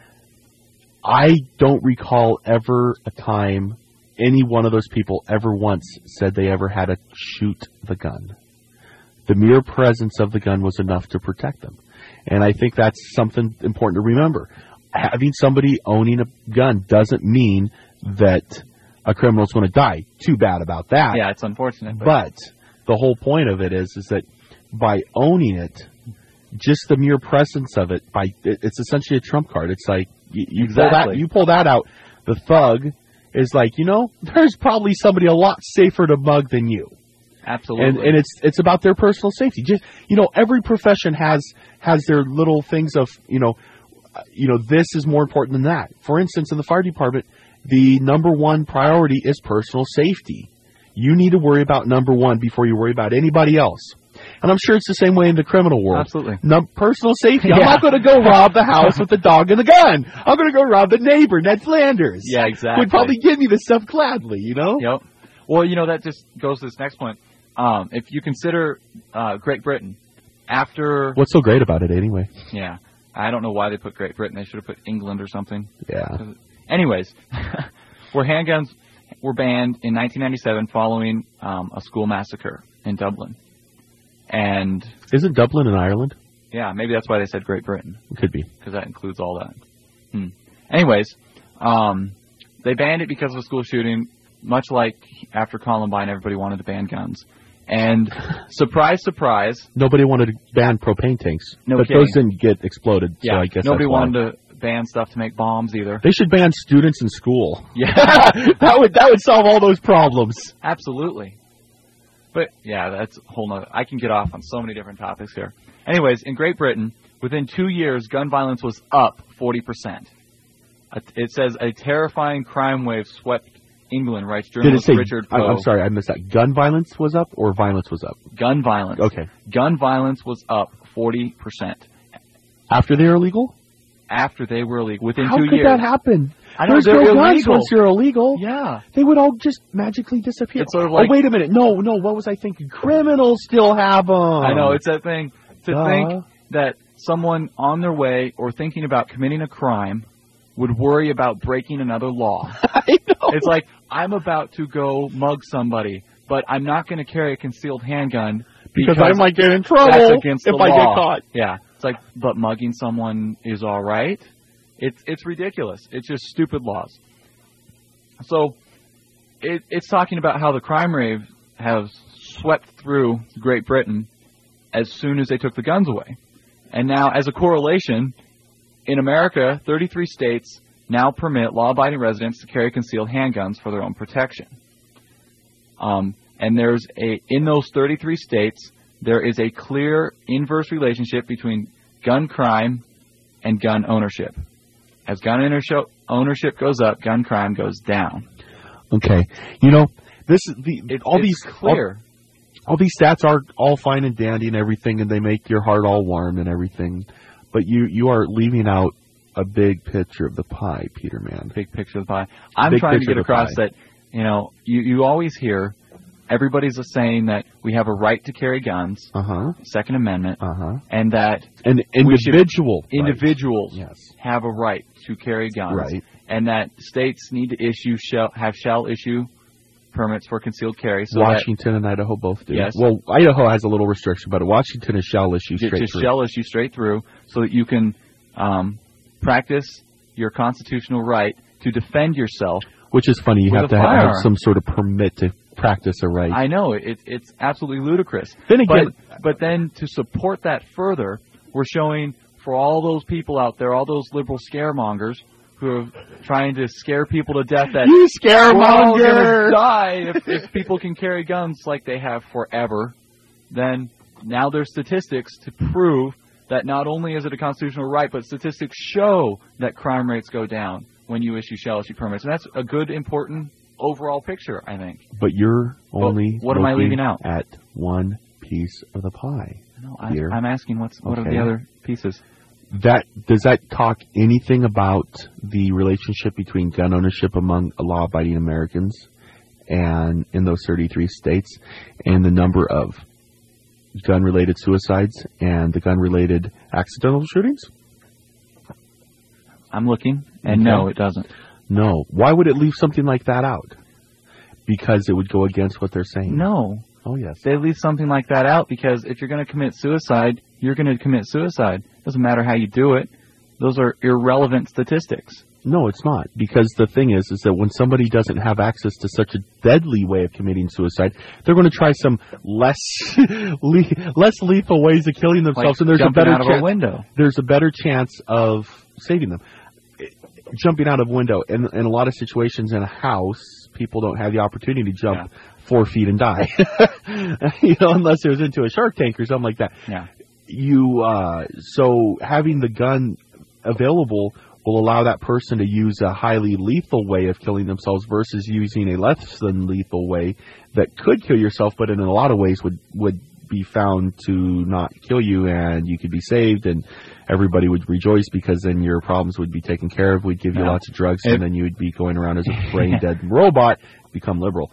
I don't recall ever a time any one of those people ever once said they ever had to shoot the gun. The mere presence of the gun was enough to protect them. And I think that's something important to remember. Having somebody owning a gun doesn't mean that a criminal's going to die. Too bad about that. Yeah, it's unfortunate. But, but the whole point of it is, is that by owning it, just the mere presence of it, by it, it's essentially a trump card. It's like you, you exactly. pull that, you pull that out. The thug is like, you know, there's probably somebody a lot safer to mug than you. Absolutely. And, and it's it's about their personal safety. Just you know, every profession has has their little things of you know, you know, this is more important than that. For instance, in the fire department, the number one priority is personal safety. You need to worry about number one before you worry about anybody else. And I'm sure it's the same way in the criminal world. Absolutely. No, personal safety. Yeah. I'm not going to go rob the house with the dog and the gun. I'm going to go rob the neighbor, Ned Flanders. Yeah, exactly. Would probably give me the stuff gladly, you know? Yep. Well, you know, that just goes to this next point. Um, if you consider uh, Great Britain, after... What's so great about it anyway? Yeah. I don't know why they put Great Britain. They should have put England or something. Yeah. Anyways, where handguns were banned in nineteen ninety-seven following um, a school massacre in Dublin. And... Isn't Dublin in Ireland? Yeah, maybe that's why they said Great Britain. It could be. Because that includes all that. Hmm. Anyways, um, they banned it because of a school shooting, much like after Columbine, everybody wanted to ban guns. And surprise, surprise. Nobody wanted to ban propane tanks. No but kidding. those didn't get exploded, Yeah, so I guess nobody that's why. wanted to ban stuff to make bombs either. They should ban students in school. Yeah. that would that would solve all those problems. Absolutely. But, yeah, that's a whole nother... I can get off on so many different topics here. Anyways, in Great Britain, within two years, gun violence was up forty percent. It says a terrifying crime wave swept England, writes Did it journalist say, Richard I- Poe. I'm sorry, I missed that. Gun violence was up or violence was up? Gun violence. Okay. Gun violence was up forty percent. After they were illegal? After they were illegal. Within How two could years. that happen? I know, There's they're no guns illegal. once you're illegal. Yeah. They would all just magically disappear. It's sort of like- oh, wait a minute. No, no, what was I thinking? Criminals still have them. I know, it's that thing. To Duh. think that someone on their way or thinking about committing a crime would worry about breaking another law. I know. It's like, I'm about to go mug somebody, but I'm not going to carry a concealed handgun because, because I might get in trouble that's against if the I law. get caught. Yeah. It's like, but mugging someone is all right? It's it's ridiculous. It's just stupid laws. So it, it's talking about how the crime wave has swept through Great Britain as soon as they took the guns away. And now, as a correlation, in America, thirty-three states now permit law-abiding residents to carry concealed handguns for their own protection. Um, and there's a in those thirty-three states, there is a clear inverse relationship between gun crime and gun ownership. As gun ownership ownership goes up, gun crime goes down. Okay. You know, this is the It, all it's these clear. All, all these stats are all fine and dandy and everything, and they make your heart all warm and everything. But you, you are leaving out a big picture of the pie, Peter Man. Big picture of the pie. I'm Big trying to picture get of the across pie. that, you know, you, you always hear everybody's saying that we have a right to carry guns, Uh huh. Second Amendment, Uh huh. and that An We should- individual. right. individuals Yes. have a right to carry guns, Right. and that states need to issue shall have shall issue permits for concealed carry. So that Washington and Idaho both do. Yes. Well, Idaho has a little restriction, but Washington is shall issue ju- straight just through. shall issue straight through, so that you can um, practice your constitutional right to defend yourself. Which is funny. You With have a to have firearm. some sort of permit to practice a right. I know it, it's absolutely ludicrous. Then again- but, but then to support that further, we're showing for all those people out there, all those liberal scaremongers who are trying to scare people to death that you we're all scaremonger! gonna die if, if people can carry guns like they have forever. Then now there's statistics to prove that not only is it a constitutional right, but statistics show that crime rates go down when you issue shall issue permits. And that's a good, important overall picture, I think. But you're only what am I looking leaving out? at one piece of the pie. No, I, Peter. I'm asking what's what are Okay. the other pieces? That does that talk anything about the relationship between gun ownership among law-abiding Americans and in those thirty-three states, and the number of gun-related suicides and the gun-related accidental shootings? I'm looking, and Okay. no, it doesn't. No. Why would it leave something like that out? Because it would go against what they're saying. No, Oh yes. they leave something like that out because if you're going to commit suicide, you're going to commit suicide. Doesn't matter how you do it. Those are irrelevant statistics. No, it's not. Because the thing is, is that when somebody doesn't have access to such a deadly way of committing suicide, they're going to try some less le- less lethal ways of killing themselves, Like and there's a jumping better out of chance. a window. There's a better chance of saving them. Jumping out of a window, in, in a lot of situations in a house, people don't have the opportunity to jump Yeah. four feet and die. You know, unless it was into a shark tank or something like that. Yeah. You uh, so having the gun available will allow that person to use a highly lethal way of killing themselves versus using a less than lethal way that could kill yourself, but in a lot of ways would would be found to not kill you, and you could be saved, and everybody would rejoice because then your problems would be taken care of. We'd give you Yeah. lots of drugs, It- and then you would be going around as a brain dead robot, become liberal.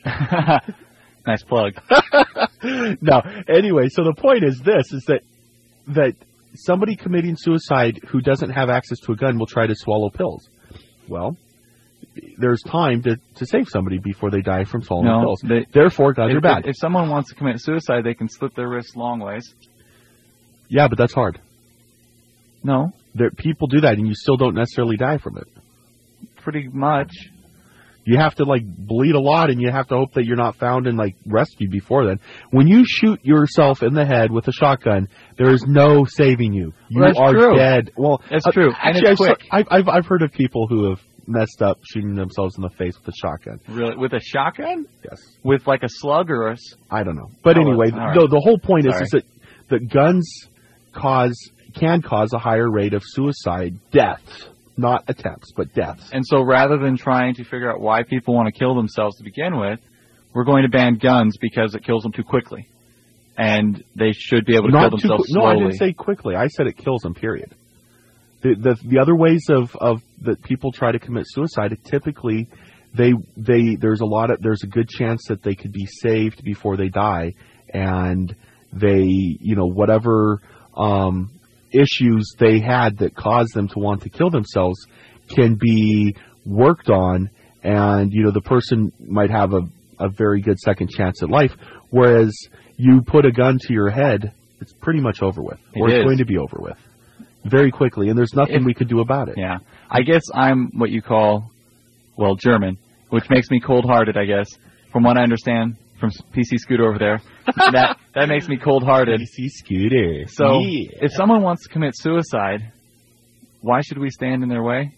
Nice plug. No, anyway, so the point is this, is that that somebody committing suicide who doesn't have access to a gun will try to swallow pills. Well, there's time to, to save somebody before they die from swallowing No, pills. they- Therefore, guns if, are bad. If, if someone wants to commit suicide, they can slit their wrists long ways. Yeah, but that's hard. No, There, people do that, and you still don't necessarily die from it. pretty much. You have to, like, bleed a lot, and you have to hope that you're not found and, like, rescued before then. When you shoot yourself in the head with a shotgun, there is no saving you. You Well, that's are true. dead. Well, That's uh, true, and Actually, it's I've, quick. I've, I've, I've heard of people who have messed up shooting themselves in the face with a shotgun. Really, with a shotgun, Yes. with like a slug or a. s- I don't know. But Oh, anyway, all right. the, the whole point is, Sorry. is that, that guns cause can cause a higher rate of suicide deaths. Not attempts, but deaths. And so, rather than trying to figure out why people want to kill themselves to begin with, we're going to ban guns because it kills them too quickly, and they should be able to Not kill too themselves qui- no, I slowly. didn't say quickly. I said it kills them, period. The, the the other ways of, of that people try to commit suicide, typically they they there's a lot of there's a good chance that they could be saved before they die, and they you know whatever um, issues they had that caused them to want to kill themselves can be worked on, and you know the person might have a a very good second chance at life, whereas you put a gun to your head, it's pretty much over with, It or it's is. going to be over with very quickly, and there's nothing If- we could do about it. Yeah, I guess I'm what you call, well, German, which makes me cold-hearted. I guess, from what I understand from P C Scooter over there, that that makes me cold-hearted. P C Scooter. So, Yeah. if someone wants to commit suicide, why should we stand in their way?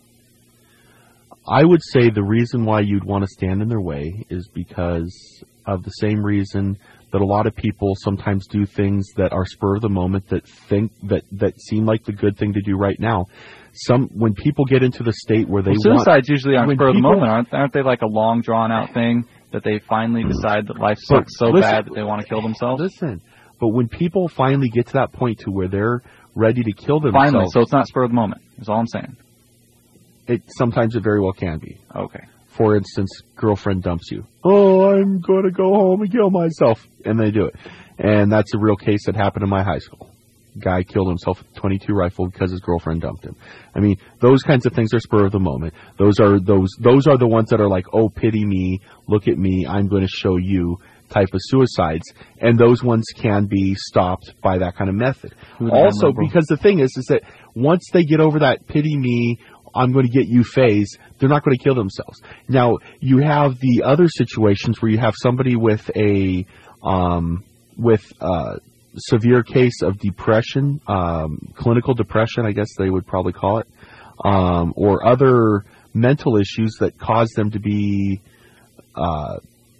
I would say the reason why you'd want to stand in their way is because of the same reason that a lot of people sometimes do things that are spur of the moment that think that, that seem like the good thing to do right now. Some when people get into the state where they Well, want suicides usually aren't when spur of the people- moment, aren't, aren't they? Like a long, drawn-out thing that they finally decide that life But sucks so listen- bad that they want to kill themselves. Listen, but when people finally get to that point to where they're ready to kill themselves, Finally, so it's not spur of the moment. Is all I'm saying. it sometimes it very well can be. Okay. For instance, girlfriend dumps you. Oh, I'm going to go home and kill myself. And they do it. And that's a real case that happened in my high school. Guy killed himself with a twenty-two rifle because his girlfriend dumped him. I mean, those kinds of things are spur of the moment. Those are those those are the ones that are like, oh, pity me, look at me, I'm going to show you type of suicides. And those ones can be stopped by that kind of method. Who the hell Also, liberal? because the thing is, is that once they get over that pity me, I'm going to get you phase, they're not going to kill themselves. Now, you have the other situations where you have somebody with a um, with a severe case of depression, um, clinical depression, I guess they would probably call it, um, or other mental issues that cause them to be uh,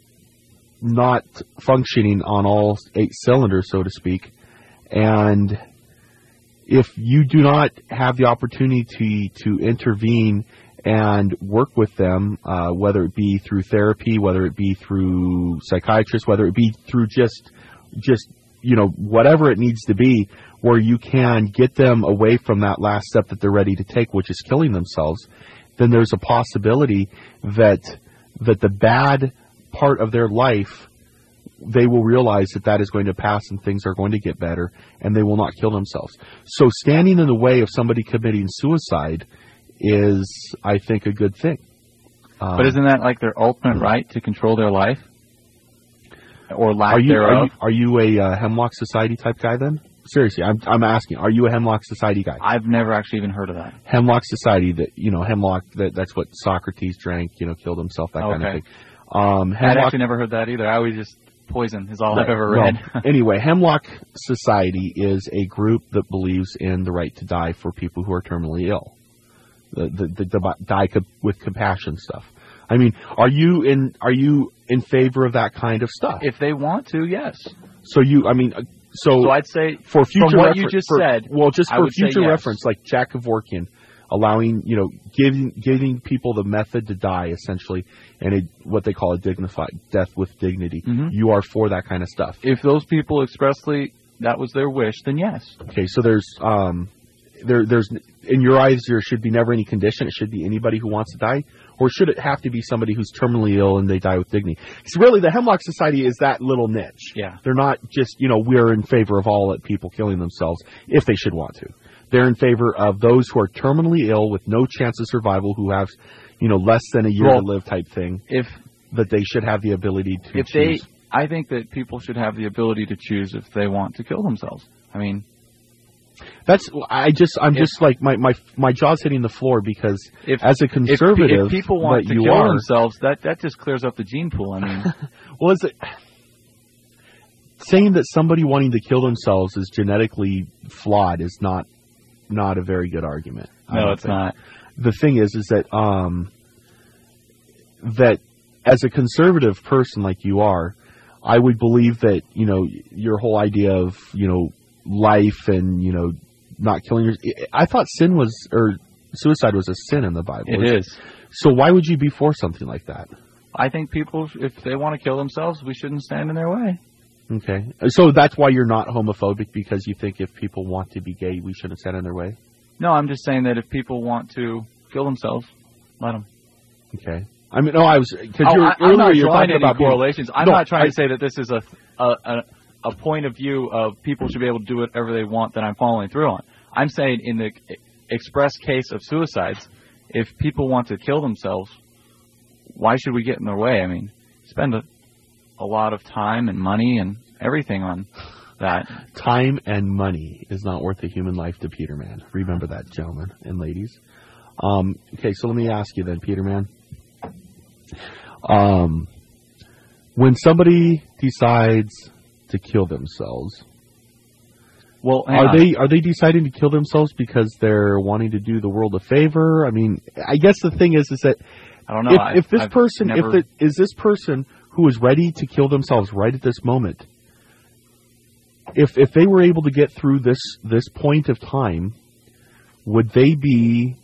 not functioning on all eight cylinders, so to speak. And if you do not have the opportunity to, to intervene and work with them, uh, whether it be through therapy, whether it be through psychiatrists, whether it be through just, just, you know, whatever it needs to be, where you can get them away from that last step that they're ready to take, which is killing themselves, then there's a possibility that, that the bad part of their life, they will realize that that is going to pass and things are going to get better, and they will not kill themselves. So standing in the way of somebody committing suicide is, I think, a good thing. Um, But isn't that like their ultimate right to control their life? Or lack are you, thereof? are you, are you a uh, Hemlock Society type guy then? seriously, I'm I'm asking, are you a Hemlock Society guy? I've never actually even heard of that. Hemlock Society, that you know, Hemlock, that that's what Socrates drank, you know, killed himself, that kind of Okay. thing. Um, I'd Hemlock, actually never heard that either. I always just poison is all I've Right. ever Well, read. anyway, Hemlock Society is a group that believes in the right to die for people who are terminally ill. The the, the, the die co- with compassion stuff. I mean, are you in are you in favor of that kind of stuff? If they want to, yes. So you, I mean, uh, so, So I'd say for future from what refer- you just for- said, well, just I for would say future yes. reference, like Jack Kevorkian, allowing you know, giving giving people the method to die essentially, and a, what they call a dignified death with dignity. Mhm. You are for that kind of stuff. if those people expressly that was their wish, then yes. Okay, so there's um, there there's in your eyes there should be never any condition. It should be anybody who wants to die, or should it have to be somebody who's terminally ill and they die with dignity? Because really, the Hemlock Society is that little niche. Yeah. They're not just you know we're in favor of all people killing themselves if they should want to. They're in favor of those who are terminally ill with no chance of survival, who have you know less than a year Well, to live type thing. If That they should have the ability to if they, choose. I think that people should have the ability to choose if they want to kill themselves. I mean, That's I just I'm If- just like my, my my jaw's hitting the floor because if as a if, conservative if people want that to you kill are, themselves, that that just clears up the gene pool. I mean, well, is it saying that somebody wanting to kill themselves is genetically flawed is not not a very good argument. I no, don't it's think. not. The thing is, is that um that as a conservative person like you are, I would believe that you know your whole idea of you know life and you know not killing your. I thought sin was or suicide was a sin in the Bible. It is. So why would you be for something like that? I think people, if they want to kill themselves, we shouldn't stand in their way. Okay. So that's why you're not homophobic, because you think if people want to be gay, we shouldn't stand in their way? No, I'm just saying that if people want to kill themselves, let them. Okay. I mean, no, I was, because Oh, you're, I, I'm earlier not you're drawing talking any about being- correlations. I'm No, not trying I- to say that this is a, a a a point of view of people should be able to do whatever they want that I'm following through on. I'm saying in the express case of suicides, if people want to kill themselves, why should we get in their way? I mean, spend a, a lot of time and money and everything on that. Time and money is not worth a human life to Peterman. Remember that, gentlemen and ladies. Um, okay, so let me ask you then, Peterman. Um, when somebody decides to kill themselves, Well, hang are on. they are they deciding to kill themselves because they're wanting to do the world a favor? I mean, I guess the thing is, is that I don't know. if, I've- if this I've person, never- if the, is this person who is ready to kill themselves right at this moment, if if they were able to get through this this point of time, would they be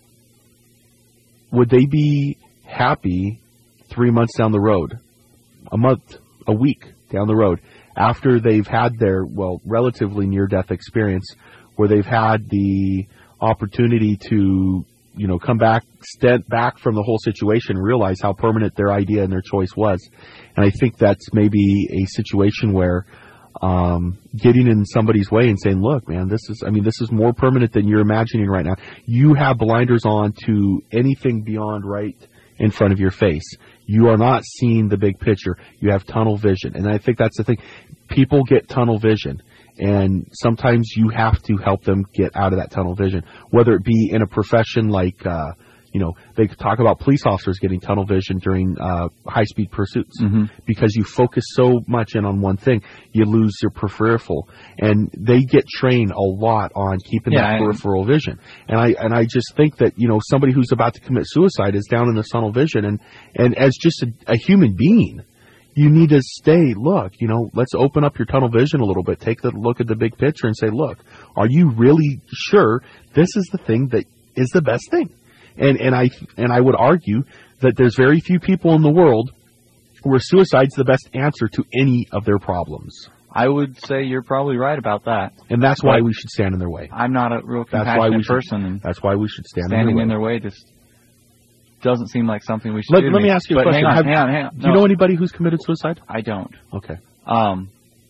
would they be happy three months down the road, a month, a week down the road, after they've had their, well, relatively near-death experience, where they've had the opportunity to, you know, come back, step back from the whole situation, and realize how permanent their idea and their choice was. And I think that's maybe a situation where um, getting in somebody's way and saying, look, man, this is, I mean, this is more permanent than you're imagining right now. You have blinders on to anything beyond right in front of your face. You are not seeing the big picture. You have tunnel vision. And I think that's the thing. People get tunnel vision. And sometimes you have to help them get out of that tunnel vision, whether it be in a profession like, uh, you know, they talk about police officers getting tunnel vision during uh, high-speed pursuits Mhm. because you focus so much in on one thing, you lose your peripheral. And they get trained a lot on keeping Yeah, that I- peripheral vision. And I and I just think that, you know, somebody who's about to commit suicide is down in the tunnel vision. And, and as just a, a human being, you need to stay, look, you know, let's open up your tunnel vision a little bit. Take a look at the big picture and say, look, are you really sure this is the thing that is the best thing? And and I and I would argue that there's very few people in the world where suicide's the best answer to any of their problems. I would say you're probably right about that. And that's why But we should stand in their way. I'm not a real That's compassionate why we should, person, and that's why we should stand standing in in their their way. way just doesn't seem like something we should Let, do. to let me ask you a But question. Hang on, Have- hang on, hang on. Do you No, know anybody who's committed suicide? I don't. Okay. Um,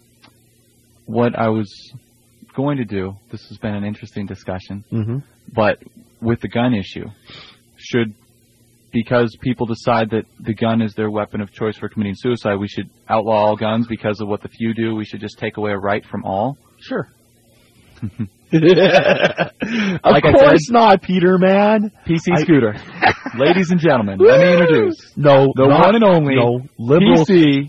what I was going to do, this has been an interesting discussion, Mm-hmm. but with the gun issue, should, because people decide that the gun is their weapon of choice for committing suicide, we should outlaw all guns because of what the few do, we should just take away a right from all? Sure. of Like I course said- not, Peter, man. P C I- Scooter. Ladies and gentlemen, let me introduce No, the not, one and only no, liberal. P C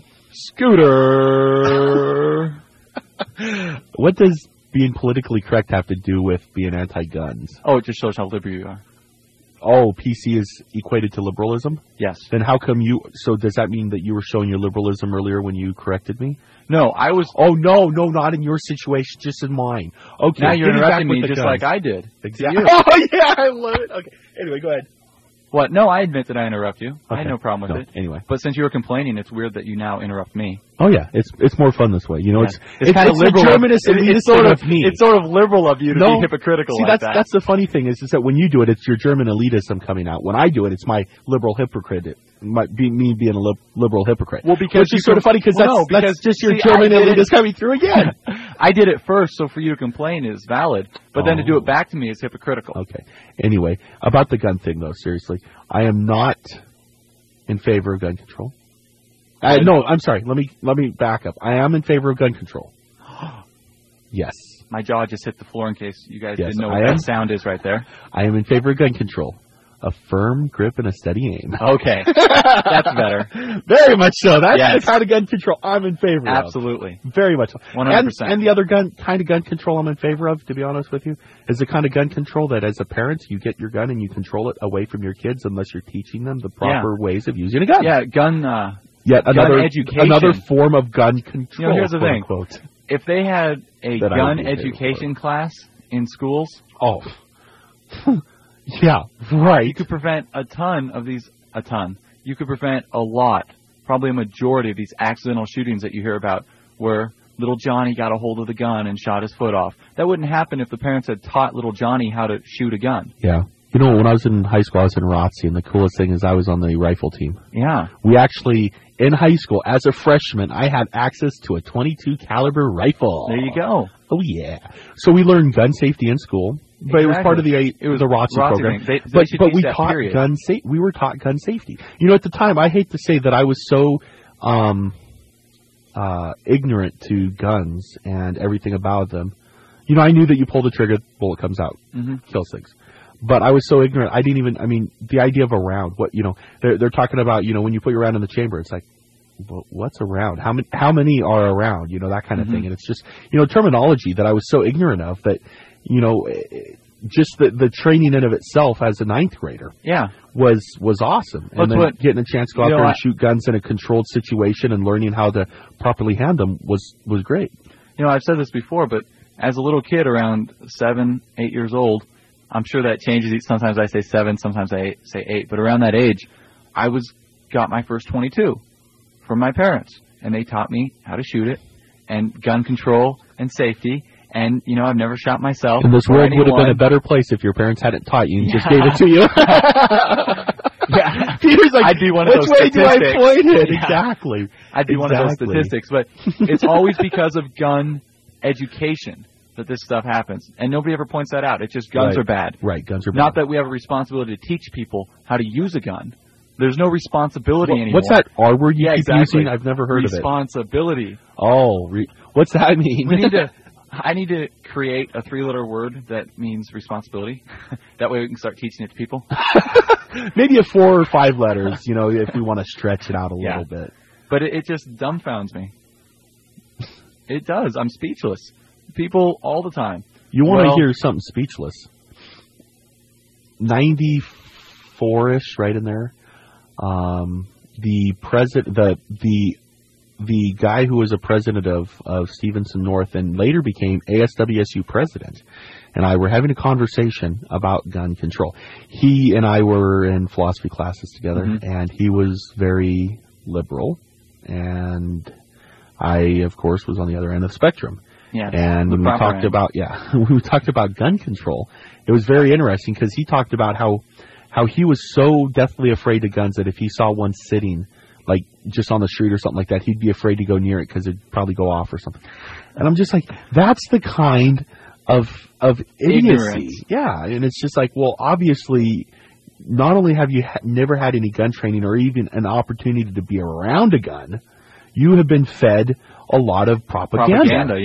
Scooter. What does being politically correct have to do with being anti-guns? Oh, it just shows how liberal you are. Oh, P C is equated to liberalism? Yes. Then how come you... So does that mean that you were showing your liberalism earlier when you corrected me? No, I was... Oh, no, no, not in your situation, just in mine. Okay. Now you're getting back interrupting with me the just guns. like I did. Exactly. Oh, yeah, I love it. Okay. Anyway, go ahead. What? No, I admit that I interrupt you. I had Okay. no problem with No, it. anyway. But since you were complaining, it's weird that you now interrupt me. Oh, yeah. It's it's more fun this way. You know, Yeah. it's It's, kind of the liberal. Germanist it- elitist it's sort thing of of me. It's sort of liberal of you to No. be hypocritical See, like that's that. that's the funny thing is, is that when you do it, it's your German elitism coming out. When I do it, it's my liberal hypocrite. It might be me being a lib- liberal hypocrite. Well, because Which you is sort of com- funny because well, that's, no, because, that's just your see, German I did it- elitist coming through again. I did it first, so for you to complain is valid. But then to do Oh. it back to me is hypocritical. Okay. Anyway, about the gun thing, though, seriously, I am not in favor of gun control. I, no, I'm sorry. Let me let me back up. I am in favor of gun control. Yes, My jaw just hit the floor in case you guys Yes, didn't know I what am. that sound is right there. I am in favor of gun control. A firm grip and a steady aim. Okay. That's better. Very much so. That's Yes. the kind of gun control I'm in favor of. Absolutely. Very much so. one hundred And, percent. and the other gun kind of gun control I'm in favor of, to be honest with you, is the kind of gun control that as a parent, you get your gun and you control it away from your kids unless you're teaching them the proper ways of using a gun. Yeah, gun, uh, Yet gun another education. another form of gun control. You know, here's the quote thing. unquote. if they had a That I gun would be in favor education class in schools, Oh. Yeah, right. you could prevent a ton of these, a ton. You could prevent a lot, probably a majority of these accidental shootings that you hear about where little Johnny got a hold of the gun and shot his foot off. That wouldn't happen if the parents had taught little Johnny how to shoot a gun. Yeah. You know, when I was in high school, I was in R O T C, and the coolest thing is I was on the rifle team. Yeah. We actually, in high school, as a freshman, I had access to a twenty-two caliber rifle. There you go. Oh, yeah. So we learned gun safety in school, but it was part of the It was the R O T C R O T C program. thing. They- they but should but teach we that, taught period. gun sa- We were taught gun safety. You know, at the time, I hate to say that I was so um, uh, ignorant to guns and everything about them. You know, I knew that you pull the trigger, bullet comes out, Mhm. kills things. But I was so ignorant. I didn't even. I mean, the idea of a round. What you know, they're they're talking about. You know, when you put your round in the chamber, it's like, well, what's a round? How many? How many are around? You know, that kind of Mhm. thing. And it's just, you know, terminology that I was so ignorant of that, you know, eh, just the the training in of itself as a ninth grader Yeah. was was awesome. And That's then what- getting a chance to go out you know, there and I- shoot guns in a controlled situation and learning how to properly hand them was was great. You know, I've said this before, but as a little kid around seven, eight years old, I'm sure that changes. Sometimes I say seven, sometimes I say eight. But around that age, I was got my first twenty-two from my parents, and they taught me how to shoot it, and gun control and safety. And you know, I've never shot myself. And this or world would have been anyone. a better place if your parents hadn't taught you and just Yeah. gave it to you. Yeah. Peter's like, I'd be one of which those way do I statistics." point it? Yeah. Exactly. I'd be one of those Exactly. statistics, but it's always because of gun education that this stuff happens, and nobody ever points that out. It's just guns Right. are bad. Right, guns are bad. Not that we have a responsibility to teach people how to use a gun. There's no responsibility What- anymore. What's that R word you Yeah, keep exactly. using? I've never heard of it. Responsibility. Oh, re- what's that mean? We need to. I need to create a three-letter word that means responsibility. That way we can start teaching it to people. Maybe a four or five letters, you know, if we want to stretch it out a Yeah. little bit. But it, it just dumbfounds me. It does. I'm speechless. People all the time. You want to Well- hear something speechless. ninety-four-ish, right in there. Um, the president, the the the guy who was a president of of Stevenson North and later became A S W S U president, and I were having a conversation about gun control. He and I were in philosophy classes together, Mhm. and he was very liberal, and I, of course, was on the other end of the spectrum. Yeah. And the when we proper talked end. about, yeah, when we talked about gun control, it was very interesting because he talked about how, how he was so deathly afraid of guns that if he saw one sitting, like just on the street or something like that, he'd be afraid to go near it because it'd probably go off or something. And I'm just like, that's the kind of, of idiocy. Ignorance. Yeah. And it's just like, well, obviously, not only have you ha- never had any gun training or even an opportunity to be around a gun, you have been fed a lot of propaganda. Propaganda, yeah.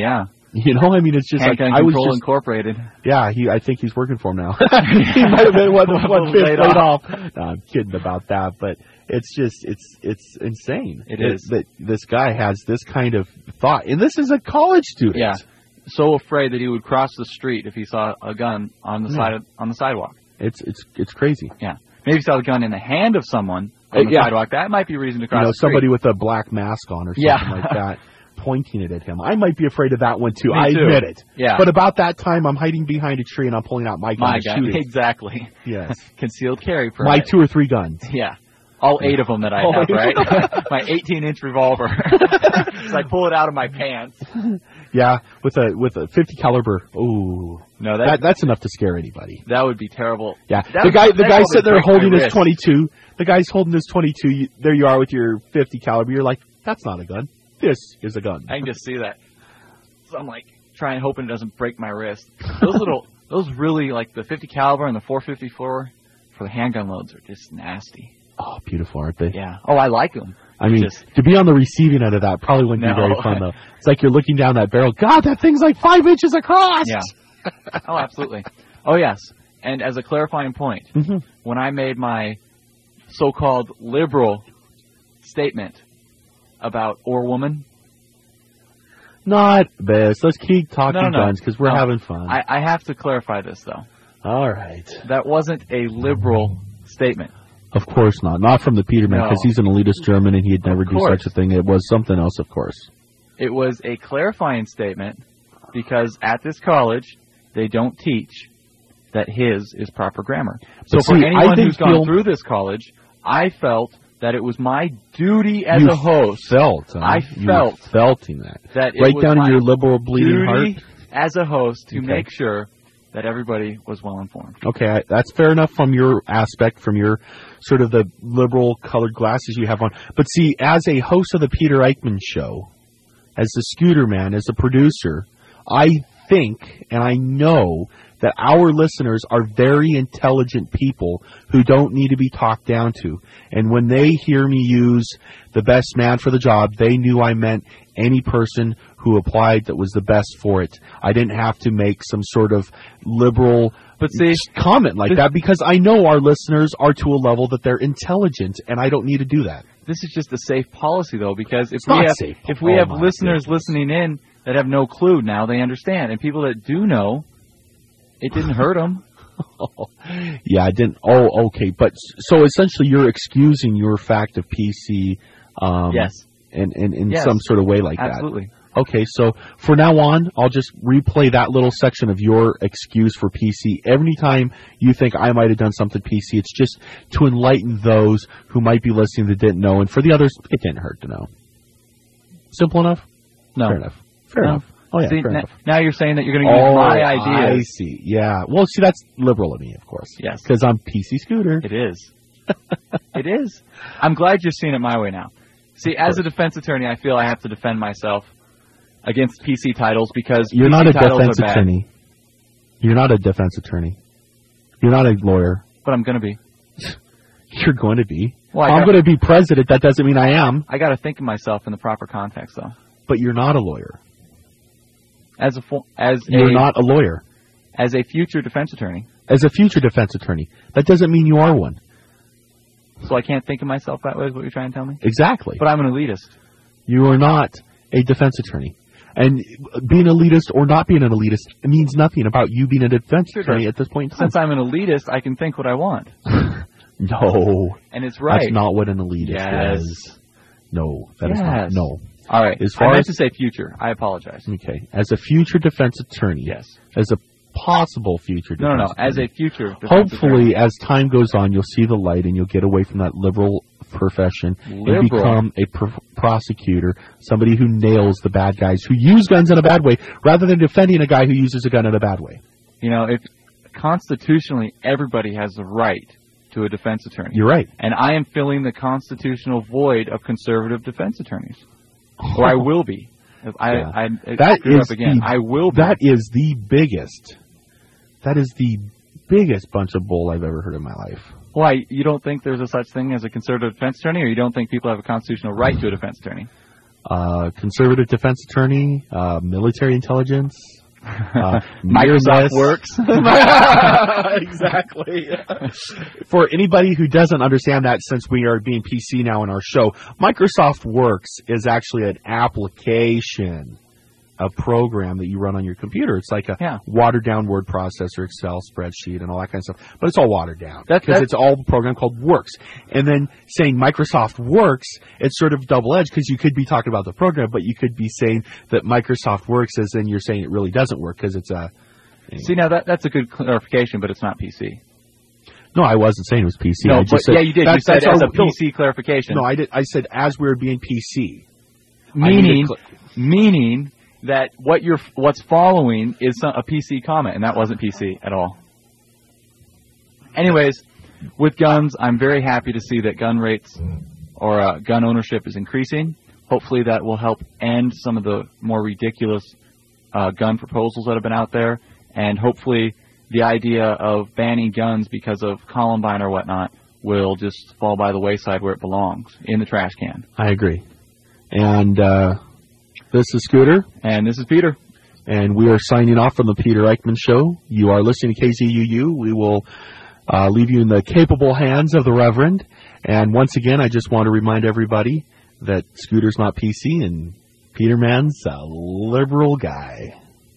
You know, I mean, it's just Handgun like I was Control just Incorporated. yeah. He, I think he's working for him now. He might have been one one fifth Laid laid off. No, I'm kidding about that, but it's just it's it's insane. It is. that this guy has this kind of thought, and this is a college student. Yeah, so afraid that he would cross the street if he saw a gun on the Yeah. side of, on the sidewalk. It's it's it's crazy. Yeah, maybe he saw the gun in the hand of someone on the Yeah. sidewalk. That might be reason to cross You know, the street. somebody with a black mask on or something Yeah. like that, pointing it at him. I might be afraid of that one too. Me I too. admit it. Yeah. But about that time, I'm hiding behind a tree and I'm pulling out my gun My and gun, shooting. exactly. Yes. Concealed carry permit. My two or three guns. Yeah. All eight of them that I All have, eight. right? My eighteen-inch revolver. So I pull it out of my pants. Yeah, with a with a fifty caliber. Ooh, No, that, that that's enough to scare anybody. that would be terrible. Yeah, That the would- guy the that guy would sitting there break my holding his wrist. twenty-two. The guy's holding his twenty-two. You, there you are with your fifty caliber. You're like, that's not a gun. This is a gun. I can just see that. So I'm like trying, hoping it doesn't break my wrist. Those little, those really like the fifty caliber and the four fifty-four for the handgun loads are just nasty. Oh, beautiful, aren't they? Yeah. Oh, I like them. I mean, just, to be on the receiving end of that probably wouldn't No. be very fun, though. It's like you're looking down that barrel. God, that thing's like five inches across. yeah. Oh, absolutely. Oh, yes. And as a clarifying point, hmm when I made my so-called liberal statement about or woman, Not best. Let's keep talking No, no, no. guns because we're No. having fun. I, I have to clarify this though. All right. That wasn't a liberal statement. Of course not. Not from the Peterman No. because he's an elitist German and he'd never Of do course. such a thing. It was something else, of course. It was a clarifying statement because at this college they don't teach that his is proper grammar. So But for see, I anyone didn't who's gone feel- through this college, I felt that it was my duty as you a host felt. Huh? I You felt felt in that. that it Right was down in my your liberal bleeding duty heart. as a host to Okay. make sure that everybody was well informed. Okay, I, that's fair enough from your aspect, from your sort of the liberal colored glasses you have on. But see, as a host of the Peter Eichmann Show, as the Scooter Man, as a producer, I think and I know that our listeners are very intelligent people who don't need to be talked down to. And when they hear me use the best man for the job, they knew I meant any person who applied that was the best for it. I didn't have to make some sort of liberal But see, comment like this- that because I know our listeners are to a level that they're intelligent, and I don't need to do that. this is just a safe policy though, because if It's we not have safe. if we Oh, have my listeners goodness. listening in that have no clue, now they understand, and people that do know, it didn't hurt them. Yeah, I didn't. Oh, okay. But so essentially, you're excusing your fact of P C, um, Yes. in in, in Yes. some sort of way like Absolutely. that. Okay, so for now on, I'll just replay that little section of your excuse for P C. Every time you think I might have done something P C, it's just to enlighten those who might be listening that didn't know, and for the others, it didn't hurt to know. Simple enough? No. Fair enough. Fair No. enough. Oh, yeah, See, fair n- enough. now you're saying that you're going to use Oh, my I ideas. see. Yeah. Well, see, that's liberal of me, of course. Yes. Because I'm P C Scooter. It is. It is. I'm glad you're seeing it my way now. See, as a defense attorney, I feel I have to defend myself against P C titles because You're P C not a titles defense are bad, attorney. You're not a defense attorney. You're not a lawyer. but I'm going to be. You're going to be. Well, I I'm got- going to be president. That doesn't mean I am. I got to think of myself in the proper context, though. But you're not a lawyer. As a fo- as You're a not a lawyer. as a future defense attorney, As a future defense attorney, that doesn't mean you are one. so I can't think of myself that way. Is what you're trying to tell me? Exactly. But I'm an elitist. You are not a defense attorney. And being an elitist or not being an elitist means nothing about you being a defense Sure attorney does. at this point in time. Since I'm an elitist, I can think what I want, No. and it's right. That's not what an elitist Yes. is. No. That is not. Yes. No. All right. As I far meant as- to say future. I apologize. Okay. As a future defense attorney. Yes. As a possible future No, defense no, no. As attorney. a future defense Hopefully, as time goes on, you'll see the light and you'll get away from that liberal profession and Liberal. become a pr- prosecutor, somebody who nails the bad guys who use guns in a bad way, rather than defending a guy who uses a gun in a bad way. you know, if constitutionally everybody has the right to a defense attorney, You're right. and I am filling the constitutional void of conservative defense attorneys, or I will be. If I, Yeah. I, I That screwed is up again. the- I will be. That is the biggest. That is the biggest bunch of bull I've ever heard in my life. Why, you don't think there's a such thing as a conservative defense attorney, or you don't think people have a constitutional right to a defense attorney? uh, conservative defense attorney, uh, military intelligence. Uh, Microsoft Works. Exactly. For anybody who doesn't understand that, since we are being P C now in our show, Microsoft Works is actually an application, a program that you run on your computer. It's like a yeah. watered down word processor, Excel spreadsheet, and all that kind of stuff. But it's all watered down that, because it's all a program called Works. And then saying Microsoft Works, it's sort of double edged because you could be talking about the program, but you could be saying that Microsoft Works, as in you're saying it really doesn't work because it's a. See, now that that's a good clarification, but it's not P C. No, I wasn't saying it was P C. No, I but just said, yeah, you did. That, you said that's as our, a P C clarification. No, I did. I said as we were being P C. Meaning, cl- meaning. that what you're what's following is some, a P C comment, and that wasn't P C at all. Anyways, with guns, I'm very happy to see that gun rates or uh, gun ownership is increasing. Hopefully that will help end some of the more ridiculous uh, gun proposals that have been out there, and hopefully the idea of banning guns because of Columbine or whatnot will just fall by the wayside where it belongs, in the trash can. I agree. And uh this is Scooter. And this is Peter. And we are signing off from the Peter Eichmann Show. You are listening to K Z U U. We will uh, leave you in the capable hands of the Reverend. And once again, I just want to remind everybody that Scooter's not P C and Peter Man's a liberal guy.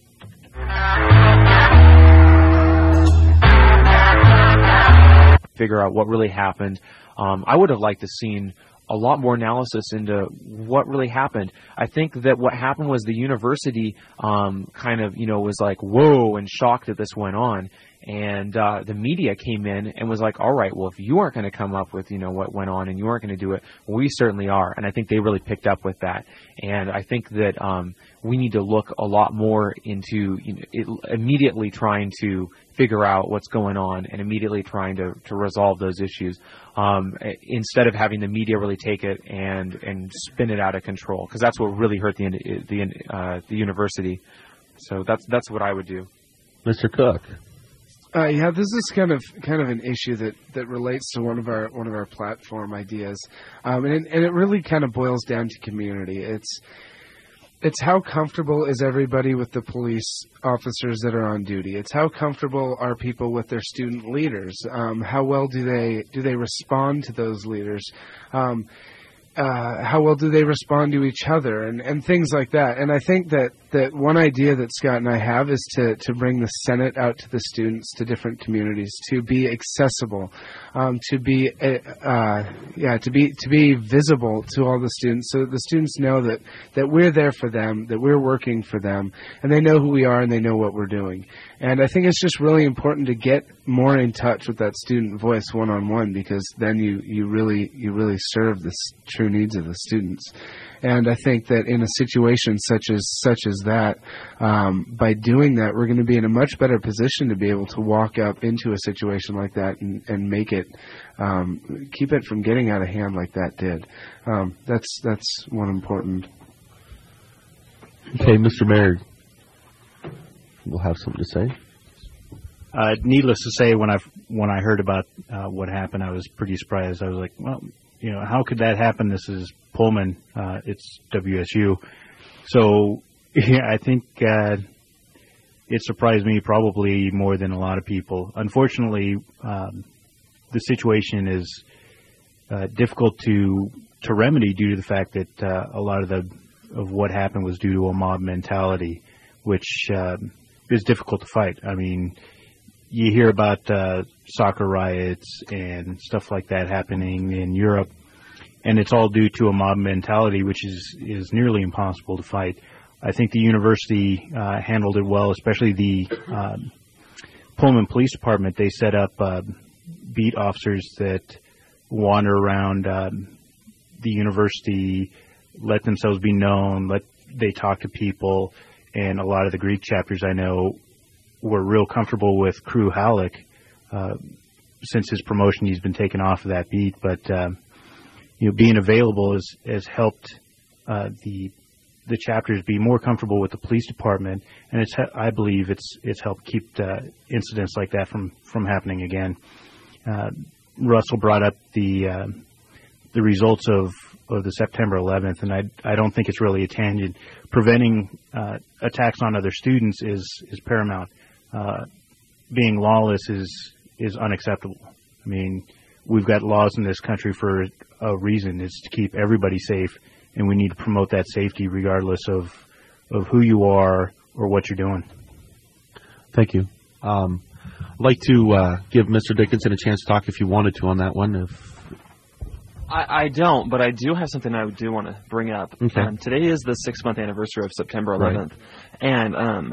Figure out what really happened. Um, I would have liked to seen a lot more analysis into what really happened. I think that what happened was the university um, kind of, you know, was like, whoa, and shocked that this went on. And uh, the media came in and was like, all right, well, if you aren't going to come up with, you know, what went on and you aren't going to do it, well, we certainly are. And I think they really picked up with that. And I think that um, we need to look a lot more into, you know, it, immediately trying to figure out what's going on and immediately trying to, to resolve those issues um, instead of having the media really take it and, and spin it out of control, because that's what really hurt the the uh, the university. So that's that's what I would do. Mister Cook. Uh, yeah, this is kind of kind of an issue that, that relates to one of our one of our platform ideas, um, and it, and it really kind of boils down to community. It's It's how comfortable is everybody with the police officers that are on duty. It's how comfortable are people with their student leaders. Um, how well do they do they respond to those leaders? Um, uh, how well do they respond to each other, and, and things like that. And I think that, that one idea that Scott and I have is to, to bring the Senate out to the students, to different communities, to be accessible, um, to be uh, yeah, to be to be visible to all the students, so that the students know that, that we're there for them, that we're working for them, and they know who we are and they know what we're doing. And I think it's just really important to get more in touch with that student voice one on one, because then you, you really you really serve the true needs of the students. And I think that in a situation such as such as that, um, by doing that, we're going to be in a much better position to be able to walk up into a situation like that and, and make it, um, keep it from getting out of hand like that did. Um, that's that's one important. Okay, Mister Mayor, we'll have something to say. Uh, needless to say, when I when I heard about uh, what happened, I was pretty surprised. I was like, well, you know, how could that happen? This is Pullman. Uh, it's W S U. So yeah, I think uh, it surprised me probably more than a lot of people. Unfortunately, um, the situation is uh, difficult to to remedy due to the fact that uh, a lot of the of what happened was due to a mob mentality, which uh, is difficult to fight. I mean, you hear about uh, soccer riots and stuff like that happening in Europe, and it's all due to a mob mentality, which is, is nearly impossible to fight. I think the university uh, handled it well, especially the uh, Pullman Police Department. They set up uh, beat officers that wander around uh, the university, let themselves be known, let they talk to people, and a lot of the Greek chapters I know were real comfortable with Crew Halleck. Uh, since his promotion, he's been taken off of that beat, but uh, you know, being available has, has helped uh, the the chapters be more comfortable with the police department, and it's I believe it's it's helped keep uh, incidents like that from, from happening again. Uh, Russell brought up the uh, the results of of the September eleventh, and I I don't think it's really a tangent. Preventing uh, attacks on other students is is paramount. Uh, being lawless is is unacceptable. I mean, we've got laws in this country for a reason. It's to keep everybody safe, and we need to promote that safety regardless of of who you are or what you're doing. Thank you. Um, I'd like to uh, give Mister Dickinson a chance to talk if you wanted to on that one. If I, I don't, but I do have something I do want to bring up. Okay. Um, today is the six-month anniversary of September eleventh, Right. and um,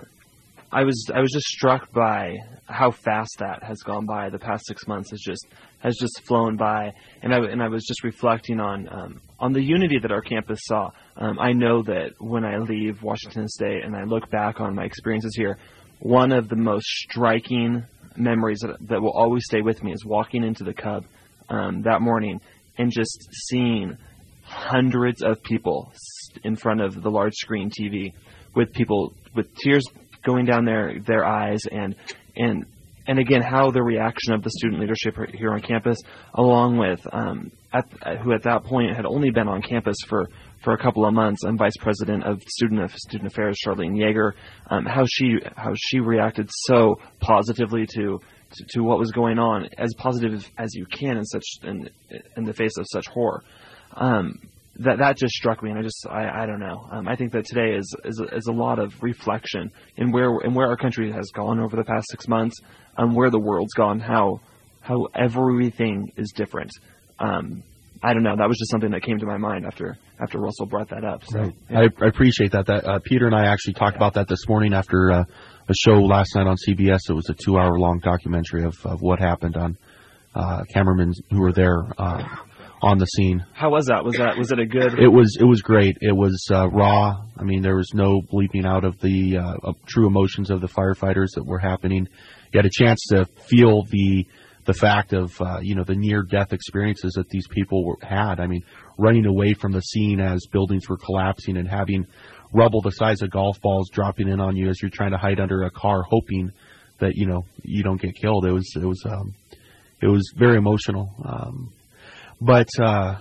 I was I was just struck by how fast that has gone by. The past six months has just has just flown by, and I and I was just reflecting on um, on the unity that our campus saw. Um, I know that when I leave Washington State and I look back on my experiences here, one of the most striking memories that, that will always stay with me is walking into the Cub um, that morning and just seeing hundreds of people in front of the large screen T V with people with tears going down their, their eyes, and and and again how the reaction of the student leadership here on campus, along with um, at, who at that point had only been on campus for, for a couple of months, and Vice President of Student of Student Affairs Charlene Yeager, um, how she how she reacted so positively to, to to what was going on, as positive as you can in such in in the face of such horror. Um, That that just struck me, and I just I, I don't know. Um, I think that today is is a, is a lot of reflection in where in where our country has gone over the past six months, um, where the world's gone, how how everything is different. Um, I don't know. That was just something that came to my mind after after Russell brought that up. So, right. yeah. I, I appreciate that. That uh, Peter and I actually talked about that this morning after uh, a show last night on C B S. It was a two-hour-long documentary of, of what happened on uh, cameramen who were there. Uh, on the scene. How was that? Was that was it a good? It was it was great. It was uh, raw. I mean, there was no bleeping out of the uh, of true emotions of the firefighters that were happening. You had a chance to feel the the fact of uh, you know the near death experiences that these people were, had. I mean, running away from the scene as buildings were collapsing and having rubble the size of golf balls dropping in on you as you're trying to hide under a car, hoping that you know you don't get killed. It was it was um, it was very emotional. Um, But uh,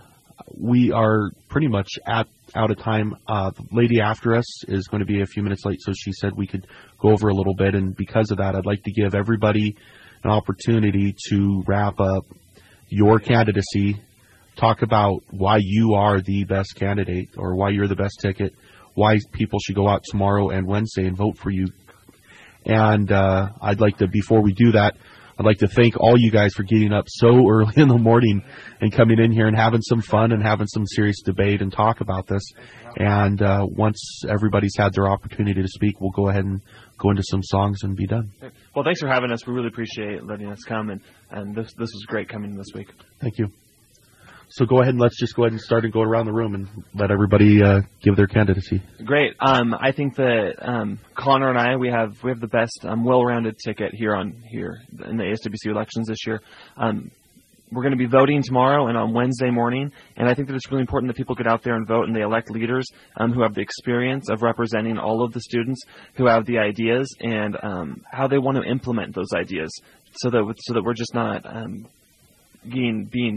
we are pretty much at out of time. Uh, the lady after us is going to be a few minutes late, so she said we could go over a little bit. And because of that, I'd like to give everybody an opportunity to wrap up your candidacy, talk about why you are the best candidate or why you're the best ticket, why people should go out tomorrow and Wednesday and vote for you. And uh, I'd like to, before we do that, I'd like to thank all you guys for getting up so early in the morning and coming in here and having some fun and having some serious debate and talk about this. And uh, once everybody's had their opportunity to speak, we'll go ahead and go into some songs and be done. Well, thanks for having us. We really appreciate letting us come, and, and this this was great coming this week. Thank you. So go ahead and let's just go ahead and start and go around the room and let everybody uh, give their candidacy. Great. Um, I think that um, Connor and I we have we have the best um, well-rounded ticket here on here in the A S W C elections this year. Um, we're going to be voting tomorrow and on Wednesday morning, and I think that it's really important that people get out there and vote, and they elect leaders um, who have the experience of representing all of the students, who have the ideas and um, how they want to implement those ideas, so that so that we're just not um, being being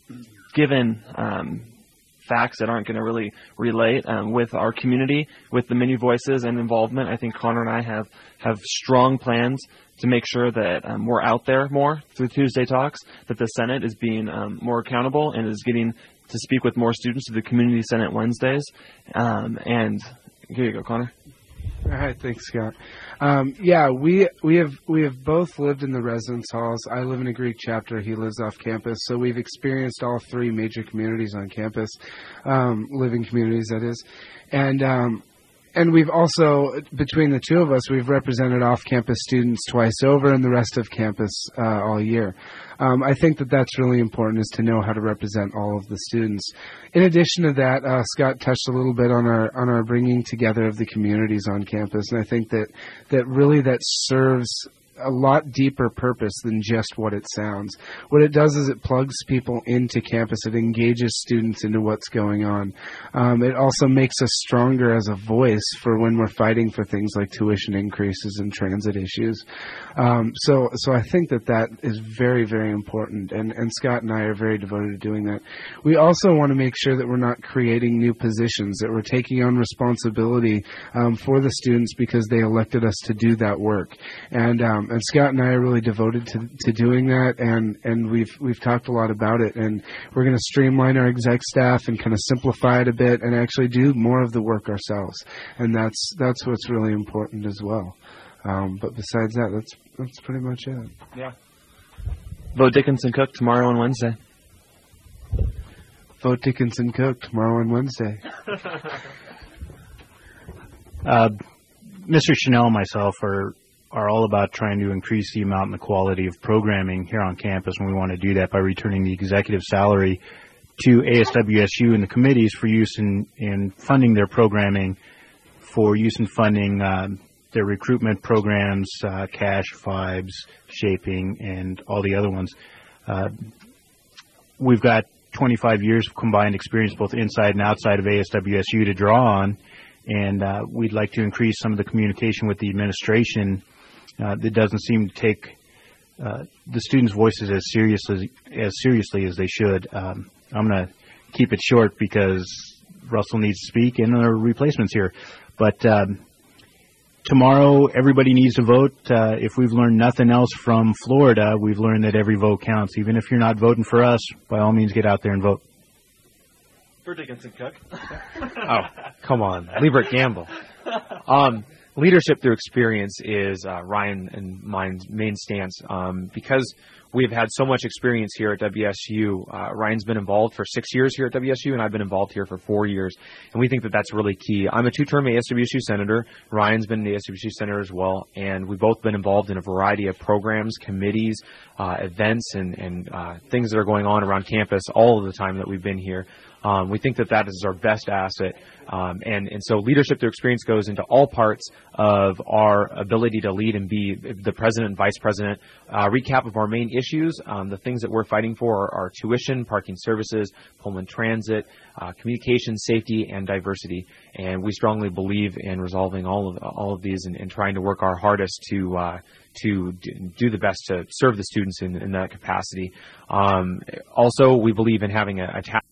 given um, facts that aren't going to really relate um, with our community, with the many voices and involvement. I think Connor and I have, have strong plans to make sure that um, we're out there more through Tuesday Talks, that the Senate is being um, more accountable and is getting to speak with more students through the Community Senate Wednesdays. Um, and here you go, Connor. All right, thanks, Scott. Um, yeah, we we have we have both lived in the residence halls. I live in a Greek chapter. He lives off campus, so we've experienced all three major communities on campus, um, living communities, that is, and um, and we've also, between the two of us, we've represented off-campus students twice over, and the rest of campus uh, all year. Um, I think that that's really important, is to know how to represent all of the students. In addition to that, uh, Scott touched a little bit on our on our bringing together of the communities on campus, and I think that that really that serves a lot deeper purpose than just what it sounds. What it does is it plugs people into campus. It engages students into what's going on. Um, it also makes us stronger as a voice for when we're fighting for things like tuition increases and transit issues. Um, so, so I think that that is very, very important, and, and Scott and I are very devoted to doing that. We also want to make sure that we're not creating new positions, that we're taking on responsibility um, for the students because they elected us to do that work. And um, and Scott and I are really devoted to, to doing that, and, and we've we've talked a lot about it. And we're going to streamline our exec staff and kind of simplify it a bit, and actually do more of the work ourselves. And that's that's what's really important as well. Um, but besides that, that's that's pretty much it. Yeah. Vote Dickinson Cook tomorrow and Wednesday. Vote Dickinson Cook tomorrow and Wednesday. Uh, Mister Chanel and myself are are all about trying to increase the amount and the quality of programming here on campus, and we want to do that by returning the executive salary to A S W S U and the committees for use in, in funding their programming, for use in funding uh, their recruitment programs, uh, cash, FIBES, shaping, and all the other ones. Uh, we've got twenty-five years of combined experience both inside and outside of A S W S U to draw on, and uh, we'd like to increase some of the communication with the administration uh, that doesn't seem to take uh, the students' voices as seriously as seriously as they should. Um, I'm going to keep it short because Russell needs to speak and there are replacements here. But um, tomorrow, everybody needs to vote. Uh, if we've learned nothing else from Florida, we've learned that every vote counts. Even if you're not voting for us, by all means, get out there and vote. For Dickinson Cook. Oh, come on. Liebert Gamble. Um, leadership through experience is uh, Ryan and mine's main stance. Um, because we've had so much experience here at W S U, uh, Ryan's been involved for six years here at W S U, and I've been involved here for four years. And we think that that's really key. I'm a two-term A S W S U senator. Ryan's been an A S W S U senator as well. And we've both been involved in a variety of programs, committees, uh, events, and, and uh, things that are going on around campus all of the time that we've been here. Um, we think that that is our best asset, um, and, and so leadership through experience goes into all parts of our ability to lead and be the president and vice president. Uh, recap of our main issues, um, the things that we're fighting for are, are tuition, parking services, Pullman transit, uh, communication, safety, and diversity. And we strongly believe in resolving all of all of these and, and trying to work our hardest to uh, to do the best to serve the students in, in that capacity. Um, also, we believe in having a, a task